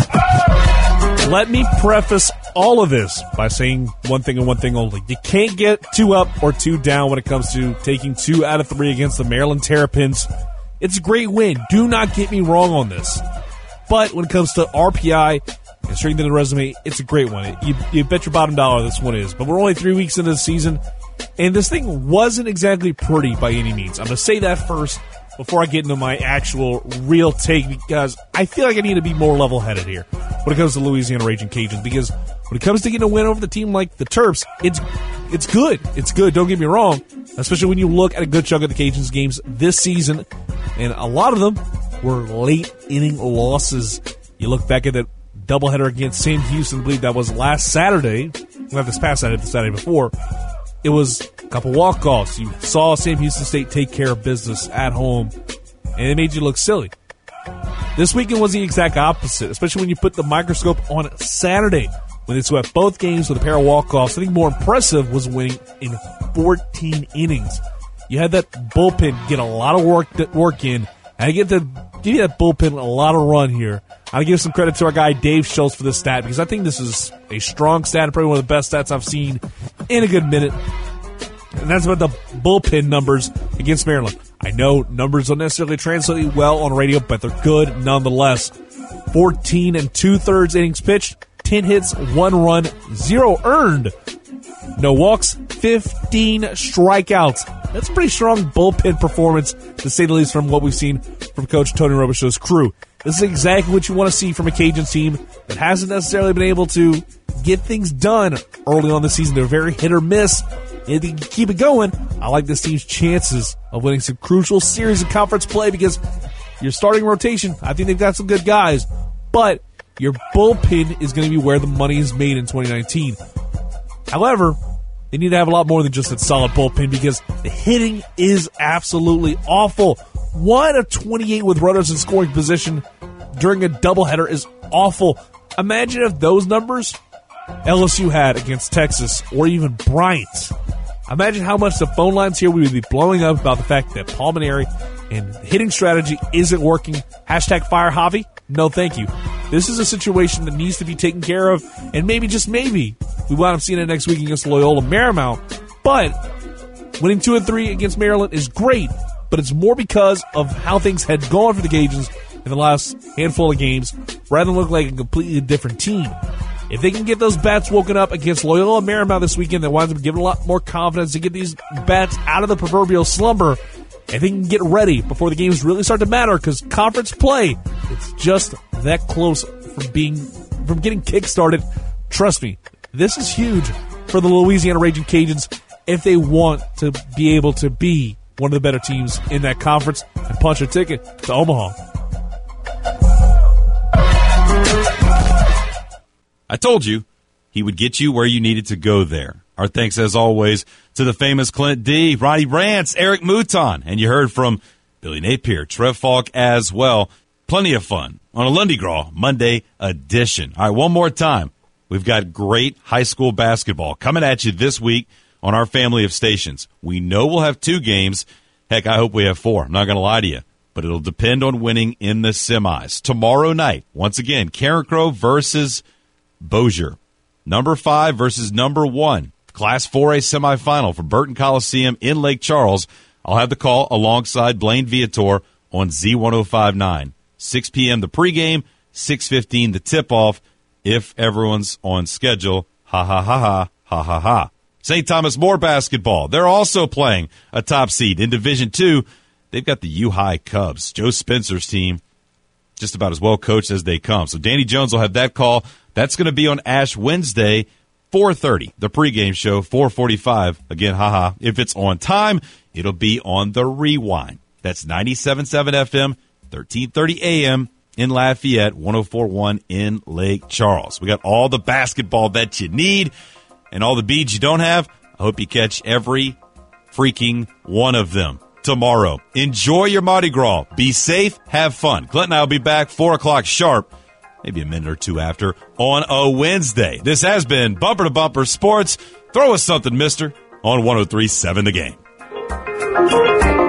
Let me preface all of this by saying one thing and one thing only. You can't get 2 up or 2 down when it comes to taking 2 out of 3 against the Maryland Terrapins. It's a great win. Do not get me wrong on this. But when it comes to RPI and strengthening the resume, it's a great one. You bet your bottom dollar this one is. But we're only 3 weeks into the season, and this thing wasn't exactly pretty by any means. I'm going to say that first before I get into my actual real take, because I feel like I need to be more level-headed here when it comes to Louisiana Raging Cajuns, because when it comes to getting a win over the team like the Terps, it's good. It's good, don't get me wrong, especially when you look at a good chunk of the Cajuns games this season, and a lot of them were late-inning losses. You look back at that doubleheader against Sam Houston, I believe that was last Saturday, not this past Saturday, the Saturday before. It was a couple walk-offs. You saw Sam Houston State take care of business at home, and it made you look silly. This weekend was the exact opposite, especially when you put the microscope on Saturday, when they swept both games with a pair of walk-offs. I think more impressive was winning in 14 innings. You had that bullpen get a lot of work in. I give you that bullpen a lot of run here. I'll give some credit to our guy Dave Schultz for this stat, because I think this is a strong stat, probably one of the best stats I've seen in a good minute. And that's about the bullpen numbers against Maryland. I know numbers don't necessarily translate well on radio, but they're good nonetheless. 14 2/3 innings pitched, 10 hits, 1 run, 0 earned. No walks, 15 strikeouts. That's a pretty strong bullpen performance, to say the least, from what we've seen from Coach Tony Robichaux's crew. This is exactly what you want to see from a Cajuns team that hasn't necessarily been able to get things done early on the season. They're very hit or miss. If you keep it going, I like this team's chances of winning some crucial series of conference play, because your starting rotation, I think they've got some good guys, but your bullpen is going to be where the money is made in 2019. However, they need to have a lot more than just that solid bullpen, because the hitting is absolutely awful. 1 of 28 with runners in scoring position during a doubleheader is awful. Imagine if those numbers LSU had against Texas or even Bryant. Imagine how much the phone lines here would be blowing up about the fact that Paul Mainieri and hitting strategy isn't working. Hashtag fire Javi. No, thank you. This is a situation that needs to be taken care of, and maybe, just maybe, we wind up seeing it next week against Loyola Marymount. But winning 2 and 3 against Maryland is great, but it's more because of how things had gone for the Cajuns in the last handful of games, rather than look like a completely different team. If they can get those bats woken up against Loyola Marymount this weekend, that winds up giving a lot more confidence to get these bats out of the proverbial slumber, and they can get ready before the games really start to matter, because conference play, it's just that close from getting kick-started. Trust me, this is huge for the Louisiana Raging Cajuns if they want to be able to be one of the better teams in that conference and punch a ticket to Omaha. I told you he would get you where you needed to go there. Our thanks, as always, to the famous Clint D, Ronnie Rance, Eric Mouton, and you heard from Billy Napier, Trev Falk as well. Plenty of fun on a Lundy Graw Monday edition. All right, one more time. We've got great high school basketball coming at you this week on our family of stations. We know we'll have 2 games. Heck, I hope we have 4. I'm not going to lie to you. But it'll depend on winning in the semis. Tomorrow night, once again, Carencro versus Bossier. Number 5 versus number 1. Class 4A semifinal for Burton Coliseum in Lake Charles. I'll have the call alongside Blaine Viator on Z1059. 6 p.m. the pregame, 6:15 the tip-off, if everyone's on schedule. Ha, ha, ha, ha, ha, ha, ha. St. Thomas More basketball. They're also playing a top seed in Division II. They've got the U-High Cubs. Joe Spencer's team, just about as well coached as they come. So Danny Jones will have that call. That's going to be on Ash Wednesday, 4:30. The pregame show, 4:45. Again, haha. If it's on time, it'll be on the rewind. That's 97.7 FM, 1330 AM in Lafayette, 104.1 in Lake Charles. We got all the basketball that you need and all the beads you don't have. I hope you catch every freaking one of them tomorrow. Enjoy your Mardi Gras. Be safe. Have fun. Clint and I will be back 4 o'clock sharp, maybe a minute or 2 after, on a Wednesday. This has been Bumper to Bumper Sports. Throw us something, mister, on 103.7 The Game.